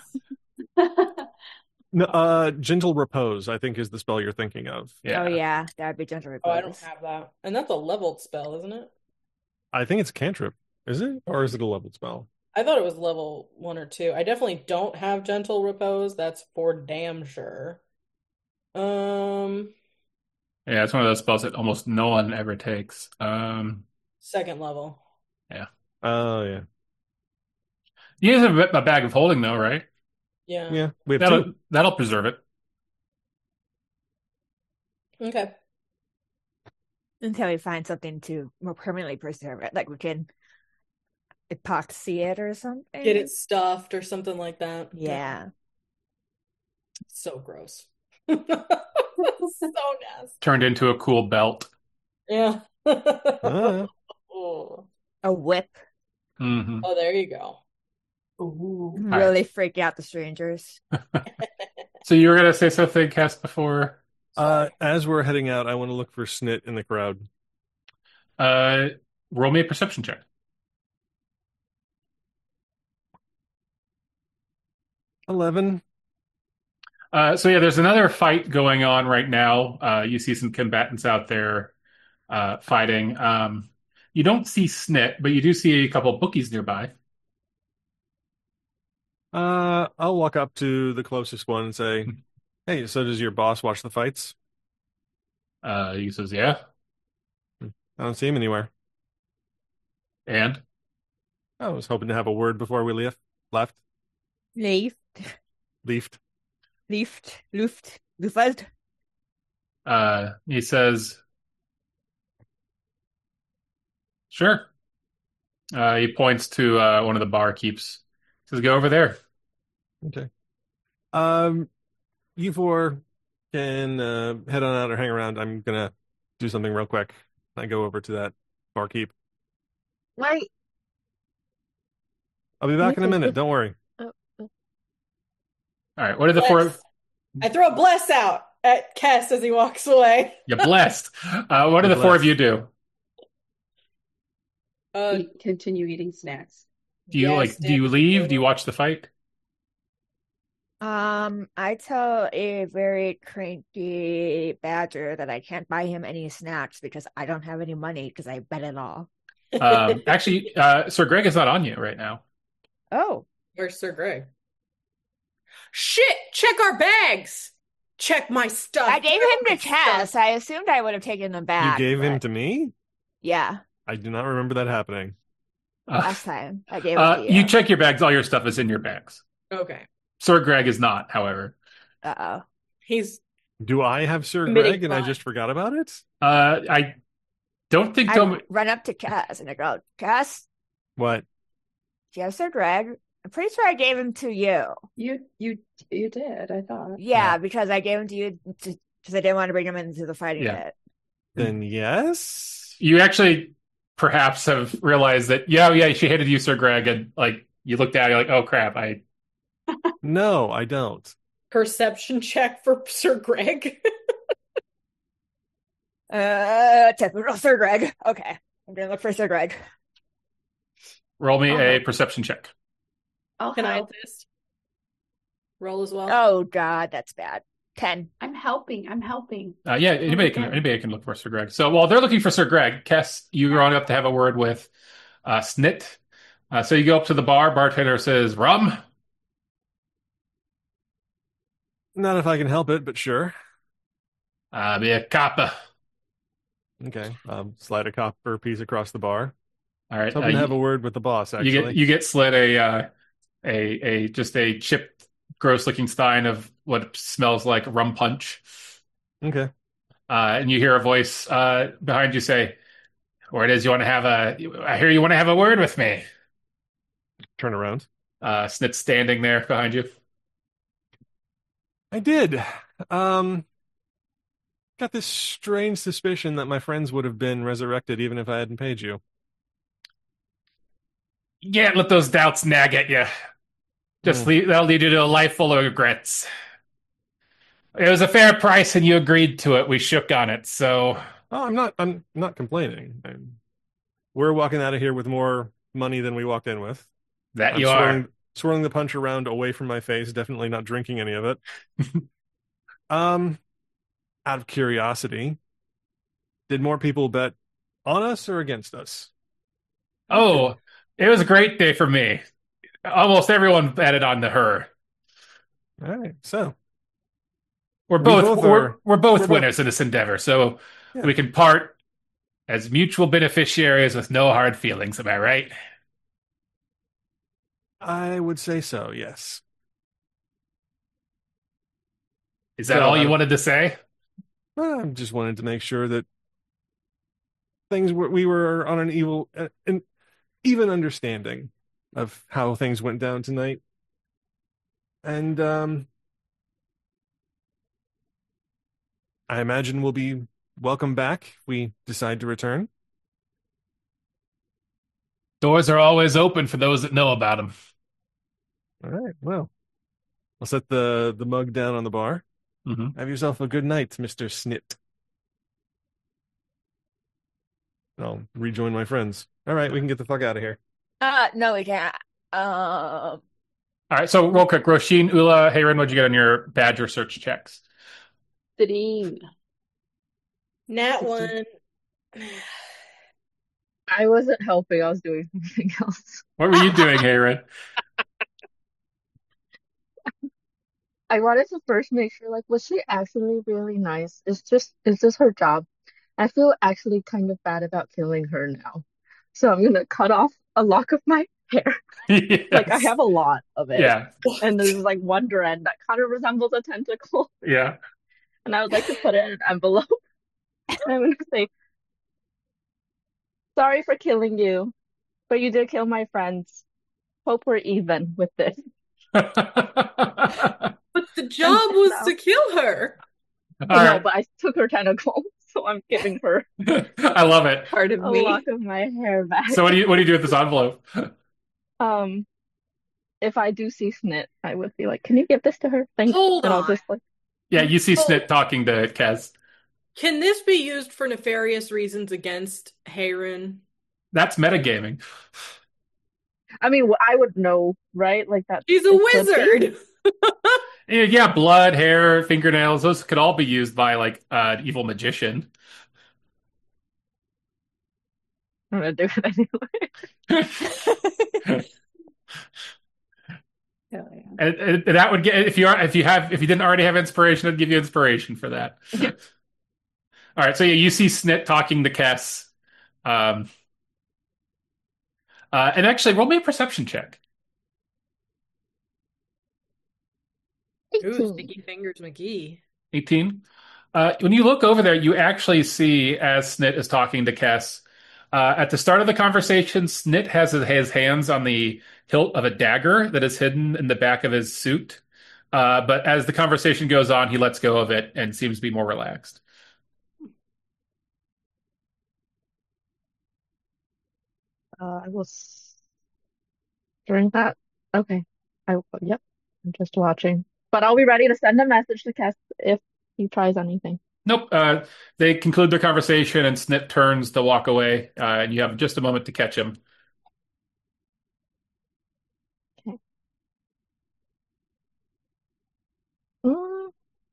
D: No, Gentle Repose, I think, is the spell you're thinking of.
A: Yeah.
C: Oh yeah, that would be gentle
B: Oh, I don't
C: repose.
B: have that. And that's a leveled spell, isn't it?
D: I think it's a cantrip. Is it? Or is it a leveled spell?
B: I thought it was level 1 or 2. I definitely don't have Gentle Repose. That's for damn sure. Um,
A: Yeah, it's one of those spells that almost no one ever takes.
B: second level.
D: Oh, yeah.
A: You have a bag of holding, though, right?
B: Yeah.
D: Yeah, we have
A: That'll
D: two.
A: that'll preserve it.
B: Okay.
C: Until we find something to more permanently preserve it, like we can epoxy it or something.
B: Get it stuffed or something like that.
C: Yeah.
B: So gross. So nasty.
A: Turned into a cool belt.
B: Yeah.
D: Uh,
B: Oh,
C: A whip.
A: Hmm.
B: there you go.
F: Ooh.
C: Really freak out the strangers.
A: So you were gonna say something, Cass, before?
D: as we're heading out, I want to look for Snit in the crowd.
A: Roll me a perception check.
D: 11.
A: So yeah, there's another fight going on right now. You see some combatants out there fighting. You don't see Snit, but you do see a couple of bookies nearby.
D: I'll walk up to the closest one and say, "Hey, so does your boss watch the fights?
A: He says, "Yeah,"
D: I don't see him anywhere.
A: and
D: I was hoping to have a word before we left.
C: Leaf.
D: Leafed.
C: Lieft. Luft. Lufeld.
A: he says, "Sure." He points to one of the barkeeps. Says, "Go over there."
D: Okay. You four can head on out or hang around. I'm gonna do something real quick. I go over to that barkeep.
E: Wait.
D: I'll be back in a minute. Don't worry.
A: All right. What are the four?
B: Bless. I throw a bless out at Kess as he walks away.
A: You're blessed. What do
D: You're
A: the four of
D: blessed.
A: you do?
F: Continue eating snacks.
A: Do you
B: yes,
A: do you leave? Do you watch the fight?
C: I tell a very cranky badger that I can't buy him any snacks because I don't have any money because I bet it all.
A: Actually, Sir Greg is not on you right now.
C: Oh,
B: Where's Sir Greg? Shit! Check our bags! Check my stuff.
C: I gave him to
B: Everyone's
C: Cass.
B: stuff.
C: I assumed I would have taken them back.
D: You gave him
C: but
D: to me?
C: yeah,
D: I do not remember that happening.
C: last time I gave it to
A: You
C: you.
A: check your bags. All your stuff is in your bags.
B: Okay.
A: Sir Greg is not, however.
C: Uh-oh.
B: He's
D: Do I have Sir
B: Committing
D: Greg and I
B: crime.
D: just forgot about it?
A: I don't think
C: I run up to Cass and I go, Cass,
D: What?
C: do you have Sir Greg? I'm pretty sure I gave him to you.
F: You did, I thought.
C: Yeah, because I gave him to you because I didn't want to bring him into the fighting
A: Yeah.
C: pit.
D: Then yes.
A: you actually perhaps have realized that, yeah, she hated you, Sir Greg, and like you looked at it, you're like, oh crap,
D: No, I don't.
B: perception check for Sir Greg.
C: Typical Sir Greg. Okay, I'm gonna look for Sir Greg.
A: roll me a
F: Oh.
A: perception check.
F: I'll
B: Can I
F: help.
B: assist? Roll as well.
C: Oh God, that's bad. 10.
F: I'm helping.
A: Yeah, anybody can look for Sir Greg. So while they're looking for Sir Greg, Kess, you are on up to have a word with Snit. So you go up to the bar. Bartender says, "Rum."
D: Not if I can help it, but sure.
A: Be a copper.
D: Okay. Slide a copper piece across the bar.
A: All right.
D: was hoping to have a word with the boss, actually.
A: You get slid a just a chipped, gross looking stein of what smells like rum punch.
D: Okay.
A: And you hear a voice behind you say, "Or it is you want to have I hear you want to have a word with me."
D: Turn around.
A: Snit's standing there behind you.
D: I did. Got this strange suspicion that my friends would have been resurrected even if I hadn't paid you.
A: You can't let those doubts nag at you. That'll lead you to a life full of regrets. It was a fair price, and you agreed to it. We shook on it, so
D: Oh, I'm not complaining. We're walking out of here with more money than we walked in with.
A: that
D: I'm
A: you are.
D: swirling the punch around away from my face, definitely not drinking any of it. Out of curiosity, did more people bet on us or against us?
A: Oh, it was a great day for me. Almost everyone betted on the her.
D: All right, so
A: We're
D: We
A: both
D: both
A: we're,
D: are-
A: we're both
D: we're both-
A: winners in this endeavor, so
D: Yeah.
A: we can part as mutual beneficiaries with no hard feelings. Am I right?
D: I would say so, yes.
A: Is that
D: So,
A: all you wanted to say?
D: I just wanted to make sure that we were on an even understanding of how things went down tonight. And I imagine we'll be welcome back if we decide to return.
A: Doors are always open for those that know about them.
D: All right, well, I'll set the mug down on the bar.
A: Mm-hmm.
D: Have yourself a good night, Mr. Snit. I'll rejoin my friends. All right, we can get the fuck out of here.
C: No, we can't.
A: All right, so real quick, Roshin, Ula, Hayren, what'd you get on your badger search checks?
F: 15.
B: Nat one.
E: I wasn't helping. I was doing something else.
A: What were you doing, Hayren?
E: I wanted to first make sure, like, was she actually really nice? Is this her job? I feel actually kind of bad about killing her now. So I'm gonna cut off a lock of my hair. Like, I
A: Yes.
E: have a lot of it.
A: Yeah,
E: And there's like one strand that kind of resembles a tentacle.
A: yeah.
E: And I would like to put it in an envelope. And I'm gonna say, sorry for killing you, but you did kill my friends. Hope we're even with this.
B: But the job was to kill her.
A: All
E: No,
A: right.
E: but I took her tentacle, so I'm giving her
A: I love it.
F: Part of
E: a
F: me.
E: lock of my hair back.
A: So what do you do with this envelope?
E: If I do see Snit, I would be like, "Can you give this to her?" Thanks.
B: Hold
E: And I'll
B: on.
E: just like,
A: Yeah, you see
B: Oh.
A: Snit talking to Kez.
B: Can this be used for nefarious reasons against Hayren?
A: That's metagaming.
E: I mean, I would know, right? Like that.
B: She's a
E: it could be.
B: wizard.
A: Yeah, blood, hair, fingernails, those could all be used by like an evil magician.
E: I'm gonna do it anyway.
F: Hell yeah.
A: And that would get if you didn't already have inspiration, it'd give you inspiration for that. All right, so yeah, you see Snit talking to Kess. And actually roll me a perception check.
B: Ooh,
E: 18.
B: sticky fingers McGee.
A: 18. When you look over there, you actually see, as Snit is talking to Kess, at the start of the conversation, Snit has his hands on the hilt of a dagger that is hidden in the back of his suit. But as the conversation goes on, he lets go of it and seems to be more relaxed.
E: I will during that. Okay. Yep. I'm just watching, but I'll be ready to send a message to Kess if he tries anything.
A: Nope. They conclude their conversation, and Snit turns to walk away, and you have just a moment to catch him.
E: Okay. Mm.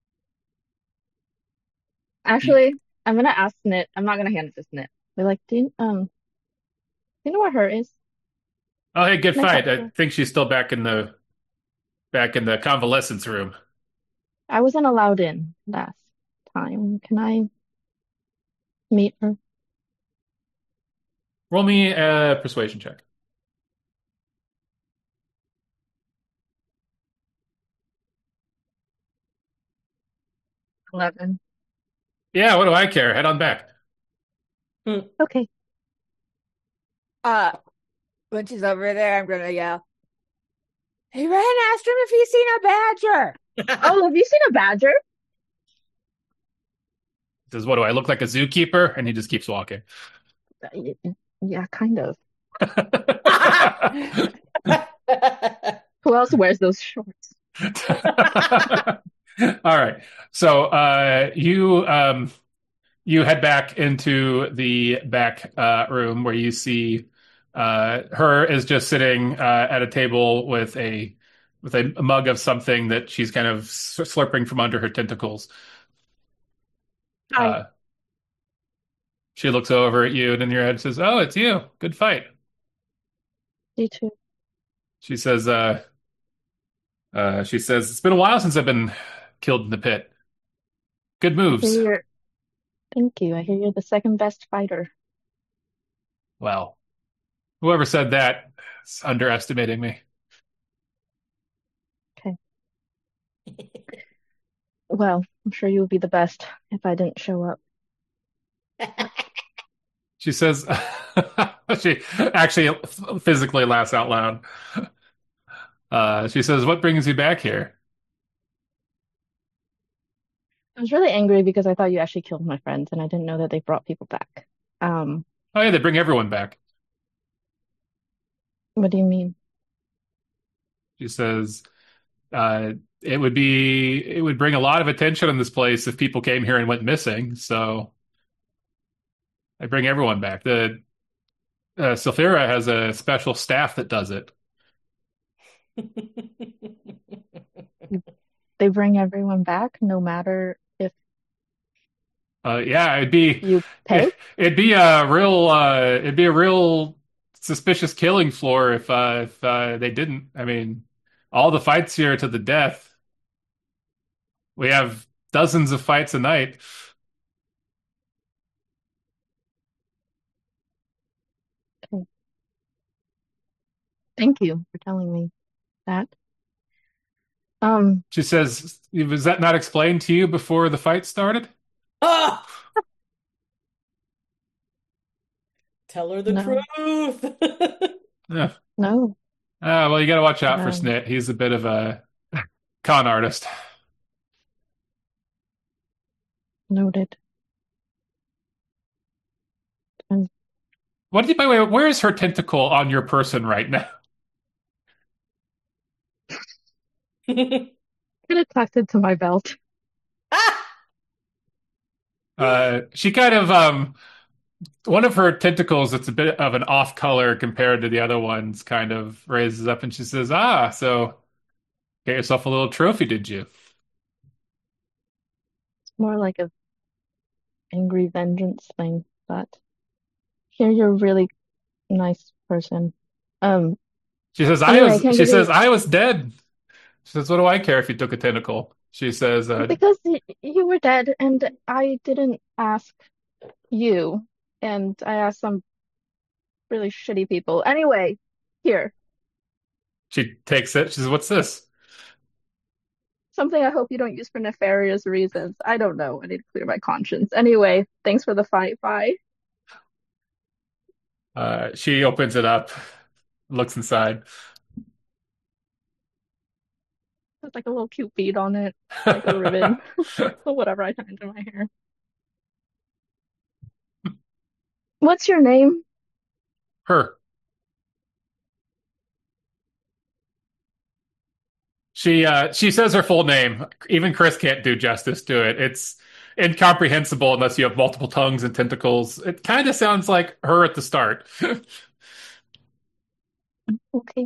E: Actually, I'm gonna ask Snit. I'm not gonna hand it to Snit. We're like, do you know where her is?
A: Oh, hey, good
E: Can I
A: fight.
E: talk to
A: I
E: her?
A: think she's still back in the convalescence room.
E: I wasn't allowed in last time. Can I meet her?
A: Roll me a persuasion check.
E: 11.
A: Yeah, what do I care? Head on back.
E: Okay.
C: When she's over there, I'm gonna yell, "Hey, Ren, ask him if he's seen a badger."
E: Oh, have you seen a badger?
A: He says, what do I look like, a zookeeper? And he just keeps walking.
E: Yeah, kind of. Who else wears those shorts?
A: All right. So you head back into the back room where you see her is just sitting at a table with a mug of something that she's kind of slurping from under her tentacles.
E: Hi.
A: She looks over at you and in your head says, "Oh, it's you. Good fight."
E: You too.
A: She says, "It's been a while since I've been killed in the pit. Good moves."
E: Thank you. I hear you're the second best fighter.
A: Well, whoever said that is underestimating me.
E: Okay. Well, I'm sure you would be the best if I didn't show up.
A: She says, she actually physically laughs out loud. She says, "What brings you back here?"
E: I was really angry because I thought you actually killed my friends, and I didn't know that they brought people back.
A: Oh yeah, they bring everyone back.
E: What do you mean?
A: She says, it would bring a lot of attention in this place if people came here and went missing. So I bring everyone back. The Sulfira has a special staff that does it.
E: They bring everyone back, no matter if
A: Yeah,
E: you pay?
A: it'd be a real suspicious killing floor if they didn't. I mean, all the fights here to the death. We have dozens of fights a night.
E: Okay. Thank you for telling me that.
A: She says, "Was that not explained to you before the fight started?"
B: Ah! Tell her the
E: No.
B: truth.
A: Yeah.
E: No.
A: Well, you got to watch out for
E: Um,
A: Snit. He's a bit of a con artist.
E: Noted. And
A: What do you, by the way, where is her tentacle on your person right now?
E: get attracted to my belt.
A: She kind of one of her tentacles that's a bit of an off color compared to the other ones kind of raises up and she says, "Ah, so get yourself a little trophy, did you?"
E: It's more like a angry vengeance thing, but here you're a really nice person. Um,
A: She says,
E: anyway, I can't
A: she
E: give
A: says,
E: you
A: "I was dead." She says, "What do I care if you took a tentacle?" She says,
E: because you were dead and I didn't ask you, and I asked some really shitty people. Anyway, here,
A: she takes it. She says, "What's this?"
E: something I hope you don't use for nefarious reasons. I don't know. I need to clear my conscience. Anyway, thanks for the fight. Bye.
A: She opens it up, looks inside.
E: There's like a little cute bead on it, like a ribbon. So whatever I tie into my hair. What's your name?
A: Her. She says her full name. Even Chris can't do justice to it. It's incomprehensible unless you have multiple tongues and tentacles. It kind of sounds like her at the start.
E: Okay.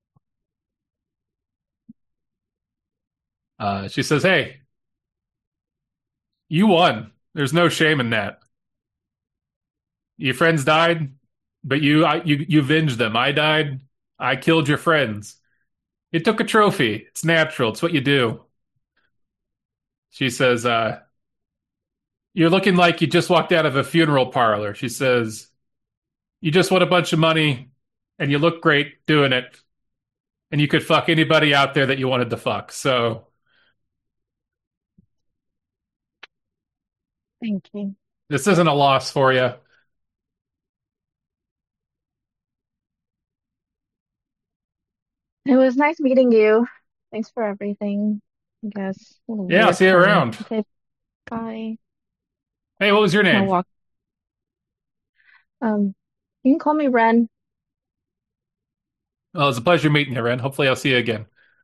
A: She says, "Hey, you won. There's no shame in that. Your friends died, but you avenged them. I died. I killed your friends. You took a trophy. It's natural. It's what you do." She says, "You're looking like you just walked out of a funeral parlor." She says, You just want a bunch of money, and you look great doing it, and you could fuck anybody out there that you wanted to fuck. So
E: Thank you.
A: this isn't a loss for you.
E: It was nice meeting you. Thanks for everything. I guess. What a
A: Yeah, I'll
E: weird
A: see you
E: turn.
A: around.
E: Okay, bye.
A: Hey, what was your
E: I'll
A: name?
E: walk. You can call me Ren.
A: Well, it's a pleasure meeting you, Ren. Hopefully, I'll see you again.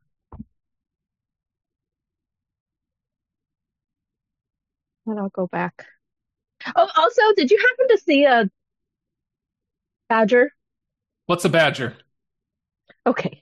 E: And I'll go back. Oh, also, did you happen to see a badger?
A: What's a badger?
E: Okay.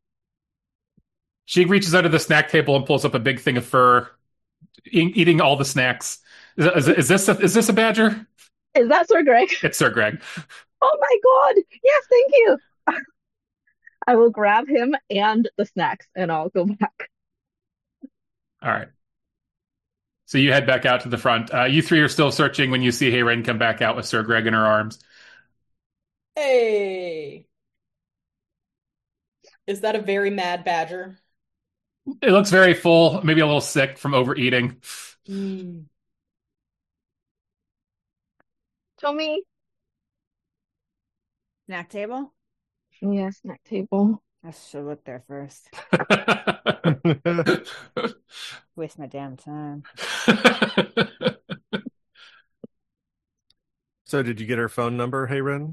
A: She reaches under the snack table and pulls up a big thing of fur, eating all the snacks. Is this a badger?
E: Is that Sir Greg?
A: It's Sir Greg.
E: Oh my God. Yes, thank you. I will grab him and the snacks and I'll go back.
A: All right. So you head back out to the front. You three are still searching when you see Hayren come back out with Sir Greg in her arms.
B: Hey. Is that a very mad badger?
A: It looks very full, maybe a little sick from overeating.
B: Mm.
E: Tommy?
C: Snack table?
E: Yeah, snack table.
C: I should look there first. Waste my damn time.
D: So did you get her phone number, Hey Ren?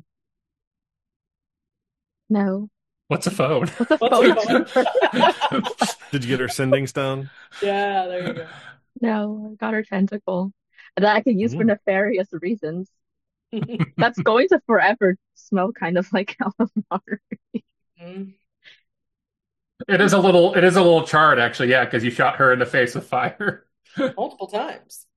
E: No.
A: What's a phone?
E: What's a
B: What's
E: phone?
B: a phone?
D: Did you get her sending stone?
B: Yeah, there you go.
E: No, I got her tentacle that I could use for
D: Mm.
E: nefarious reasons. That's going to forever smell kind of like calamari.
B: Mm.
A: It is a little charred, actually, yeah, because you shot her in the face with fire.
B: Multiple times.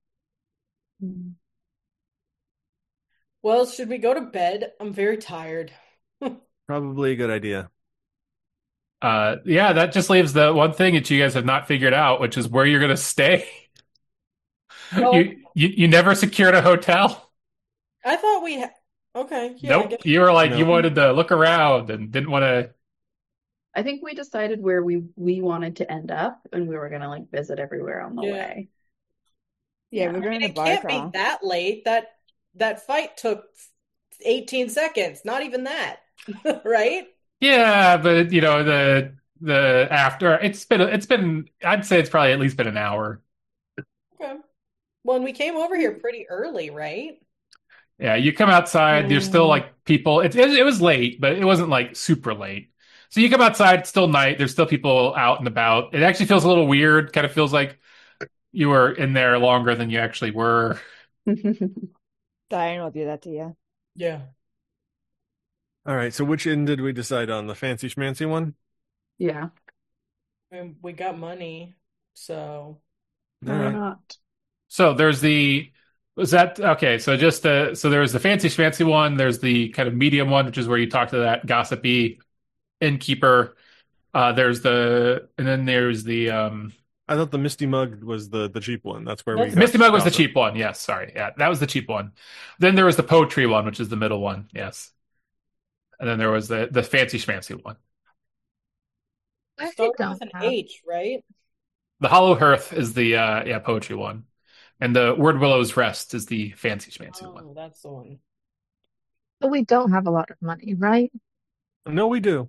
B: Well, should we go to bed? I'm very tired.
D: Probably a good idea.
A: Yeah, that just leaves the one thing that you guys have not figured out, which is where you're going to stay.
B: Oh,
A: You never secured a hotel.
B: I thought we had. Okay, yeah, I
A: Nope.
B: guess.
A: You were like, you
D: No.
A: wanted to look around and didn't want to.
F: I think we decided where we wanted to end up, and we were gonna like visit everywhere on the
B: Yeah.
F: way.
C: Yeah,
F: Yeah.
C: we're
B: I
C: going
B: mean,
C: to
B: it
C: bar
B: can't
C: crawl.
B: be that late. That fight took 18 seconds. Not even that, right?
A: Yeah, but you know the after it's been I'd say it's probably at least been an hour.
B: Okay. Well, and we came over here pretty early, right?
A: Yeah, you come outside, there's still like people. It was late, but it wasn't like super late. So you come outside, it's still night. There's still people out and about. It actually feels a little weird. Kind of feels like you were in there longer than you actually were.
C: Diane will do that to you.
B: Yeah.
D: All right, so which end did we decide on? The fancy schmancy one?
F: Yeah.
B: And we got money, so
D: All
F: Why
D: right.
F: not?
A: So there's was that okay? So just so there's the fancy schmancy one. There's the kind of medium one, which is where you talk to that gossipy innkeeper. And then there's the
D: I thought the Misty Mug was the cheap one. That's where we
B: That's-
D: got
A: Misty Mug was the
D: gossip.
A: cheap one. Yes, sorry. Yeah, that was the cheap one. Then there was the poetry one, which is the middle one. Yes. And then there was the fancy schmancy one.
E: I
B: started
E: don't
B: with an
E: have.
B: H, right?
A: The Hollow Hearth is the poetry one. And the Word Willow's Rest is the fancy schmancy one.
B: Oh, that's the one.
E: But we don't have a lot of money, right?
D: No, we do.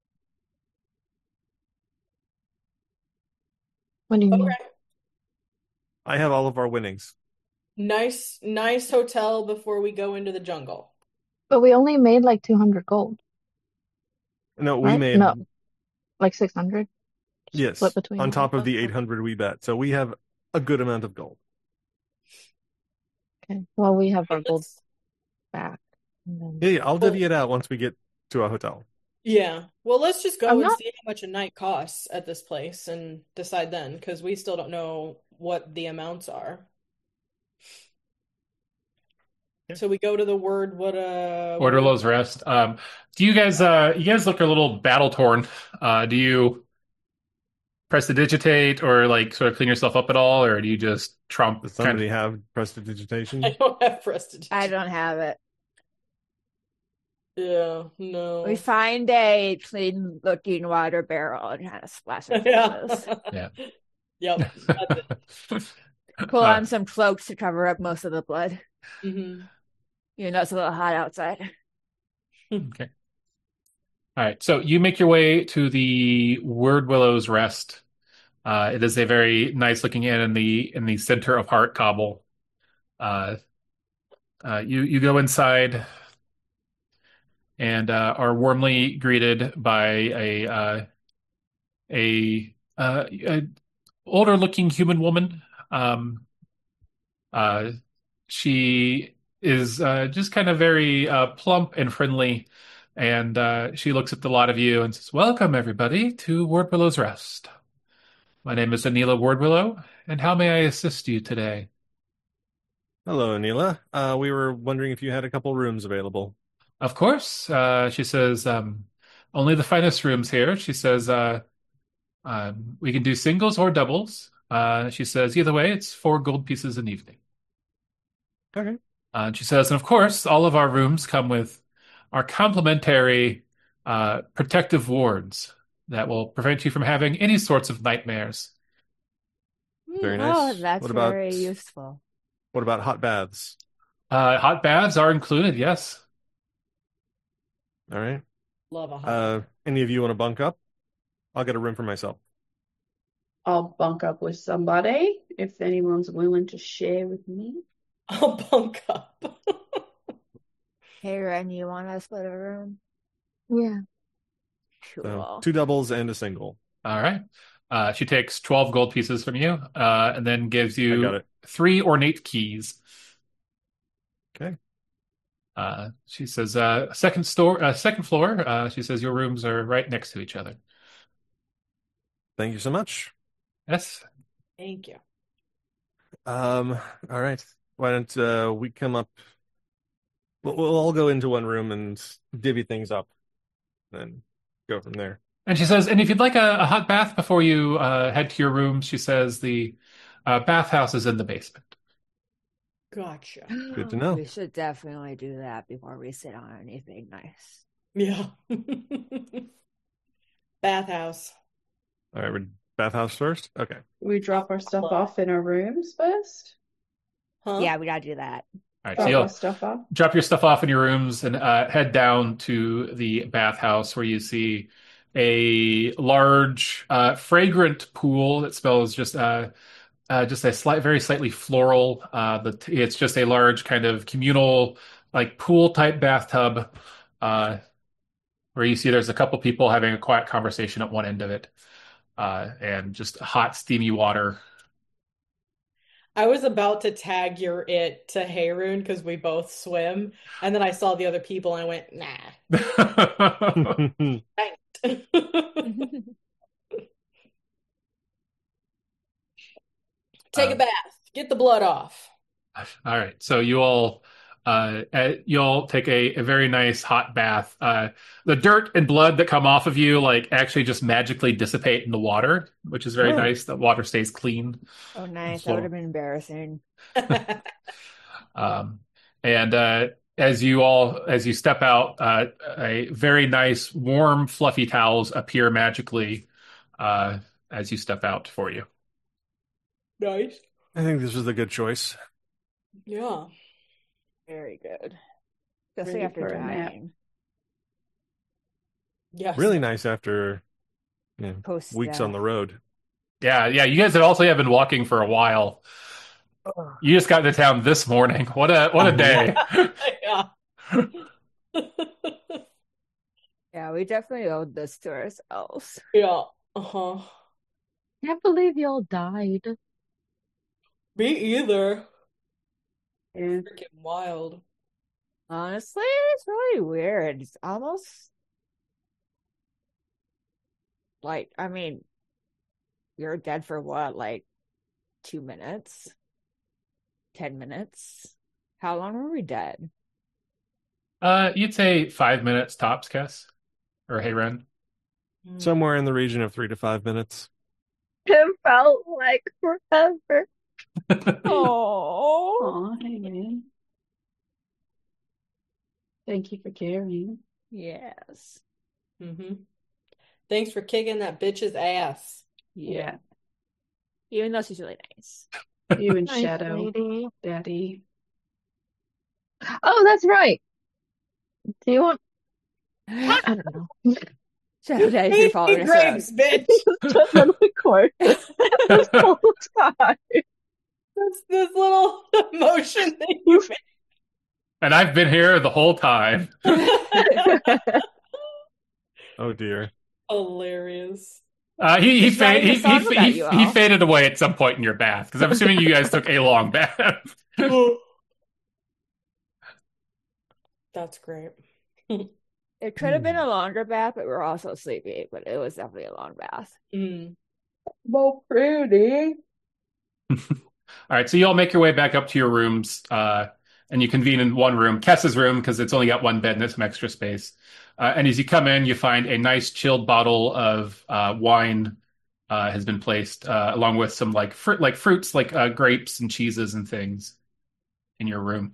E: What do you mean?
B: Okay.
D: I have all of our winnings.
B: Nice hotel before we go into the jungle.
E: But we only made like 200 gold,
D: No, we
E: right?
D: made
E: No, like 600
D: yes
E: split between
D: on
E: all
D: top of
E: us.
D: the 800 we bet. So we have a good amount of gold.
E: Okay. Well, we have our
B: Okay,
E: gold
B: let's-
E: back. And then-
D: Yeah, I'll divvy it out once we get to a hotel.
B: Yeah. Well, let's just go
E: I'm
B: and
E: not-
B: see how much a night costs at this place and decide then, because we still don't know what the amounts are.
A: Yeah.
B: So we go to the word
A: Word Willow's Rest. Do you guys look a little battle torn? Do you prestidigitate or like sort of clean yourself up at all, or do you just trump
D: Does
A: kind
D: somebody
A: of
D: have prestidigitation?
B: I don't have prestidigitation.
C: I don't have it.
B: Yeah,
C: We
B: no.
C: find a clean-looking water barrel and kind of splash our
B: Yeah.
C: faces.
A: Yeah.
B: Yep. That's it.
C: Pull on some cloaks to cover up most of the blood.
B: Hmm.
C: You know, it's a little hot outside.
A: Okay. All right. So you make your way to the Word Willow's Rest. It is a very nice looking inn in the center of Heart Cobble. Uh, you go inside and are warmly greeted by a older looking human woman. Uh, she is just kind of very plump and friendly, and she looks at the lot of you and says, "Welcome, everybody, to Wardwillow's Rest. My name is Anila Wardwillow, and how may I assist you today?"
D: Hello, Anila. We were wondering if you had a couple rooms available.
A: Of course, she says, "Only the finest rooms here." She says, "We can do singles or doubles." She says, "Either way, it's 4 gold pieces an evening."
D: Okay.
A: And she says, "And of course, all of our rooms come with our complimentary protective wards that will prevent you from having any sorts of nightmares."
D: Very
C: Oh,
D: nice.
C: that's very useful.
D: What about hot baths?
A: Hot baths are included, yes.
D: All right.
B: Love a hot.
D: Any of you want to bunk up? I'll get a room for myself.
F: I'll bunk up with somebody if anyone's willing to share with me.
B: I'll bunk up.
C: Hey, Ren, you want to split a room?
E: Yeah.
C: Cool.
D: So 2 doubles and a single.
A: All right. She takes 12 gold pieces from you and then gives
D: I got
A: you
D: it.
A: 3 ornate keys.
D: Okay.
A: She says, second floor. She says, your rooms are right next to each other.
D: Thank you so much.
A: Yes.
B: Thank you.
D: All right. Why don't we come up? We'll all go into one room and divvy things up, and go from there.
A: And she says, and if you'd like a hot bath before you head to your room, she says the bathhouse is in the basement.
B: Gotcha.
D: Good to know.
C: We should definitely do that before we sit on anything nice.
B: Yeah. Bathhouse.
D: All right, we're bathhouse first. Okay.
F: We drop our stuff off in our rooms first.
B: Huh?
C: Yeah, we gotta do that.
A: All right, so
F: Drop
A: you'll
F: our stuff off.
A: drop your stuff off in your rooms and head down to the bathhouse where you see a large, fragrant pool that smells just a very slightly floral. It's just a large kind of communal, like pool type bathtub, where you see there's a couple people having a quiet conversation at one end of it, and just hot, steamy water.
B: I was about to tag your it to Haroon because we both swim, and then I saw the other people and I went, nah. Take a bath. Get the blood off.
A: All right, so you all take a very nice hot bath. The dirt and blood that come off of you like actually just magically dissipate in the water, which is very
D: Oh.
A: nice. The water stays clean.
C: Oh, nice. That
A: Floor.
C: would have been embarrassing.
A: And as you step out, a very nice, warm, fluffy towels appear magically as you step out for you.
B: Nice.
D: I think this was a good choice.
B: Yeah.
C: Very good. Especially
F: Ready
C: after
F: for a nap.
C: dying.
B: Yes.
D: Really nice after
C: Post
D: weeks on the road.
A: Yeah. You guys have been walking for a while. You just got into town this morning. What a day.
B: Yeah.
C: Yeah, we definitely owed this to ourselves.
B: Yeah. Uh-huh.
E: Can't believe y'all died.
B: Me either.
F: Yeah.
B: Freaking wild.
C: Honestly, it's really weird. It's almost like, I mean, you're dead for what, like 2 minutes? 10 minutes? How long were we dead?
A: You'd say 5 minutes tops, Kess, or hey, Ren.
D: Somewhere in the region of 3 to 5 minutes.
E: It felt like forever.
C: Oh,
F: Aw, hey man. Thank you for caring.
C: Yes.
B: Mm-hmm. Thanks for kicking that bitch's ass.
F: Yeah.
C: Even though she's really nice.
F: You and
E: Nice
F: Shadow,
E: lady.
F: Daddy.
E: Oh, that's right. Do you want?
C: Shadow
E: I don't know.
C: Daddy's been following us around.
B: Grapes, bitch.
E: Just in the court this whole time.
B: That's this little emotion that you
A: And I've been here the whole time.
D: Oh dear.
B: hilarious.
A: He
C: He's writing a song about you all.
A: faded away at some point in your bath because I'm assuming you guys took a long bath.
B: That's great.
C: It could have been a longer bath, but we're also sleepy. But it was definitely a long bath.
B: Mm.
F: So pretty.
A: All right, so you all make your way back up to your rooms, and you convene in one room, Kessa's room, because it's only got one bed and there's some extra space. And as you come in, you find a nice chilled bottle of wine has been placed, along with some fruits, like grapes and cheeses and things, in your room.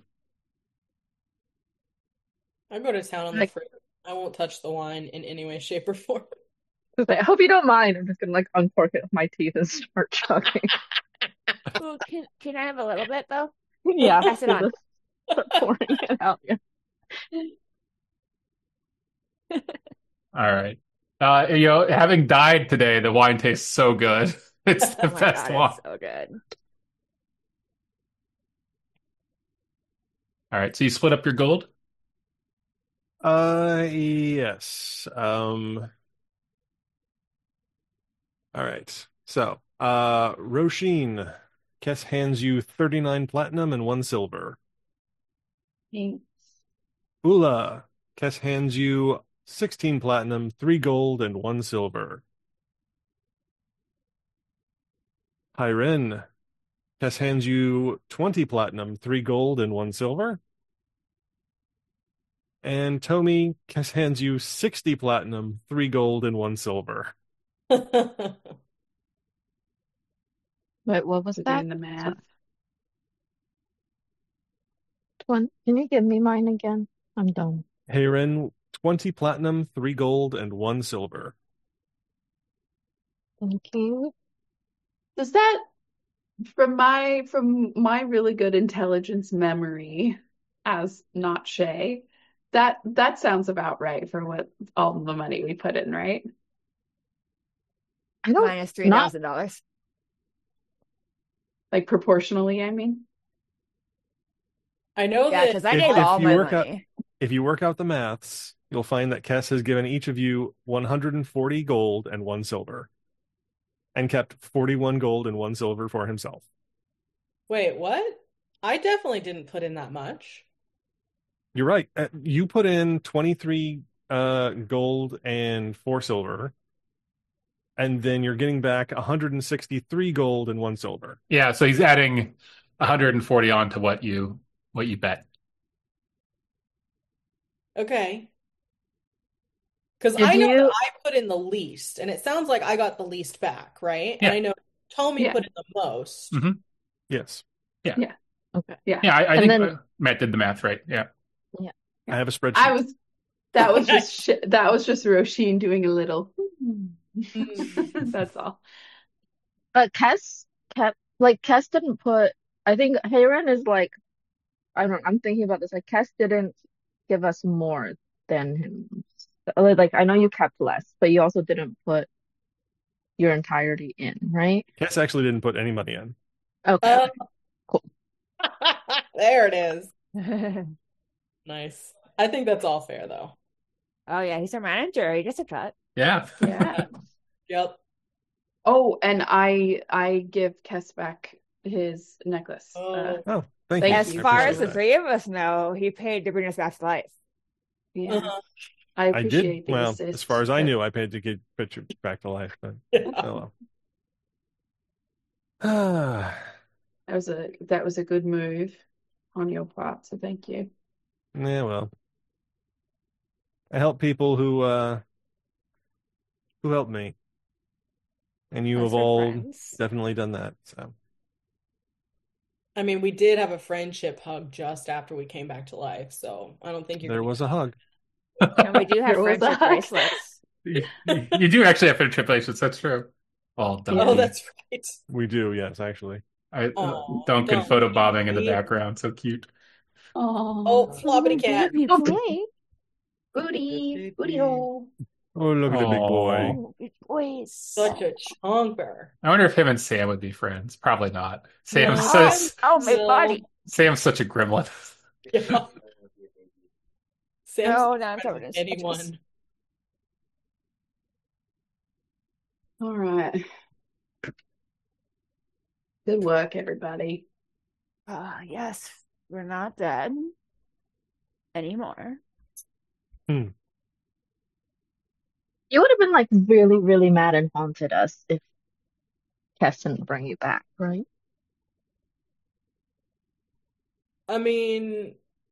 B: I go to town on the
E: Like-
B: fruit. I won't touch the wine in any way, shape, or form.
E: I hope you don't mind. I'm just gonna like uncork it with my teeth and start chugging.
C: Ooh, can I have a little bit though?
E: Yeah,
C: Pass it on.
E: just start pouring it out. Yeah.
A: All right. Having died today, the wine tastes so good. It's the
C: Oh my
A: best
C: God,
A: wine.
C: it's so good.
A: All right, so you split up your gold?
D: Yes. All right. So, Roshin, Kess hands you 39 platinum and 1 silver.
F: Thanks.
D: Ula, Kess hands you 16 platinum, 3 gold, and 1 silver. Hyren, Kess hands you 20 platinum, 3 gold, and 1 silver. And Tomi, Kess hands you 60 platinum, 3 gold, and 1 silver.
E: Wait, what was
F: We're
E: that?
F: doing the math.
E: Can you give me mine again? I'm done.
D: Hyren, 20 platinum, 3 gold, and 1 silver.
E: Thank you.
F: Does that, from my really good intelligence memory as not Shay, that sounds about right for what all the money we put in, right?
E: I don't.
C: Minus $3,000.
F: Like proportionally, I mean.
B: I know
C: Yeah,
B: that
C: because I
D: If-
C: gave
D: if
C: all
D: you
C: my
D: work out-
C: money.
D: If you work out the maths, you'll find that Kess has given each of you 140 gold and 1 silver, and kept 41 gold and 1 silver for himself.
B: Wait, what? I definitely didn't put in that much.
D: You're right. You put in 23 gold and 4 silver, and then you're getting back 163 gold and 1 silver.
A: Yeah, so he's adding 140 on to what you bet.
B: Okay. Because
E: Did
B: I know
E: you-
B: that I put in the least, and it sounds like I got the least back, right?
A: Yeah.
B: And I know Tommy
F: Yeah.
B: put in the most.
A: Mhm.
D: Yes.
E: Okay.
A: Yeah, I
E: And
A: think
E: then-
A: Matt did the math right. Yeah.
D: I have a spreadsheet.
F: That was just Roshin doing a little.
B: Mm.
F: That's all.
E: But Kess didn't put. I think Hayren is like. I'm thinking about this. Like Kess didn't give us more than him. Like I know you kept less, but you also didn't put your entirety in, right?
D: Kess actually didn't put any money in.
E: Okay.
B: There it is.
C: Oh
B: Nice. I think that's all fair, though.
C: yeah, he's our manager. He gets a cut.
A: Yeah.
F: Yeah.
B: Yep.
F: Oh, and I give Kess back his necklace.
B: Oh.
D: Oh, thank
F: Thank
D: you.
C: As
F: you.
D: I
C: far
D: appreciate
C: as the
D: that.
C: three of us know, he paid to bring us back to life.
F: Yeah,
B: Uh-huh.
F: I
D: I
F: appreciate
D: did.
F: the
D: Well,
F: assist,
D: as far as I
F: but-
D: knew, I paid to get Pitcher back to life. But
B: Yeah.
D: oh well.
F: That was a good move on your part, so thank you.
D: Yeah, well, I help people who help me, and you
C: As
D: have
C: your
D: all
C: friends.
D: definitely done that. So
B: I mean, we did have a friendship hug just after we came back to life, so I don't think you're
D: There
B: gonna
D: was a hug.
C: And we do have
F: There was a
C: friendship
F: hug.
C: bracelets.
A: You do actually have friendship relations. That's true. Oh,
B: Oh,
A: Duncan.
B: that's right.
D: We do, yes, actually.
B: Oh,
A: Duncan
B: Duncan.
A: photobombing in the background. So cute.
B: Oh,
F: Oh,
B: floppity cat.
C: Baby boy.
F: booty, booty hole.
D: Oh, look at the big boy.
C: Oh, big boys.
B: Such a chonker.
A: I wonder if him and Sam would be friends. Probably not. Sam's
B: No.
C: Oh, my
B: No.
C: body.
A: Sam's such a gremlin.
B: Yeah. Sam's
C: Oh,
B: not
C: now I'm
B: friends
C: covered
B: with
C: in sketches.
B: anyone.
F: All right. Good work, everybody.
C: Yes, we're not dead anymore.
E: You would have been like really, really mad and haunted us if Tess didn't bring you back, right?
B: I mean,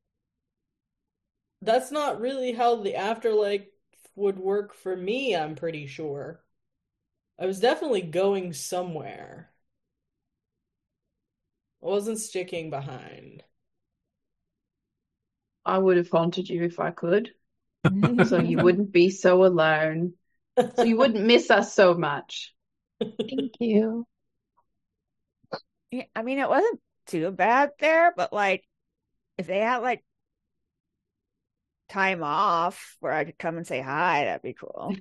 B: that's not really how the afterlife would work for me, I'm pretty sure. I was definitely going somewhere. I wasn't sticking behind.
F: I would have haunted you if I could, so you wouldn't be so alone, so you wouldn't miss us so much.
E: Thank you.
C: Yeah, I mean, it wasn't too bad there, but like, if they had like time off where I could come and say hi, that'd be cool.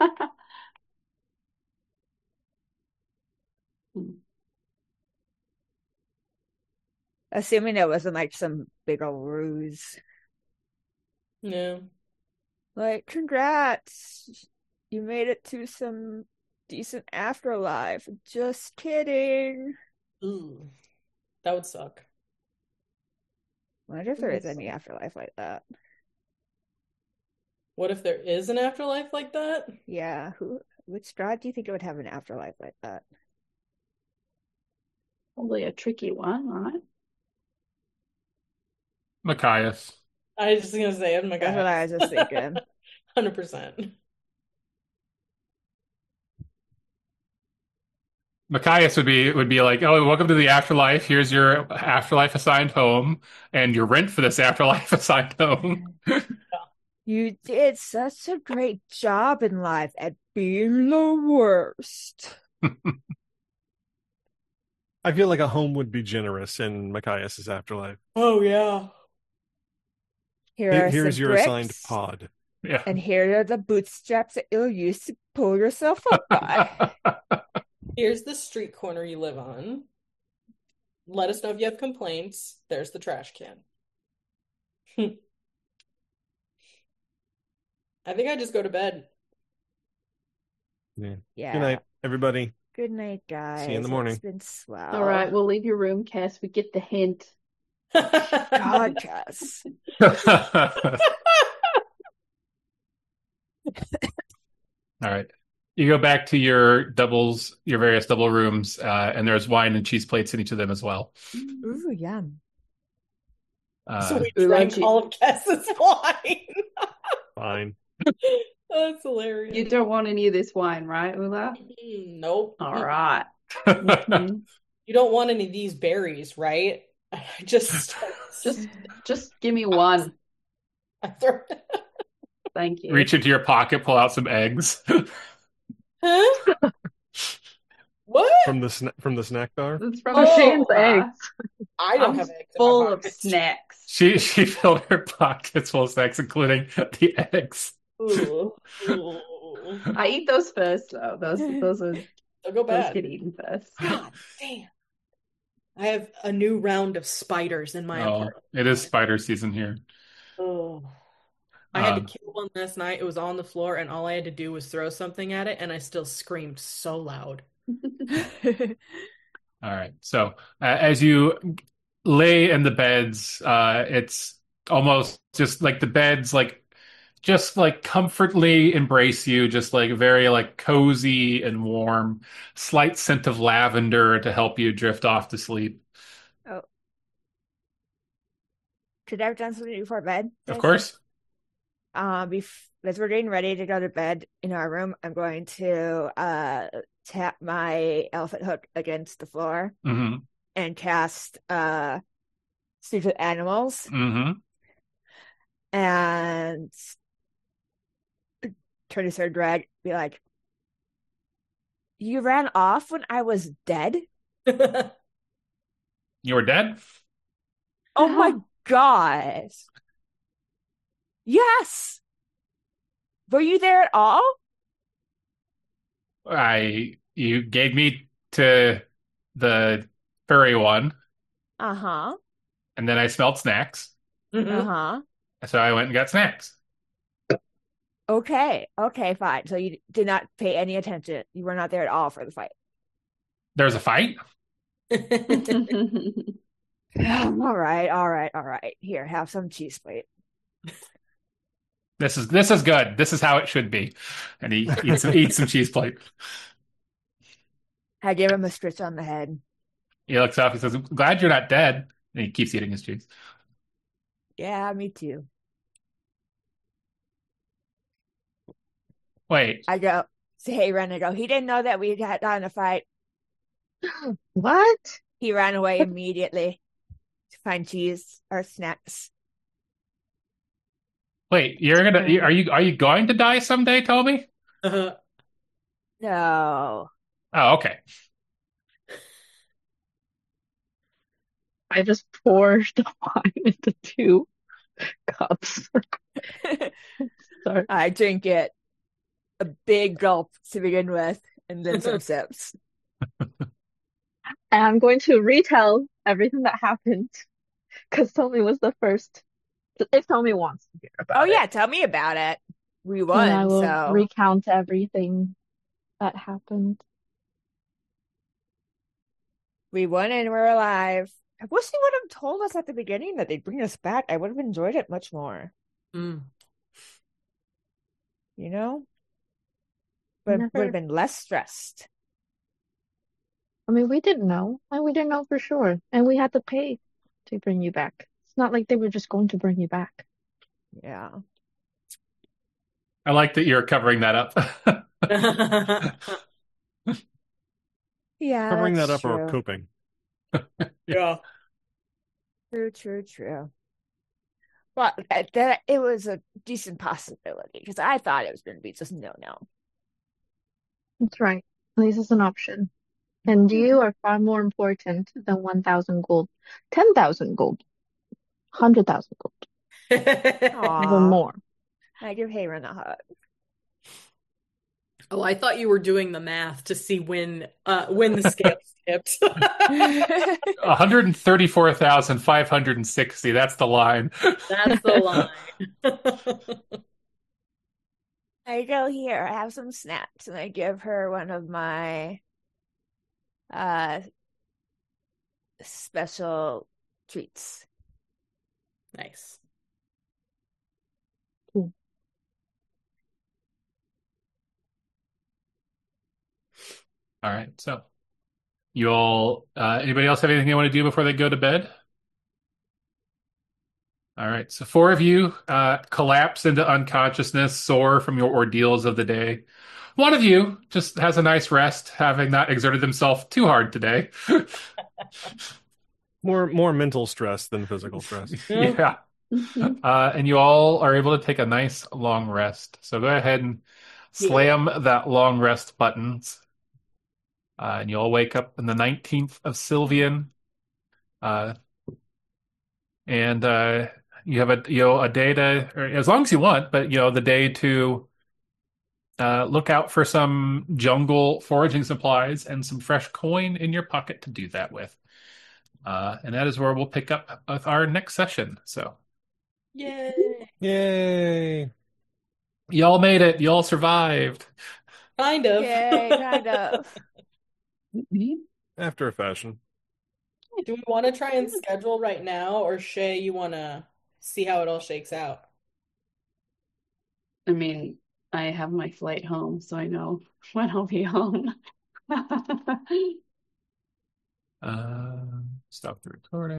C: Assuming it wasn't like some big old ruse.
B: Yeah.
C: Like, congrats, you made it to some decent afterlife. Just kidding.
B: Ooh, that would suck.
C: I wonder if there is any afterlife like that.
B: What if there is an afterlife like that?
C: Yeah, which god do you think it would have an afterlife like that?
F: Probably a tricky one, right?
A: Machias.
B: I was just gonna say it, my
C: That's what I
B: guy.
C: was just thinking.
B: 100%.
A: Machias would be like, oh, welcome to the afterlife. Here's your afterlife assigned home and your rent for this afterlife assigned home.
C: You did such a great job in life at being the worst.
D: I feel like a home would be generous in Machias's afterlife.
B: Oh yeah.
C: Here's
D: your
C: bricks,
D: assigned pod.
A: Yeah.
C: and here are the bootstraps that you'll use to pull yourself up by.
B: Here's the street corner you live on. Let us know if you have complaints. There's the trash can. I think I just go to bed.
D: Yeah.
C: Yeah.
D: Good night, everybody.
C: Good night, guys.
D: See you in the morning.
C: It's been swell.
F: All right, we'll leave your room, Cass. We get the hint.
C: God, Cass.
A: All right. You go back to your various double rooms, and there's wine and cheese plates in each of them as well.
C: Ooh, yum.
B: So we
F: We
B: drank
F: love you.
B: all of Cass's wine.
D: Fine.
B: That's hilarious.
F: You don't want any of this wine, right, Ula?
B: Nope.
F: All right. Mhm.
B: You don't want any of these berries, right? I just
F: Just give me one.
B: I throw
F: Thank you.
A: Reach into your pocket, pull out some eggs.
B: Huh? What?
D: From the snack bar.
F: It's from
B: Oh,
E: Shane's
F: Ula.
E: eggs.
B: I don't
F: I'm
B: have eggs in
F: full
B: my
F: of
B: pockets.
F: snacks.
A: She filled her pockets full of snacks, including the eggs.
B: Ooh. Ooh.
F: I eat those first, though. Those
B: They'll go
F: those
B: bad.
F: get eaten first.
B: God damn. I have a new round of spiders in my
A: Oh,
B: apartment.
A: it is spider season here.
B: Oh. I had to
A: Um,
B: kill one last night. It was on the floor, and all I had to do was throw something at it, and I still screamed so loud.
A: All right. So as you lay in the beds, it's almost just like the beds, like just like comfortably embrace you, just like very like cozy and warm, slight scent of lavender to help you drift off to sleep.
C: Oh. Could I have done something before bed?
A: Of course.
C: As we're getting ready to go to bed in our room, I'm going to tap my elephant hook against the floor
A: Hmm.
C: and cast Speak with Animals
A: Mm-hmm.
C: and turn his hair drag, be like, "You ran off when I was dead?
A: You were dead?
C: Oh my gosh. Yes. Were you there at all?"
A: You gave me to the furry one,
C: Uh-huh.
A: and then I smelled snacks,
B: Mhm.
C: Uh-huh.
A: so I went and got snacks.
C: Okay. Okay, fine. So you did not pay any attention. You were not there at all for the fight.
A: There's a fight?
C: All right, all right, all right. Here, have some cheese plate.
A: This is good. This is how it should be. And he eats some cheese plate.
C: I give him a stretch on the head.
A: He looks up, he says, "Glad you're not dead." And he keeps eating his cheese.
C: Yeah, me too.
A: Wait,
C: I go, say, "Hey, Ren," I go, "He didn't know that we had gotten a fight."
E: What?
C: He ran away immediately to find cheese or snacks.
A: wait, are you going to die someday, Toby?
B: Uh-huh.
C: No.
A: Oh, okay.
E: I just poured the wine into 2 cups. Sorry.
C: I drink it a big gulp to begin with, and then some sips.
E: And I'm going to retell everything that happened because Tommy was the first. If Tommy wants to hear
C: Oh
E: about
C: yeah,
E: it,
C: tell me about it. We
E: and I
C: won,
E: will
C: so
E: recount everything that happened.
C: we won and we're alive. I wish they would have told us at the beginning that they'd bring us back. I would have enjoyed it much more.
B: Mm.
C: You know? Would have
E: Never.
C: been less stressed.
E: I mean, we didn't know, and we didn't know for sure, and we had to pay to bring you back. It's not like they were just going to bring you back.
C: Yeah.
A: I like that you're covering that up.
C: Yeah,
D: Covering that
C: that's
D: up or
C: true.
D: coping.
B: Yeah.
C: True, true, true. Well, that it was a decent possibility because I thought it was going to be just no.
E: That's right. At least it's an option. And you are far more important than 1,000 gold, 10,000 gold, 100,000 gold, even
C: Aw.
E: more.
C: I give Hayron a hug.
B: Oh, I thought you were doing the math to see when the scale tipped.
A: 134,560. That's the line.
B: That's the line.
C: I go, "Here, I have some snacks," and I give her one of my special treats.
B: Nice.
A: All right. So you all, anybody else have anything they want to do before they go to bed? All right. So 4 of you collapse into unconsciousness, sore from your ordeals of the day. One of you just has a nice rest, having not exerted themselves too hard today.
D: More mental stress than physical stress.
A: Yeah.
F: Mhm.
A: And you all are able to take a nice long rest. So go ahead and slam that long rest buttons. And you all wake up on the 19th of Sylvian. And you have a day to, or as long as you want, but the day to look out for some jungle foraging supplies and some fresh coin in your pocket to do that with. And that is where we'll pick up with our next session. So
B: Yay.
D: Yay!
A: y'all made it. Y'all survived.
B: Kind of.
C: Yay, kind of.
D: After a fashion.
B: Do we want to try and schedule right now, or Shay, you want to see how it all shakes out?
F: I mean, I have my flight home, so I know when I'll be home.
A: Stop the recording.